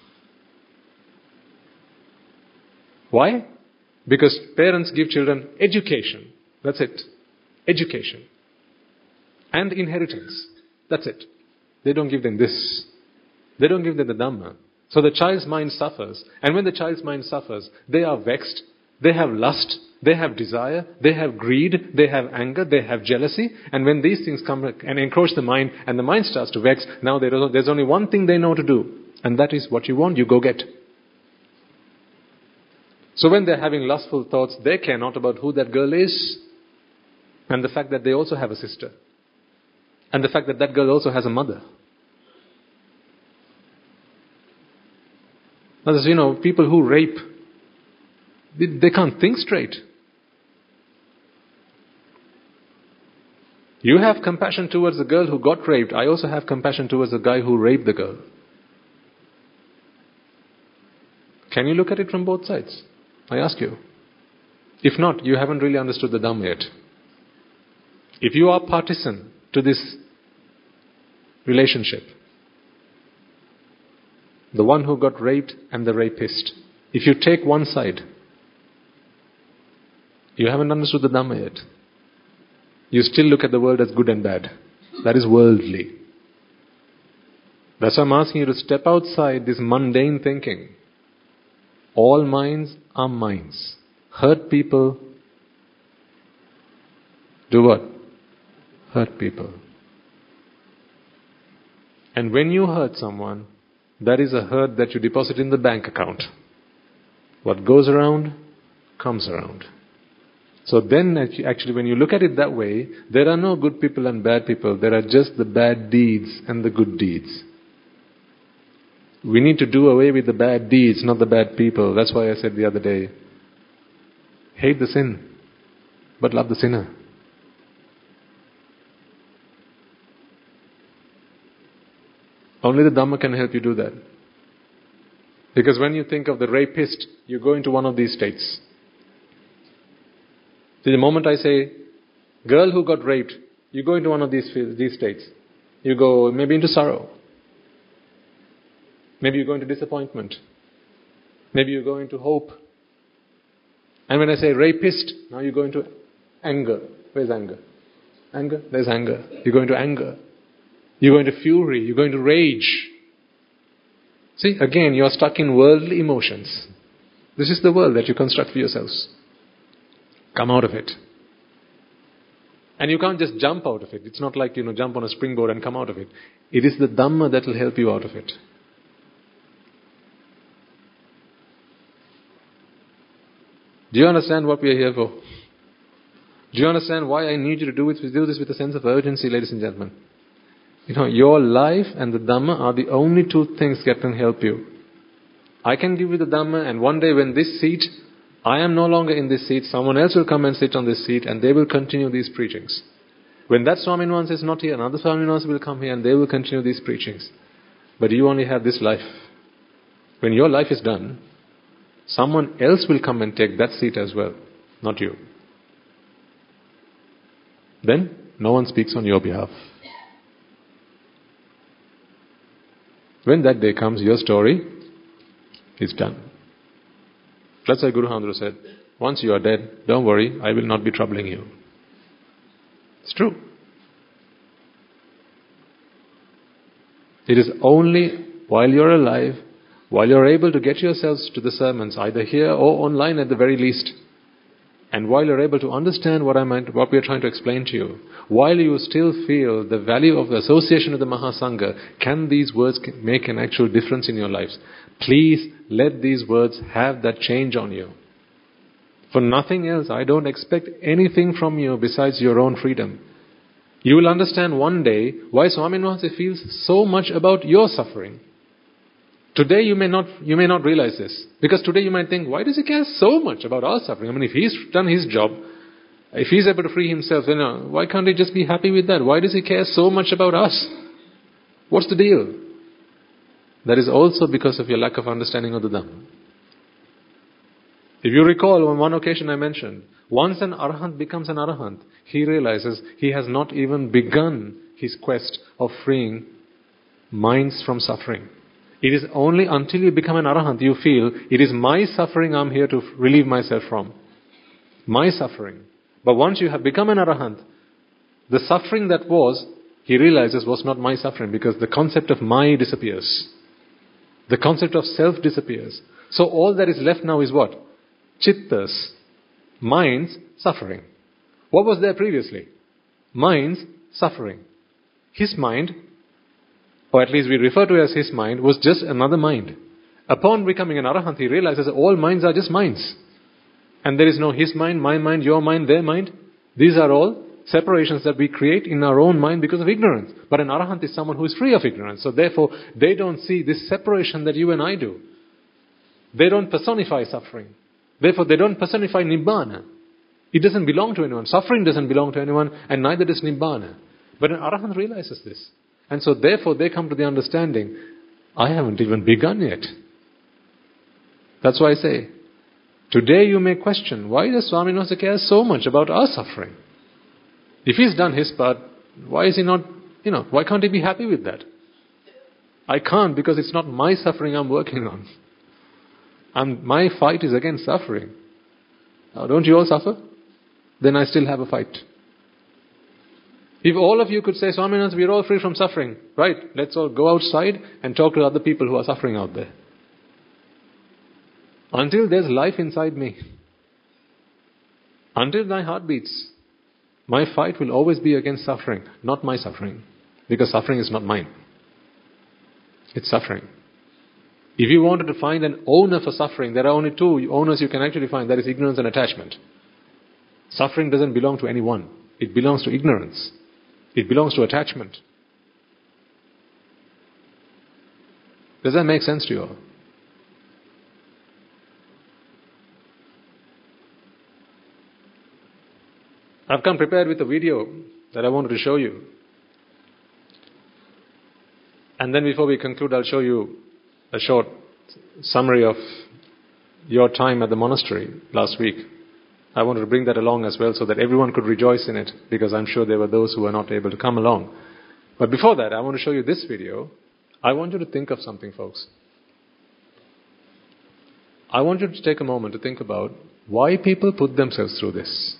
Why? Because parents give children education. That's it. Education. And inheritance. That's it. They don't give them this. They don't give them the Dhamma. So the child's mind suffers. And when the child's mind suffers, they are vexed. They have lust. They have desire. They have greed. They have anger. They have jealousy. And when these things come and encroach the mind, and the mind starts to vex, now there's only one thing they know to do. And that is what you want, you go get. So when they're having lustful thoughts, they care not about who that girl is. And the fact that they also have a sister. And the fact that that girl also has a mother. Others, people who rape, they can't think straight. You have compassion towards the girl who got raped. I also have compassion towards the guy who raped the girl. Can you look at it from both sides? I ask you. If not, you haven't really understood the Dhamma yet. If you are partisan to this relationship, the one who got raped and the rapist, if you take one side, you haven't understood the Dhamma yet. You still look at the world as good and bad. That is worldly. That's why I'm asking you to step outside this mundane thinking. All minds are minds. Hurt people Do what? Hurt people. And when you hurt someone, that is a hurt that you deposit in the bank account. What goes around, comes around. So then actually when you look at it that way, there are no good people and bad people. There are just the bad deeds and the good deeds. We need to do away with the bad deeds, not the bad people. That's why I said the other day, hate the sin, but love the sinner. Only the Dhamma can help you do that. Because when you think of the rapist, you go into one of these states. See, the moment I say, girl who got raped, you go into one of these states. You go maybe into sorrow. Maybe you go into disappointment. Maybe you go into hope. And when I say rapist, now you go into anger. Where's anger? Anger? There's anger. You go into anger. You go into fury. You go into rage. See, again, you are stuck in worldly emotions. This is the world that you construct for yourselves. Come out of it. And you can't just jump out of it. It's not like, jump on a springboard and come out of it. It is the Dhamma that will help you out of it. Do you understand what we are here for? Do you understand why I need you to do this with a sense of urgency, ladies and gentlemen? Your life and the Dhamma are the only two things that can help you. I can give you the Dhamma, and one day when this seat, I am no longer in this seat, someone else will come and sit on this seat and they will continue these preachings. When that Swaminivans is not here, another Swaminivans will come here and they will continue these preachings. But you only have this life. When your life is done, someone else will come and take that seat as well, not you. Then, no one speaks on your behalf. When that day comes, your story is done. That's why Guru Handra said, once you are dead, don't worry, I will not be troubling you. It's true. It is only while you're alive, while you're able to get yourselves to the sermons, either here or online at the very least, and while you're able to understand what we are trying to explain to you, while you still feel the value of the association with the Mahasangha, can these words make an actual difference in your lives? Please let these words have that change on you. For nothing else, I don't expect anything from you besides your own freedom. You will understand one day why Swaminivans feels so much about your suffering. Today you may not realize this. Because today you might think, why does he care so much about our suffering? I mean, if he's done his job, if he's able to free himself, then why can't he just be happy with that? Why does he care so much about us? What's the deal? That is also because of your lack of understanding of the Dhamma. If you recall, on one occasion I mentioned, once an Arahant becomes an Arahant, he realizes he has not even begun his quest of freeing minds from suffering. It is only until you become an Arahant you feel, it is my suffering I'm here to relieve myself from. My suffering. But once you have become an Arahant, the suffering that was, he realizes was not my suffering, because the concept of my disappears. The concept of self disappears. So all that is left now is what? Chittas, minds, suffering. What was there previously? Minds, suffering. His mind, or at least we refer to it as his mind, was just another mind. Upon becoming an Arahant, he realizes that all minds are just minds. And there is no his mind, my mind, your mind, their mind. These are all separations that we create in our own mind because of ignorance. But an Arahant is someone who is free of ignorance. So therefore, they don't see this separation that you and I do. They don't personify suffering. Therefore, they don't personify Nibbana. It doesn't belong to anyone. Suffering doesn't belong to anyone, and neither does Nibbana. But an Arahant realizes this. And so therefore, they come to the understanding, I haven't even begun yet. That's why I say, today you may question, why does Swaminivasa care so much about our suffering? If he's done his part, why is he not, why can't he be happy with that? I can't, because it's not my suffering I'm working on. My fight is against suffering. Now, don't you all suffer? Then I still have a fight. If all of you could say, Swaminivasa, we're all free from suffering, right? Let's all go outside and talk to other people who are suffering out there. Until there's life inside me, until my heart beats, My fight will always be against suffering, not my suffering. Because suffering is not mine. It's suffering. If you wanted to find an owner for suffering, there are only two owners you can actually find. That is ignorance and attachment. Suffering doesn't belong to anyone. It belongs to ignorance. It belongs to attachment. Does that make sense to you all? I've come prepared with a video that I wanted to show you. And then before we conclude, I'll show you a short summary of your time at the monastery last week. I wanted to bring that along as well so that everyone could rejoice in it, because I'm sure there were those who were not able to come along. But before that, I want to show you this video. I want you to think of something, folks. I want you to take a moment to think about why people put themselves through this.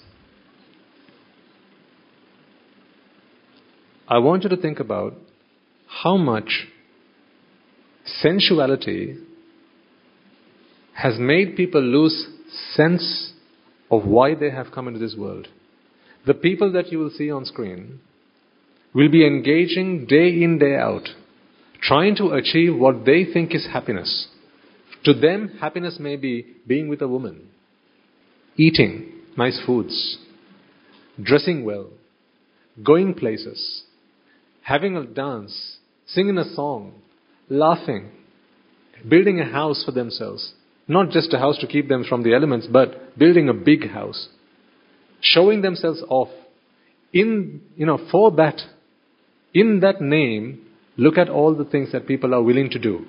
I want you to think about how much sensuality has made people lose sense of why they have come into this world. The people that you will see on screen will be engaging day in, day out, trying to achieve what they think is happiness. To them, happiness may be being with a woman, eating nice foods, dressing well, going places, having a dance, singing a song, laughing, building a house for themselves. Not just a house to keep them from the elements, but building a big house. Showing themselves off. For that, in that name, look at all the things that people are willing to do.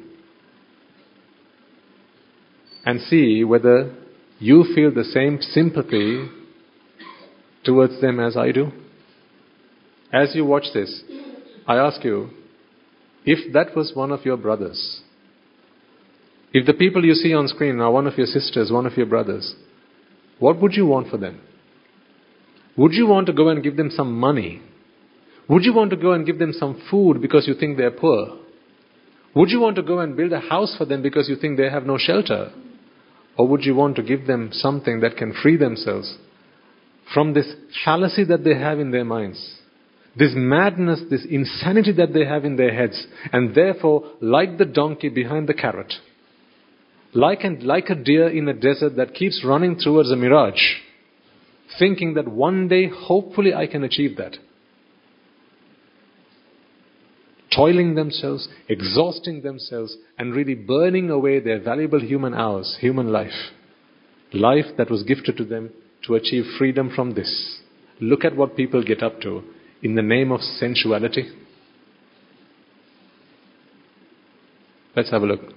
And see whether you feel the same sympathy towards them as I do. As you watch this, I ask you, if that was one of your brothers, if the people you see on screen are one of your sisters, one of your brothers, what would you want for them? Would you want to go and give them some money? Would you want to go and give them some food because you think they're poor? Would you want to go and build a house for them because you think they have no shelter? Or would you want to give them something that can free themselves from this fallacy that they have in their minds? This madness, this insanity that they have in their heads, and therefore, like the donkey behind the carrot, like a deer in a desert that keeps running towards a mirage, thinking that one day, hopefully, I can achieve that. Toiling themselves, exhausting themselves, and really burning away their valuable human hours, human life. Life that was gifted to them to achieve freedom from this. Look at what people get up to in the name of sensuality. Let's have a look.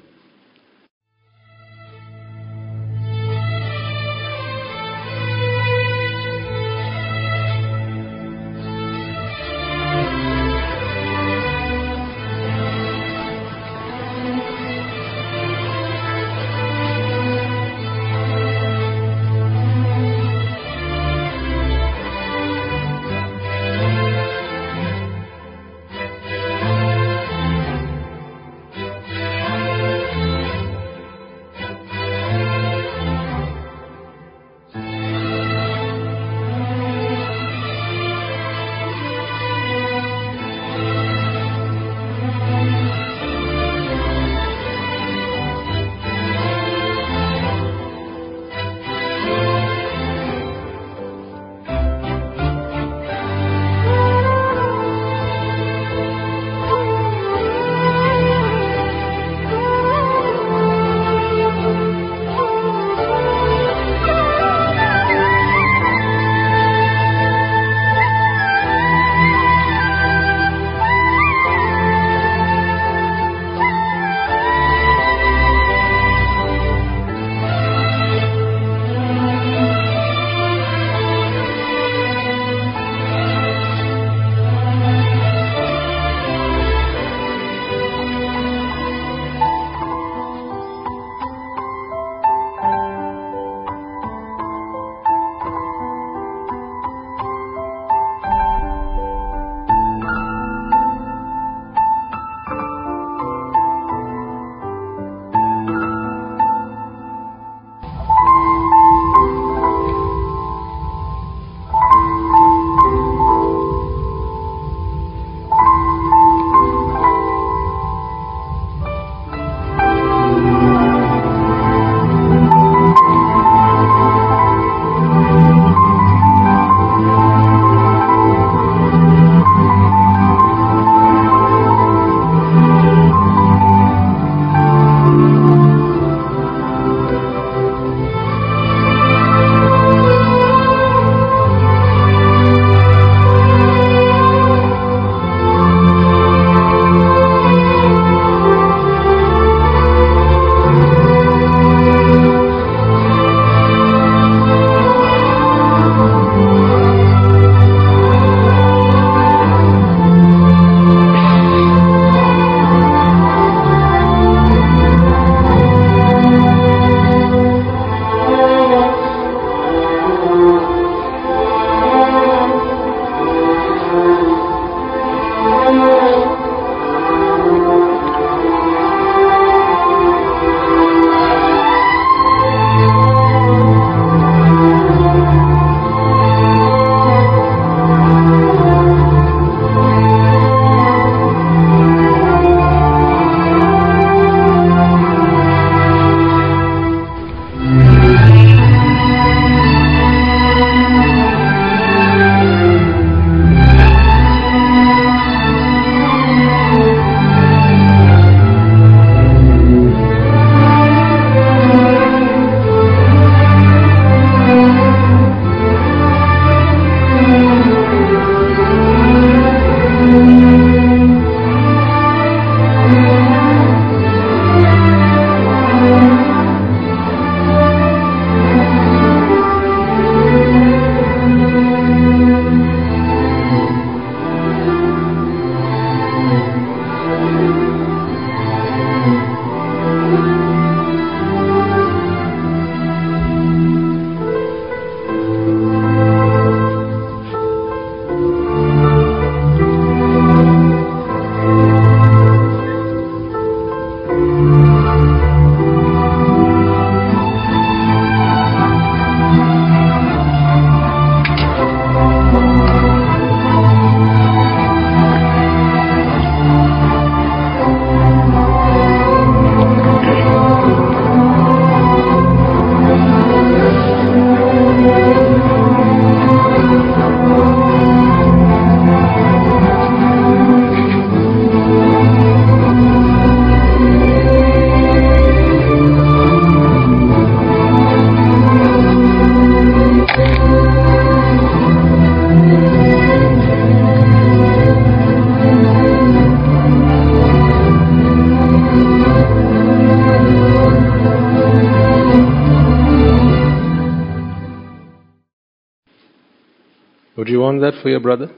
Would you want that for your brother?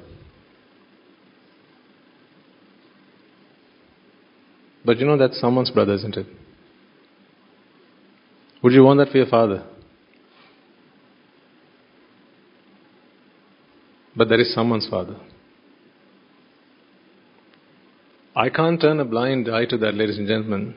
But you know that's someone's brother, isn't it? Would you want that for your father? But that is someone's father. I can't turn a blind eye to that, ladies and gentlemen,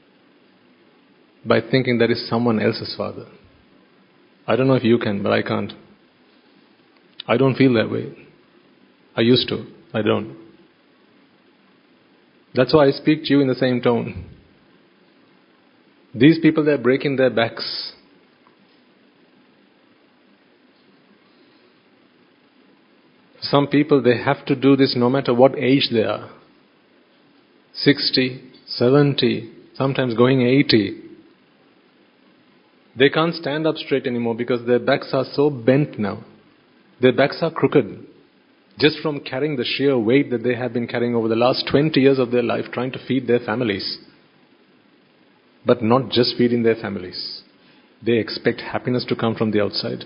by thinking that is someone else's father. I don't know if you can, but I can't. I don't feel that way. I used to. I don't. That's why I speak to you in the same tone. These people, they're breaking their backs. Some people, they have to do this no matter what age they are. 60, 70, sometimes going 80. They can't stand up straight anymore because their backs are so bent now. Their backs are crooked. Just from carrying the sheer weight that they have been carrying over the last 20 years of their life trying to feed their families. But not just feeding their families. They expect happiness to come from the outside.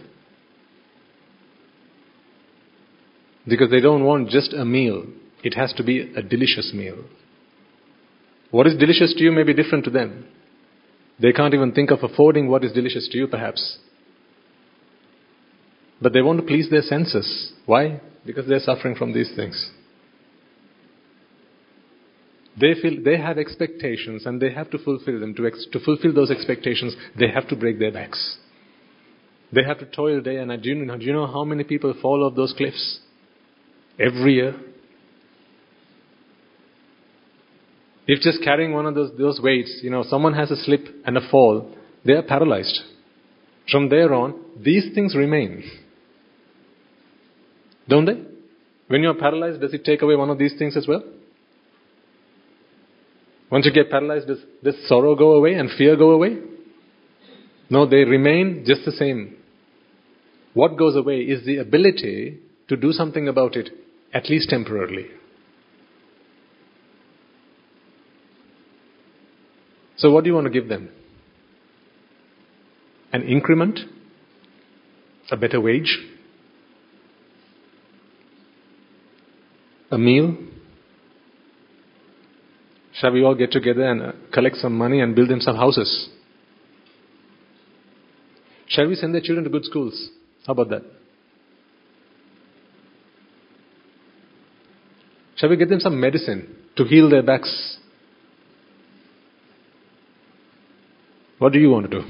Because they don't want just a meal. It has to be a delicious meal. What is delicious to you may be different to them. They can't even think of affording what is delicious to you perhaps. But they want to please their senses. Why? Because they're suffering from these things. They feel they have expectations and they have to fulfill them. To fulfill those expectations, they have to break their backs. They have to toil day and night. Do you know how many people fall off those cliffs? Every year. If just carrying one of those weights, someone has a slip and a fall, they are paralyzed. From there on, these things remain. Don't they? When you are paralyzed, does it take away one of these things as well? Once you get paralyzed, does sorrow go away and fear go away? No, they remain just the same. What goes away is the ability to do something about it, at least temporarily. So what do you want to give them? An increment? A better wage? A meal? Shall we all get together and collect some money and build them some houses? Shall we send their children to good schools? How about that? Shall we get them some medicine to heal their backs? What do you want to do?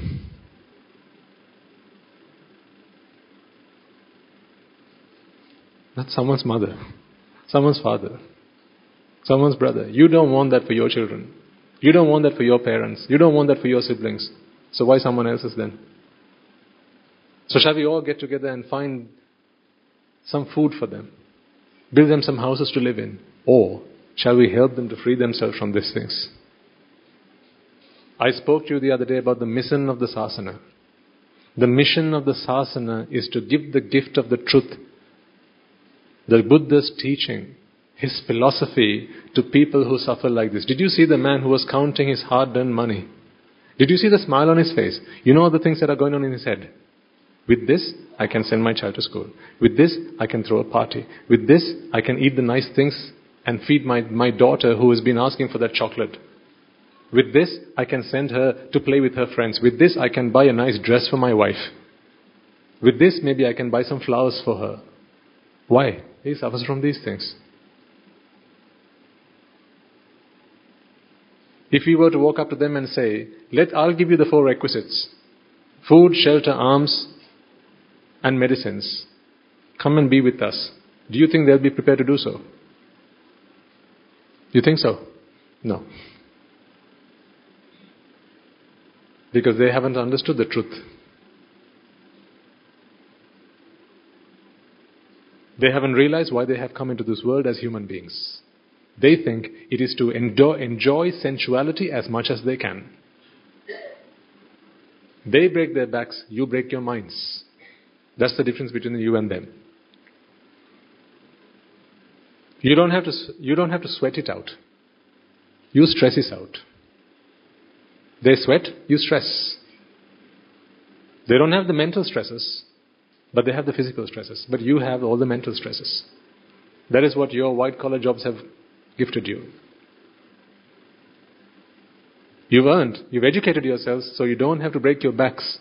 That's someone's mother, someone's father, someone's brother. You don't want that for your children. You don't want that for your parents. You don't want that for your siblings. So why someone else's then? So shall we all get together and find some food for them? Build them some houses to live in? Or shall we help them to free themselves from these things? I spoke to you the other day about the mission of the Sasana. The mission of the Sasana is to give the gift of the truth, the Buddha's teaching, his philosophy to people who suffer like this. Did you see the man who was counting his hard-earned money? Did you see the smile on his face? You know all the things that are going on in his head. With this, I can send my child to school. With this, I can throw a party. With this, I can eat the nice things and feed my daughter who has been asking for that chocolate. With this, I can send her to play with her friends. With this, I can buy a nice dress for my wife. With this, maybe I can buy some flowers for her. Why? He suffers from these things. If we were to walk up to them and say, I'll give you the 4 requisites. Food, shelter, arms, and medicines. Come and be with us. Do you think they'll be prepared to do so? You think so? No. Because they haven't understood the truth. They haven't realized why they have come into this world as human beings. They think it is to enjoy sensuality as much as they can. They break their backs, you break your minds. That's the difference between you and them. You don't have to sweat it out. You stress it out. They sweat, you stress. They don't have the mental stresses. But they have the physical stresses. But you have all the mental stresses. That is what your white-collar jobs have gifted you. You've earned, you've educated yourselves, so you don't have to break your backs.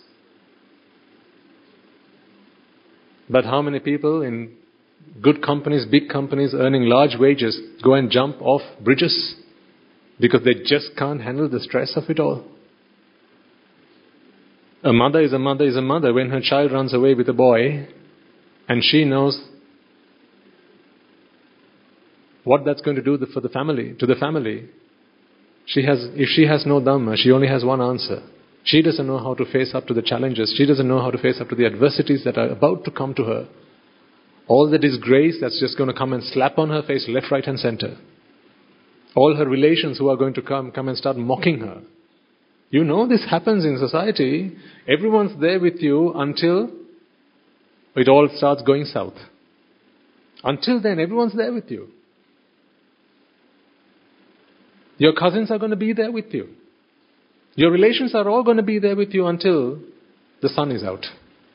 But how many people in good companies, big companies, earning large wages, go and jump off bridges because they just can't handle the stress of it all? A mother is a mother is a mother when her child runs away with a boy and she knows what that's going to do for the family, to the family. If she has no Dhamma, she only has one answer. She doesn't know how to face up to the challenges. She doesn't know how to face up to the adversities that are about to come to her. All the disgrace that's just going to come and slap on her face left, right and center. All her relations who are going to come and start mocking her. You know this happens in society. Everyone's there with you until it all starts going south. Until then, everyone's there with you. Your cousins are going to be there with you. Your relations are all going to be there with you until the sun is out.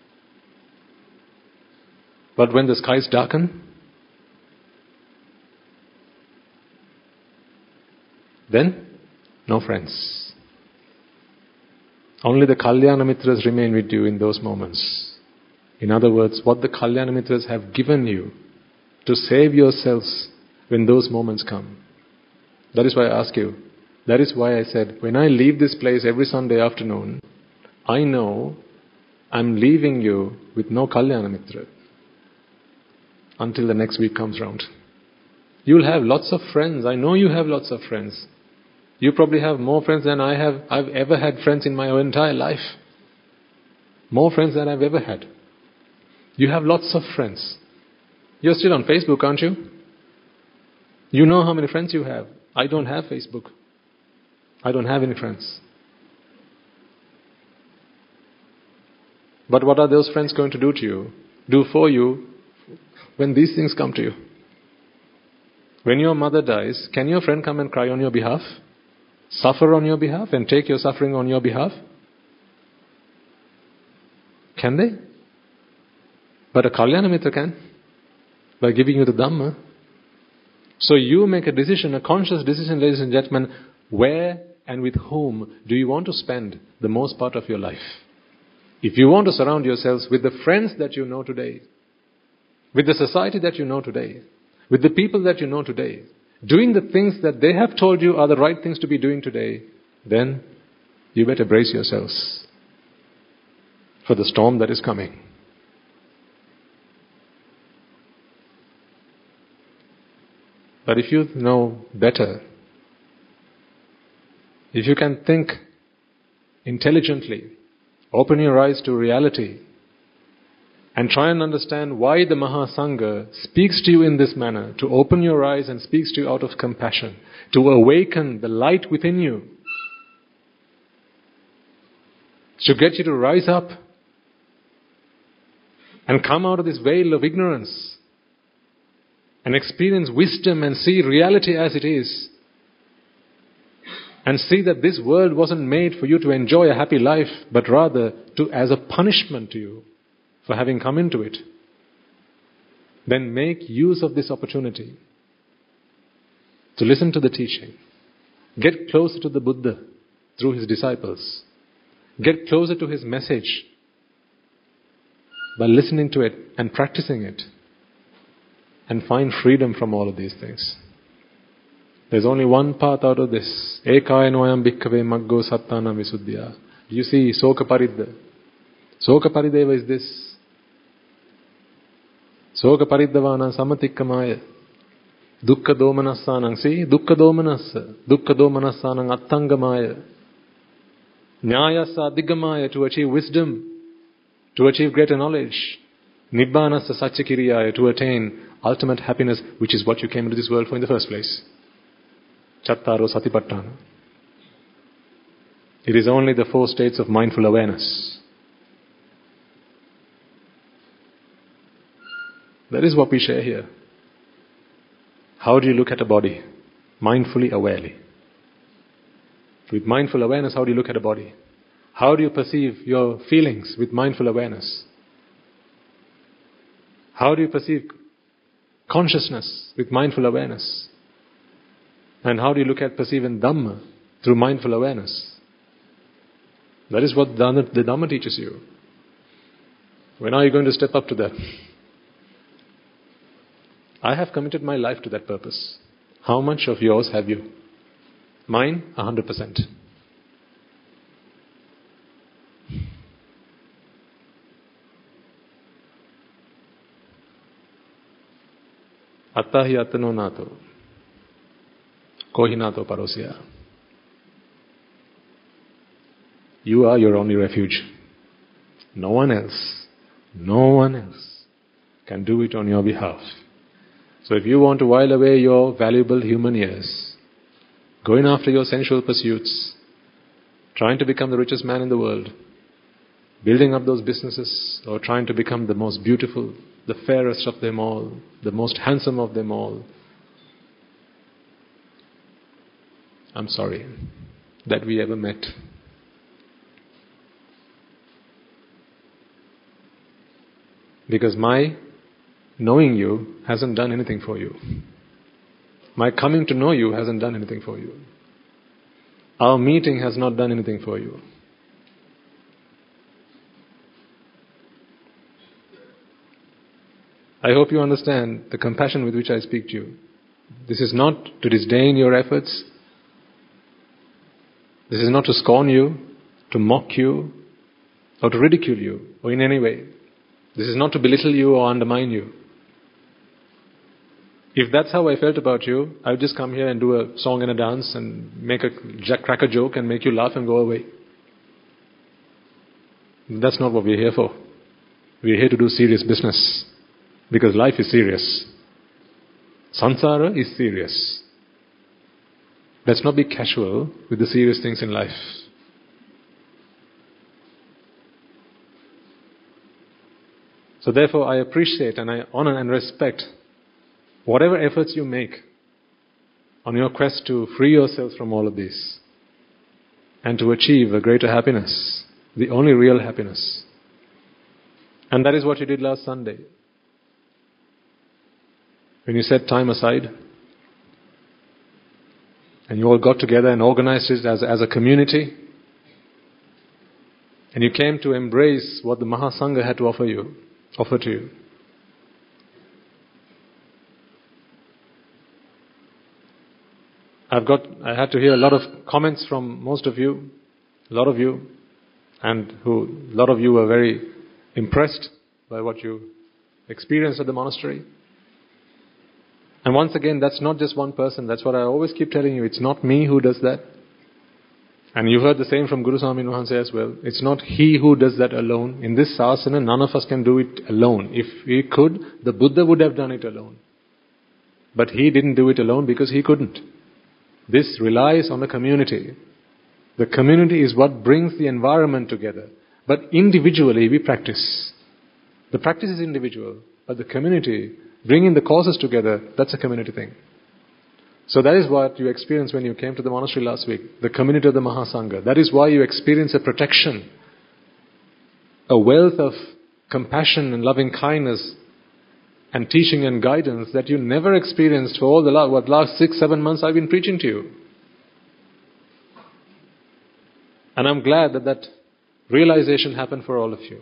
But when the skies darken, then no friends. Only the Kalyana Mitras remain with you in those moments. In other words, what the Kalyana Mitras have given you to save yourselves when those moments come. That is why I ask you. That is why I said, when I leave this place every Sunday afternoon, I know I'm leaving you with no Kalyana Mitra until the next week comes round. You'll have lots of friends. I know you have lots of friends. You probably have more friends than I've ever had friends in my entire life. More friends than I've ever had. You have lots of friends. You're still on Facebook, aren't you? You know how many friends you have. I don't have Facebook. I don't have any friends. But what are those friends going to do to you? Do for you when these things come to you? When your mother dies, can your friend come and cry on your behalf? Suffer on your behalf and take your suffering on your behalf? Can they? But a Kalyana Mitra can. By giving you the Dhamma. So you make a decision, a conscious decision, ladies and gentlemen, where and with whom do you want to spend the most part of your life? If you want to surround yourselves with the friends that you know today, with the society that you know today, with the people that you know today, doing the things that they have told you are the right things to be doing today, then you better brace yourselves for the storm that is coming. But if you know better, if you can think intelligently, open your eyes to reality, and try and understand why the Mahasangha speaks to you in this manner, to open your eyes and speaks to you out of compassion, to awaken the light within you, to get you to rise up and come out of this veil of ignorance and experience wisdom and see reality as it is, and see that this world wasn't made for you to enjoy a happy life, but rather as a punishment to you for having come into it. Then make use of this opportunity to listen to the teaching. Get closer to the Buddha through his disciples. Get closer to his message by listening to it and practicing it. And find freedom from all of these things. There's only one path out of this. Ekaya noyam bhikkhave maggo sattana visuddhya. Do you see Soka Paridda? Soka Parideva is this. Soka Pariddhavana samatikkamaya. Dukkha domanassanang. See? Dukkha domanassa. Dukkha domanassanang attangamaya. Nyayasa adigamaya, to achieve wisdom. To achieve greater knowledge. Nibbanasa satchakiriyaya, to attain ultimate happiness, which is what you came into this world for in the first place. Chattaro Satipatthana. It is only the 4 states of mindful awareness. That is what we share here. How do you look at a body? Mindfully, awarely. With mindful awareness, how do you look at a body? How do you perceive your feelings with mindful awareness? How do you perceive consciousness with mindful awareness? And how do you look at perceiving Dhamma through mindful awareness? That is what the Dhamma teaches you. When are you going to step up to that? I have committed my life to that purpose. How much of yours have you? Mine, 100%. Attahi attano nato. Kohi nato parosya. You are your only refuge. No one else can do it on your behalf. So if you want to while away your valuable human years, going after your sensual pursuits, trying to become the richest man in the world, building up those businesses, or trying to become the most beautiful, the fairest of them all, the most handsome of them all, I'm sorry that we ever met. Because my knowing you hasn't done anything for you. My coming to know you hasn't done anything for you. Our meeting has not done anything for you. I hope you understand the compassion with which I speak to you. This is not to disdain your efforts. This is not to scorn you, to mock you, or to ridicule you, or in any way. This is not to belittle you or undermine you. If that's how I felt about you, I would just come here and do a song and a dance and crack a joke and make you laugh and go away. That's not what we're here for. We're here to do serious business. Because life is serious. Sansara is serious. Let's not be casual with the serious things in life. So therefore I appreciate and I honor and respect whatever efforts you make on your quest to free yourselves from all of this and to achieve a greater happiness, the only real happiness. And that is what you did last Sunday. When you set time aside and you all got together and organized it as a community and you came to embrace what the Mahasangha had to offer to you. I had to hear a lot of comments from most of you, a lot of you were very impressed by what you experienced at the monastery. And once again, that's not just one person. That's what I always keep telling you. It's not me who does that. And you heard the same from Guru Swami Nuhanse as well. It's not he who does that alone. In this sasana, none of us can do it alone. If he could, the Buddha would have done it alone. But he didn't do it alone because he couldn't. This relies on the community. The community is what brings the environment together. But individually we practice. The practice is individual. But the community, bringing the causes together, that's a community thing. So that is what you experienced when you came to the monastery last week. The community of the Mahasangha. That is why you experience a protection. A wealth of compassion and loving kindness and teaching and guidance that you never experienced for all the last 6-7 months I've been preaching to you. And I'm glad that realization happened for all of you.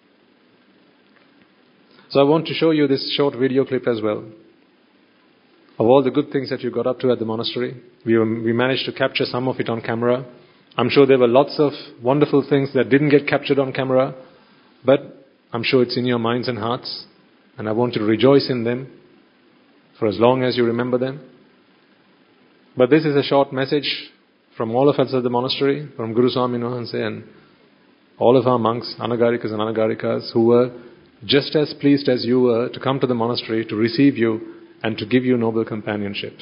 So I want to show you this short video clip as well of all the good things that you got up to at the monastery. We managed to capture some of it on camera. I'm sure there were lots of wonderful things that didn't get captured on camera, but I'm sure it's in your minds and hearts, and I want you to rejoice in them for as long as you remember them. But this is a short message from all of us at the monastery, from Guru Swami Nuhanse and all of our monks, Anagarikas and Anagarikas, who were just as pleased as you were to come to the monastery to receive you and to give you noble companionship.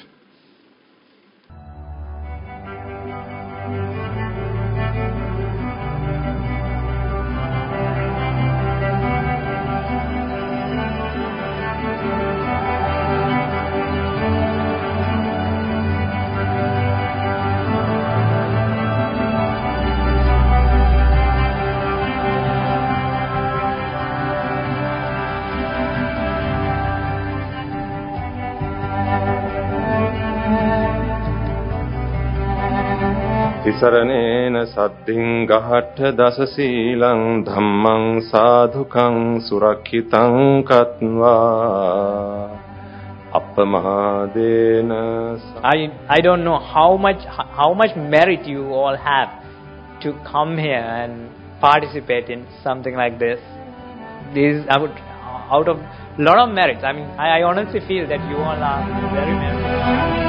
තිසරණේන සද්ධින් ගහට්ඨ දස සීලං ධම්මං සාධුකං සුරක්ෂිතං කତ୍වා අප්පමාදේන. I don't know how much merit you all have to come here and participate in something like this. This is out of lot of merits. I mean, I honestly feel that you all are very meritorious.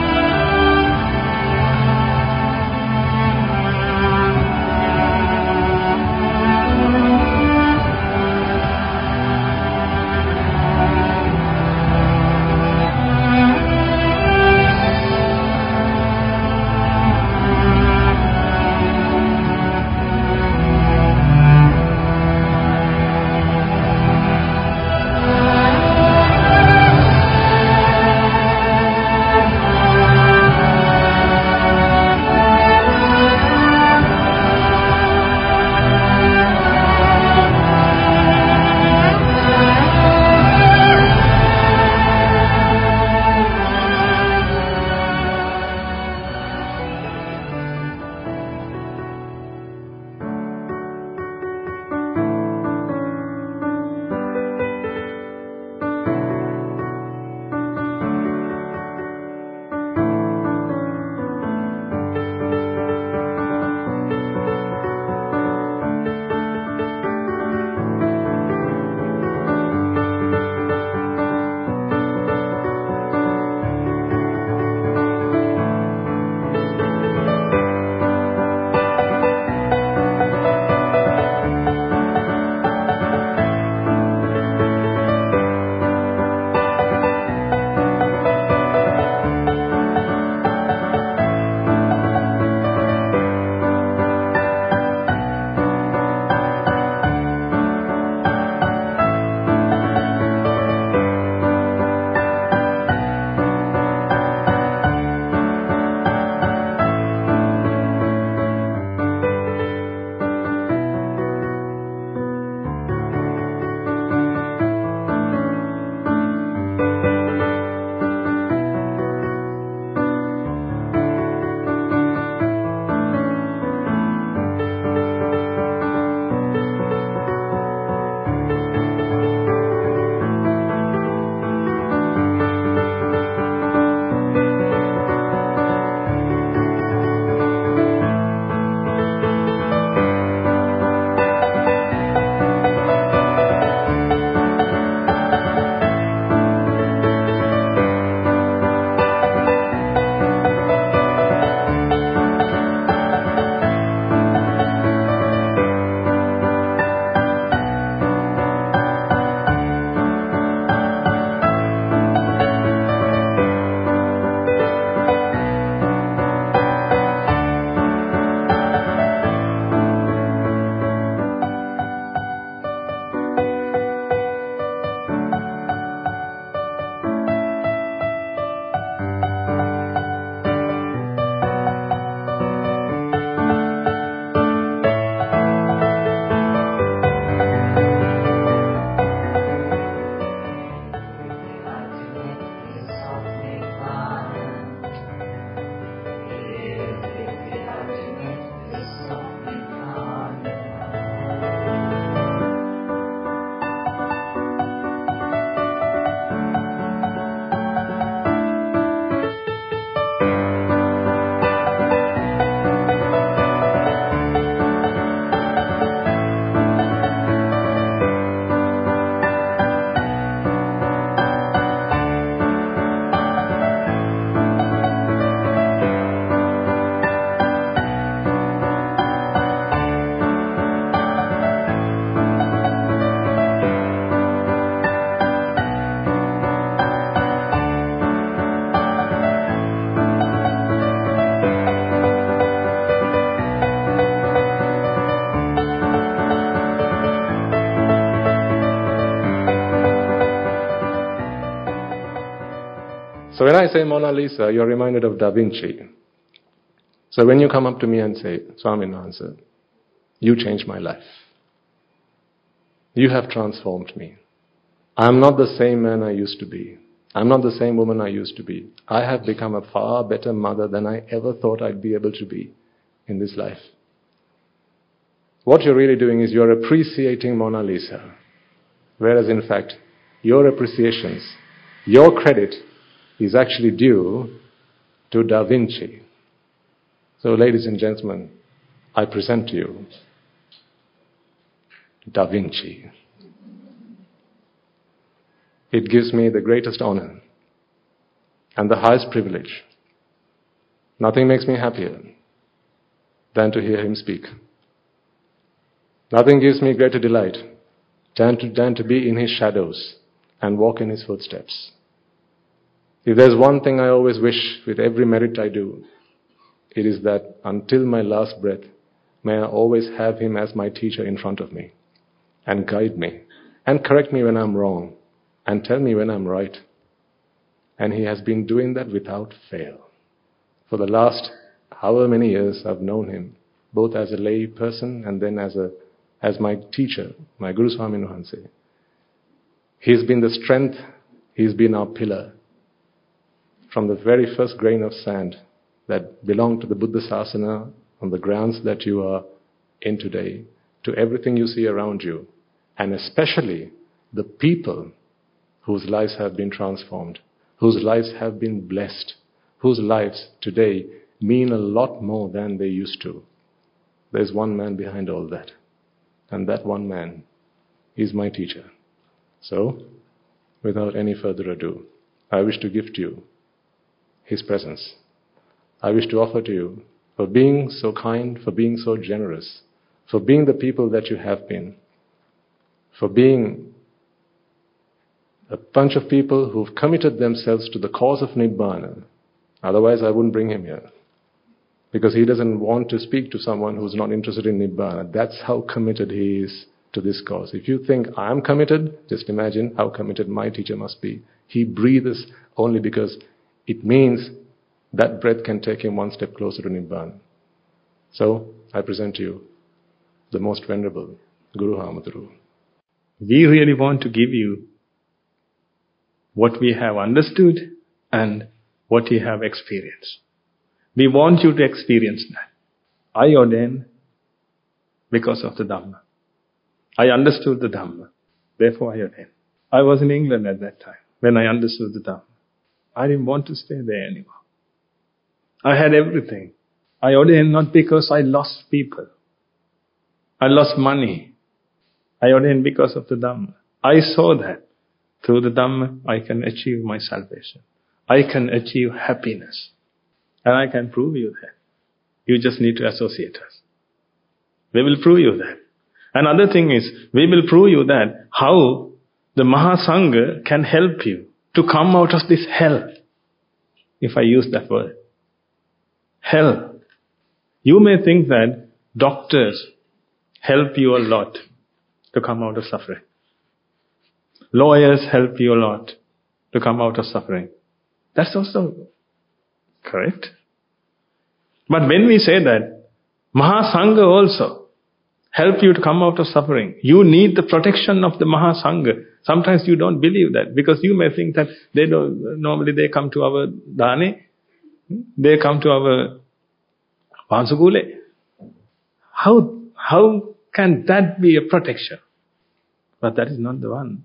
So when I say Mona Lisa, you're reminded of Da Vinci. So when you come up to me and say, Swaminathan, you changed my life. You have transformed me. I'm not the same man I used to be. I'm not the same woman I used to be. I have become a far better mother than I ever thought I'd be able to be. in this life. What you're really doing is you're appreciating Mona Lisa, whereas in fact, your appreciations, your credit is actually due to Da Vinci. So, ladies and gentlemen, I present to you Da Vinci. It gives me the greatest honor and the highest privilege. Nothing makes me happier than to hear him speak. Nothing gives me greater delight than to be in his shadows and walk in his footsteps. If there's one thing I always wish with every merit I do, it is that until my last breath, may I always have him as my teacher in front of me and guide me and correct me when I'm wrong and tell me when I'm right. And he has been doing that without fail. For the last however many years I've known him, both as a lay person and then as my teacher, my Guru Swami Nuhanse. He's been the strength, he's been our pillar. From the very first grain of sand that belonged to the Buddha Sasana on the grounds that you are in today, to everything you see around you, and especially the people whose lives have been transformed, whose lives have been blessed, whose lives today mean a lot more than they used to. There's one man behind all that, and that one man is my teacher. So, without any further ado, I wish to gift you his presence. I wish to offer to you, for being so kind, for being so generous, for being the people that you have been, for being a bunch of people who've committed themselves to the cause of Nibbana. Otherwise, I wouldn't bring him here. Because he doesn't want to speak to someone who's not interested in Nibbana. That's how committed he is to this cause. If you think I'm committed, just imagine how committed my teacher must be. He breathes only because it means that breath can take him one step closer to Nibbana. So, I present to you the most venerable Guru Hamaduru. We really want to give you what we have understood and what we have experienced. We want you to experience that. I ordained because of the Dhamma. I understood the Dhamma. Therefore I ordained. I was in England at that time when I understood the Dhamma. I didn't want to stay there anymore. I had everything. I ordained not because I lost people. I lost money. I ordained because of the Dhamma. I saw that through the Dhamma I can achieve my salvation. I can achieve happiness. And I can prove you that. You just need to associate us. We will prove you that. Another thing is, we will prove you that how the Mahasangha can help you to come out of this hell. If I use that word. Hell. You may think that doctors help you a lot to come out of suffering. Lawyers help you a lot to come out of suffering. That's also correct. But when we say that Mahasangha also help you to come out of suffering, you need the protection of the Mahasangha. Sometimes you don't believe that because you may think that normally they come to our dane, they come to our Vansukule. How can that be a protection? But that is not the one.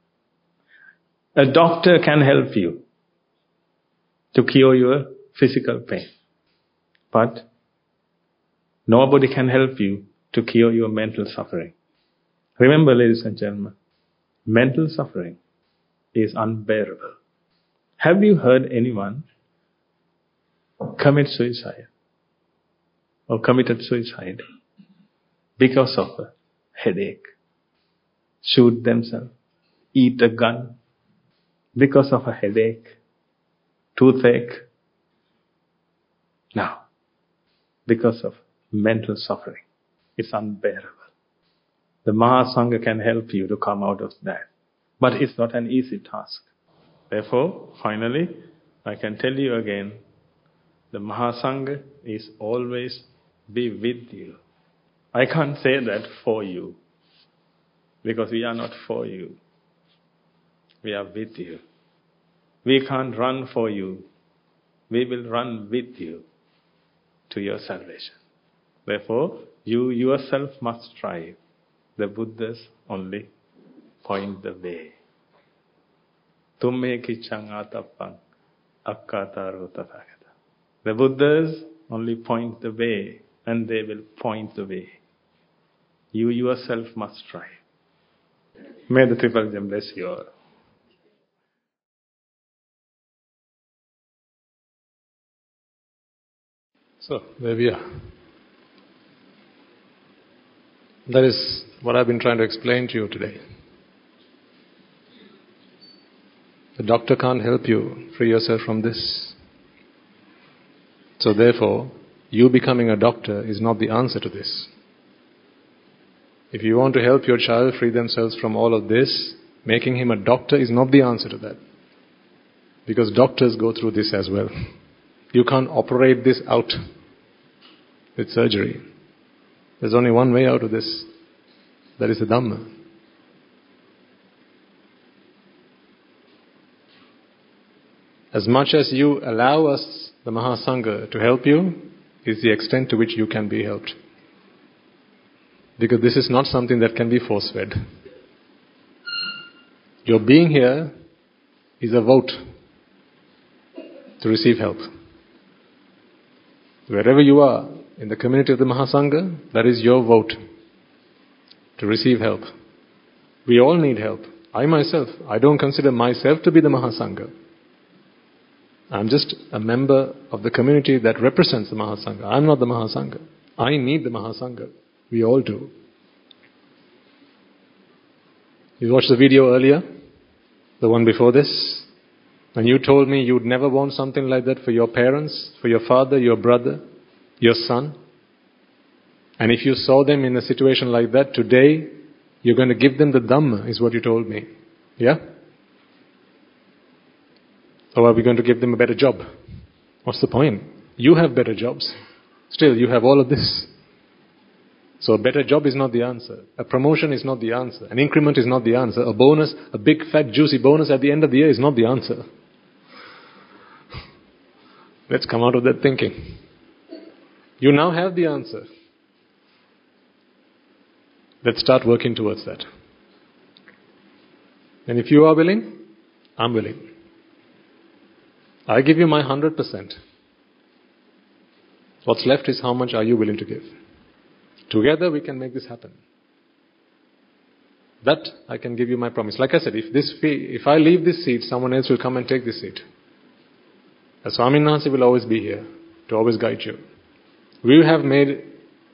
A doctor can help you to cure your physical pain. But nobody can help you to cure your mental suffering. Remember, ladies and gentlemen, mental suffering is unbearable. Have you heard anyone commit suicide or committed suicide because of a headache, shoot themselves, eat a gun because of a headache, toothache? No. Because of mental suffering. It's unbearable. The Mahasangha can help you to come out of that. But it's not an easy task. Therefore, finally, I can tell you again, the Mahasangha is always be with you. I can't say that for you, because we are not for you. We are with you. We can't run for you. We will run with you to your salvation. Therefore, you yourself must strive. The Buddhas only point the way. Tumme kichang atappang akkataro tathagata. The Buddhas only point the way, and they will point the way. You yourself must strive. May the Triple Gem bless you all. So, there we are. That is what I've been trying to explain to you today. The doctor can't help you free yourself from this. So therefore, you becoming a doctor is not the answer to this. If you want to help your child free themselves from all of this, making him a doctor is not the answer to that. Because doctors go through this as well. You can't operate this out with surgery. There's only one way out of this. That is the Dhamma. As much as you allow us, the Mahasangha, to help you, is the extent to which you can be helped. Because this is not something that can be force-fed. Your being here is a vote to receive help. Wherever you are, in the community of the Mahasangha, that is your vote to receive help. We all need help. I myself, I don't consider myself to be the Mahasangha. I'm just a member of the community that represents the Mahasangha. I'm not the Mahasangha. I need the Mahasangha. We all do. You watched the video earlier, the one before this, and you told me you'd never want something like that for your parents, for your father, your brother, your son. And if you saw them in a situation like that today, you're going to give them the Dhamma, is what you told me. Yeah? Or are we going to give them a better job? What's the point? You have better jobs. Still, you have all of this. So a better job is not the answer. A promotion is not the answer. An increment is not the answer. A bonus, a big fat juicy bonus at the end of the year is not the answer. Let's come out of that thinking. You now have the answer. Let's start working towards that. And if you are willing, I'm willing. I give you my 100%. What's left is how much are you willing to give. Together we can make this happen. That I can give you my promise. Like I said, if I leave this seat, someone else will come and take this seat. As Swaminathan will always be here to always guide you. We have made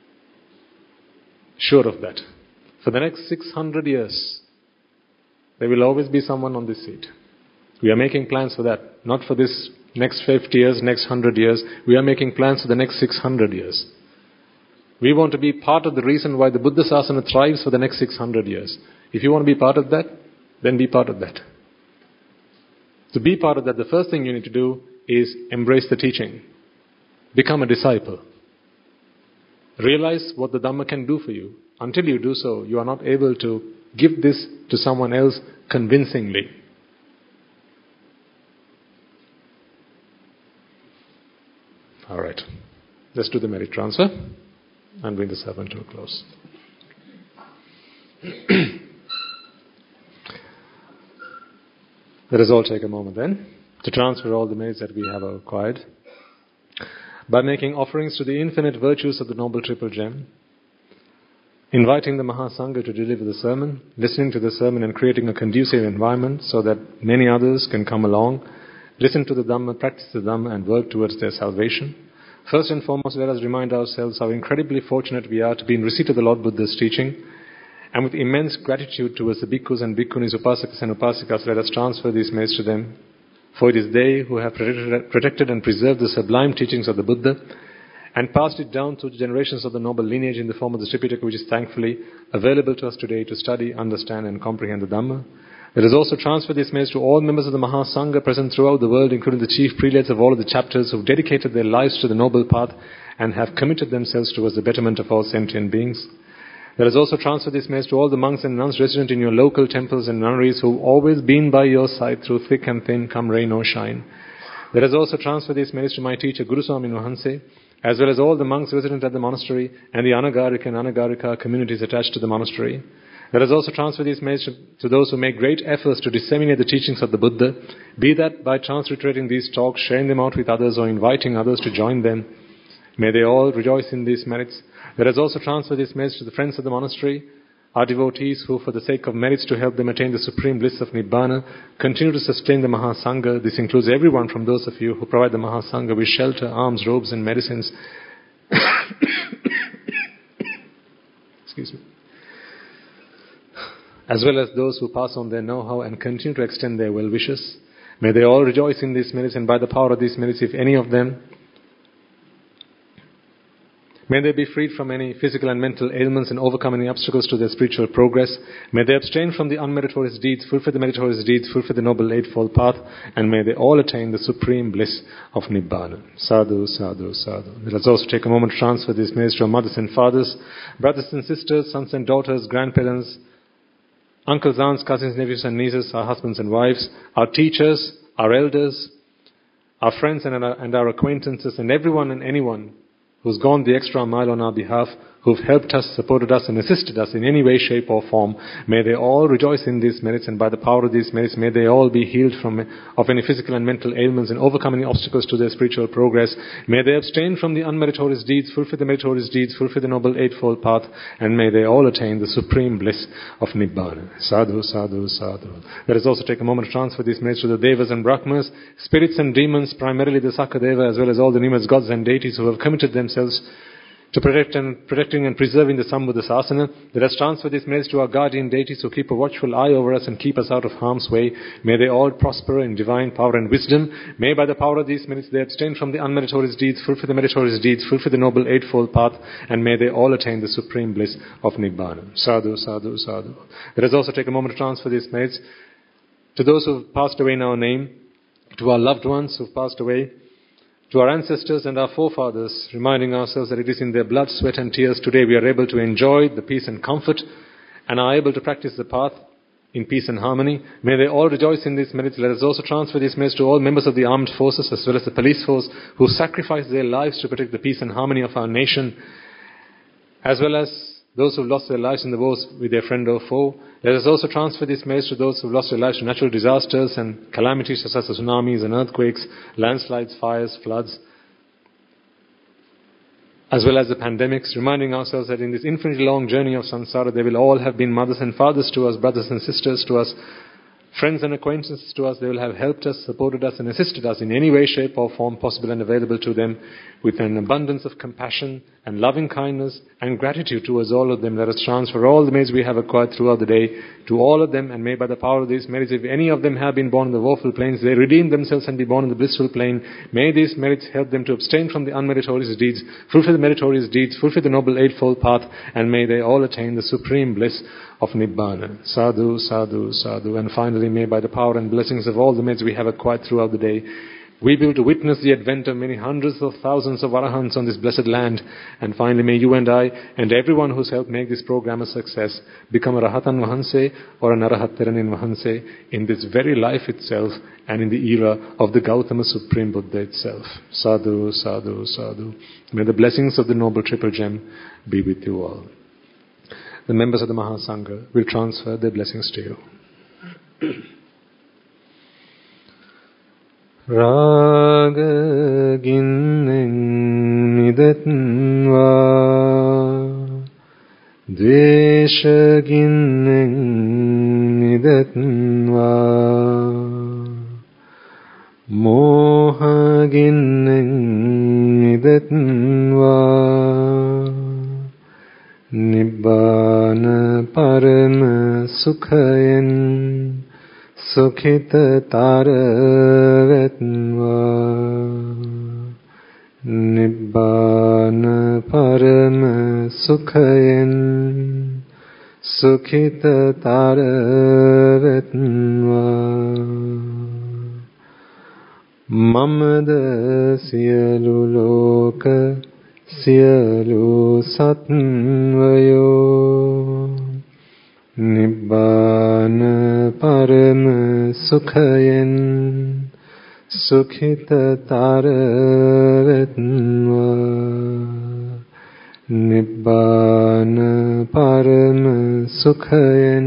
sure of that. For the next 600 years, there will always be someone on this seat. We are making plans for that. Not for this next 50 years, next 100 years. We are making plans for the next 600 years. We want to be part of the reason why the Buddha Sasana thrives for the next 600 years. If you want to be part of that, then be part of that. To be part of that, the first thing you need to do is embrace the teaching. Become a disciple. Realize what the Dhamma can do for you. Until you do so, you are not able to give this to someone else convincingly. Alright. Let's do the merit transfer and bring the sermon to a close. Let us all take a moment then to transfer all the merits that we have acquired by making offerings to the infinite virtues of the Noble Triple Gem, inviting the Mahasangha to deliver the sermon, listening to the sermon and creating a conducive environment so that many others can come along, listen to the Dhamma, practice the Dhamma and work towards their salvation. First and foremost, let us remind ourselves how incredibly fortunate we are to be in receipt of the Lord Buddha's teaching, and with immense gratitude towards the bhikkhus and bhikkhunis, upasakas and upasikas, let us transfer these merits to them. For it is they who have protected and preserved the sublime teachings of the Buddha and passed it down through generations of the noble lineage in the form of the Tripitaka, which is thankfully available to us today to study, understand and comprehend the Dhamma. Let us also transfer this message to all members of the Mahasangha present throughout the world, including the chief prelates of all of the chapters who have dedicated their lives to the noble path and have committed themselves towards the betterment of all sentient beings. Let us also transfer this message to all the monks and nuns resident in your local temples and nunneries who have always been by your side through thick and thin, come rain or shine. Let us also transfer this message to my teacher, Guru Swami Nuhanse, as well as all the monks resident at the monastery and the Anagarika and Anagarika communities attached to the monastery. Let us also transfer these messages to those who make great efforts to disseminate the teachings of the Buddha, be that by transliterating these talks, sharing them out with others, or inviting others to join them. May they all rejoice in these merits. Let us also transfer this message to the friends of the monastery, our devotees who, for the sake of merits to help them attain the supreme bliss of Nibbana, continue to sustain the Mahasangha. This includes everyone from those of you who provide the Mahasangha with shelter, alms, robes and medicines. Excuse me. As well as those who pass on their know-how and continue to extend their well-wishes. May they all rejoice in these merits, and by the power of these merits, if any of them, may they be freed from any physical and mental ailments and overcome any obstacles to their spiritual progress. May they abstain from the unmeritorious deeds, fulfill the meritorious deeds, fulfill the Noble Eightfold Path, and may they all attain the supreme bliss of Nibbana. Sadhu, sadhu, sadhu. Let us also take a moment to transfer this message to our mothers and fathers, brothers and sisters, sons and daughters, grandparents, uncles, aunts, cousins, nephews and nieces, our husbands and wives, our teachers, our elders, our friends and our acquaintances, and everyone and anyone who's gone the extra mile on our behalf, who've helped us, supported us and assisted us in any way, shape or form. May they all rejoice in these merits, and by the power of these merits, may they all be healed of any physical and mental ailments and overcome any obstacles to their spiritual progress. May they abstain from the unmeritorious deeds, fulfill the meritorious deeds, fulfill the Noble Eightfold Path, and may they all attain the supreme bliss of Nibbana. Sadhu, sadhu, sadhu. Let us also take a moment to transfer these merits to the Devas and Brahmas, spirits and demons, primarily the Sakadeva, as well as all the numerous gods and deities who have committed themselves to protecting and preserving the Sambuddha Sasana. Let us transfer this message to our guardian deities who keep a watchful eye over us and keep us out of harm's way. May they all prosper in divine power and wisdom. May by the power of these merits they abstain from the unmeritorious deeds, fulfill the meritorious deeds, fulfill the Noble Eightfold Path, and may they all attain the supreme bliss of Nibbana. Sadhu, sadhu, sadhu. Let us also take a moment to transfer these merits to those who have passed away in our name, to our loved ones who have passed away, to our ancestors and our forefathers, reminding ourselves that it is in their blood, sweat and tears today we are able to enjoy the peace and comfort and are able to practice the path in peace and harmony. May they all rejoice in these merits. Let us also transfer these merits to all members of the armed forces as well as the police force who sacrifice their lives to protect the peace and harmony of our nation, as well as those who have lost their lives in the wars with their friend or foe. Let us also transfer this message to those who have lost their lives to natural disasters and calamities such as tsunamis and earthquakes, landslides, fires, floods, as well as the pandemics, reminding ourselves that in this infinitely long journey of samsara, they will all have been mothers and fathers to us, brothers and sisters to us, friends and acquaintances to us. They will have helped us, supported us and assisted us in any way, shape or form possible and available to them, with an abundance of compassion and loving kindness and gratitude towards all of them. Let us transfer all the merits we have acquired throughout the day to all of them, and may by the power of these merits, if any of them have been born in the woeful plains, they redeem themselves and be born in the blissful plain. May these merits help them to abstain from the unmeritorious deeds, fulfill the meritorious deeds, fulfill the Noble Eightfold Path, and may they all attain the supreme bliss of Nibbana. Sadhu, sadhu, sadhu. And finally, may by the power and blessings of all the merits we have acquired throughout the day, we be able to witness the advent of many hundreds of thousands of Arahants on this blessed land. And finally, may you and I and everyone who's helped make this program a success become a Rahatan Vahanse or an Arahat Teranin Vahanse in this very life itself and in the era of the Gautama Supreme Buddha itself. Sadhu, sadhu, sadhu. May the blessings of the Noble Triple Gem be with you all. The members of the Mahasangha will transfer their blessings to you. Raga ginnen nidatva, dvesha ginnen nidatva, moha ginnen nidatva, Nibbana parama sukhayan Sukhita taravetva, Nibbana parama sukhayan Sukhita taravetva, Mamada siyalu loka siyalu satvayo, Nibbana parama sukhayan සුඛිතතර වෙත්වා නිබ්බාන පරම සුඛයෙන්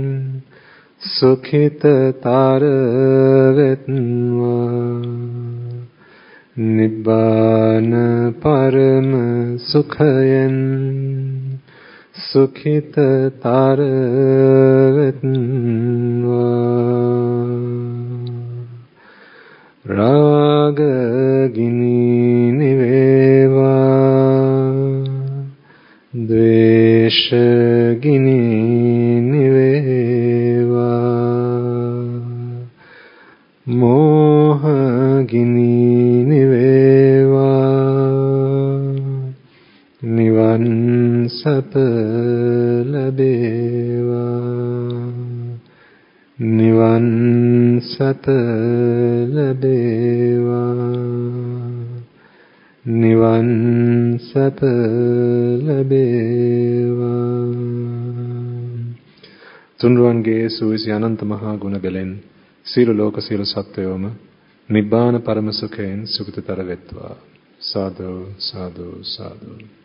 සුඛිතතර වෙත්වා නිබ්බාන පරම සුඛයෙන් සුඛිතතර වෙත්වා රාග ගිනි නිවේවා ද්වේෂ ගිනි නිවේවා මෝහ ගිනි නිවේවා නිවන් සප ලැබේවා නිවන් සප ලැබේවා නිවන් සප ලැබේවා තුන්රුවන්ගේ සුවිසි අනන්ත මහා ගුණ බෙලෙන් සියලු ලෝක සියලු සත්වයෝම නිබ්බාන පරම සුඛයෙන් සුඛිතතර වෙත්වා සාදු සාදු සාදු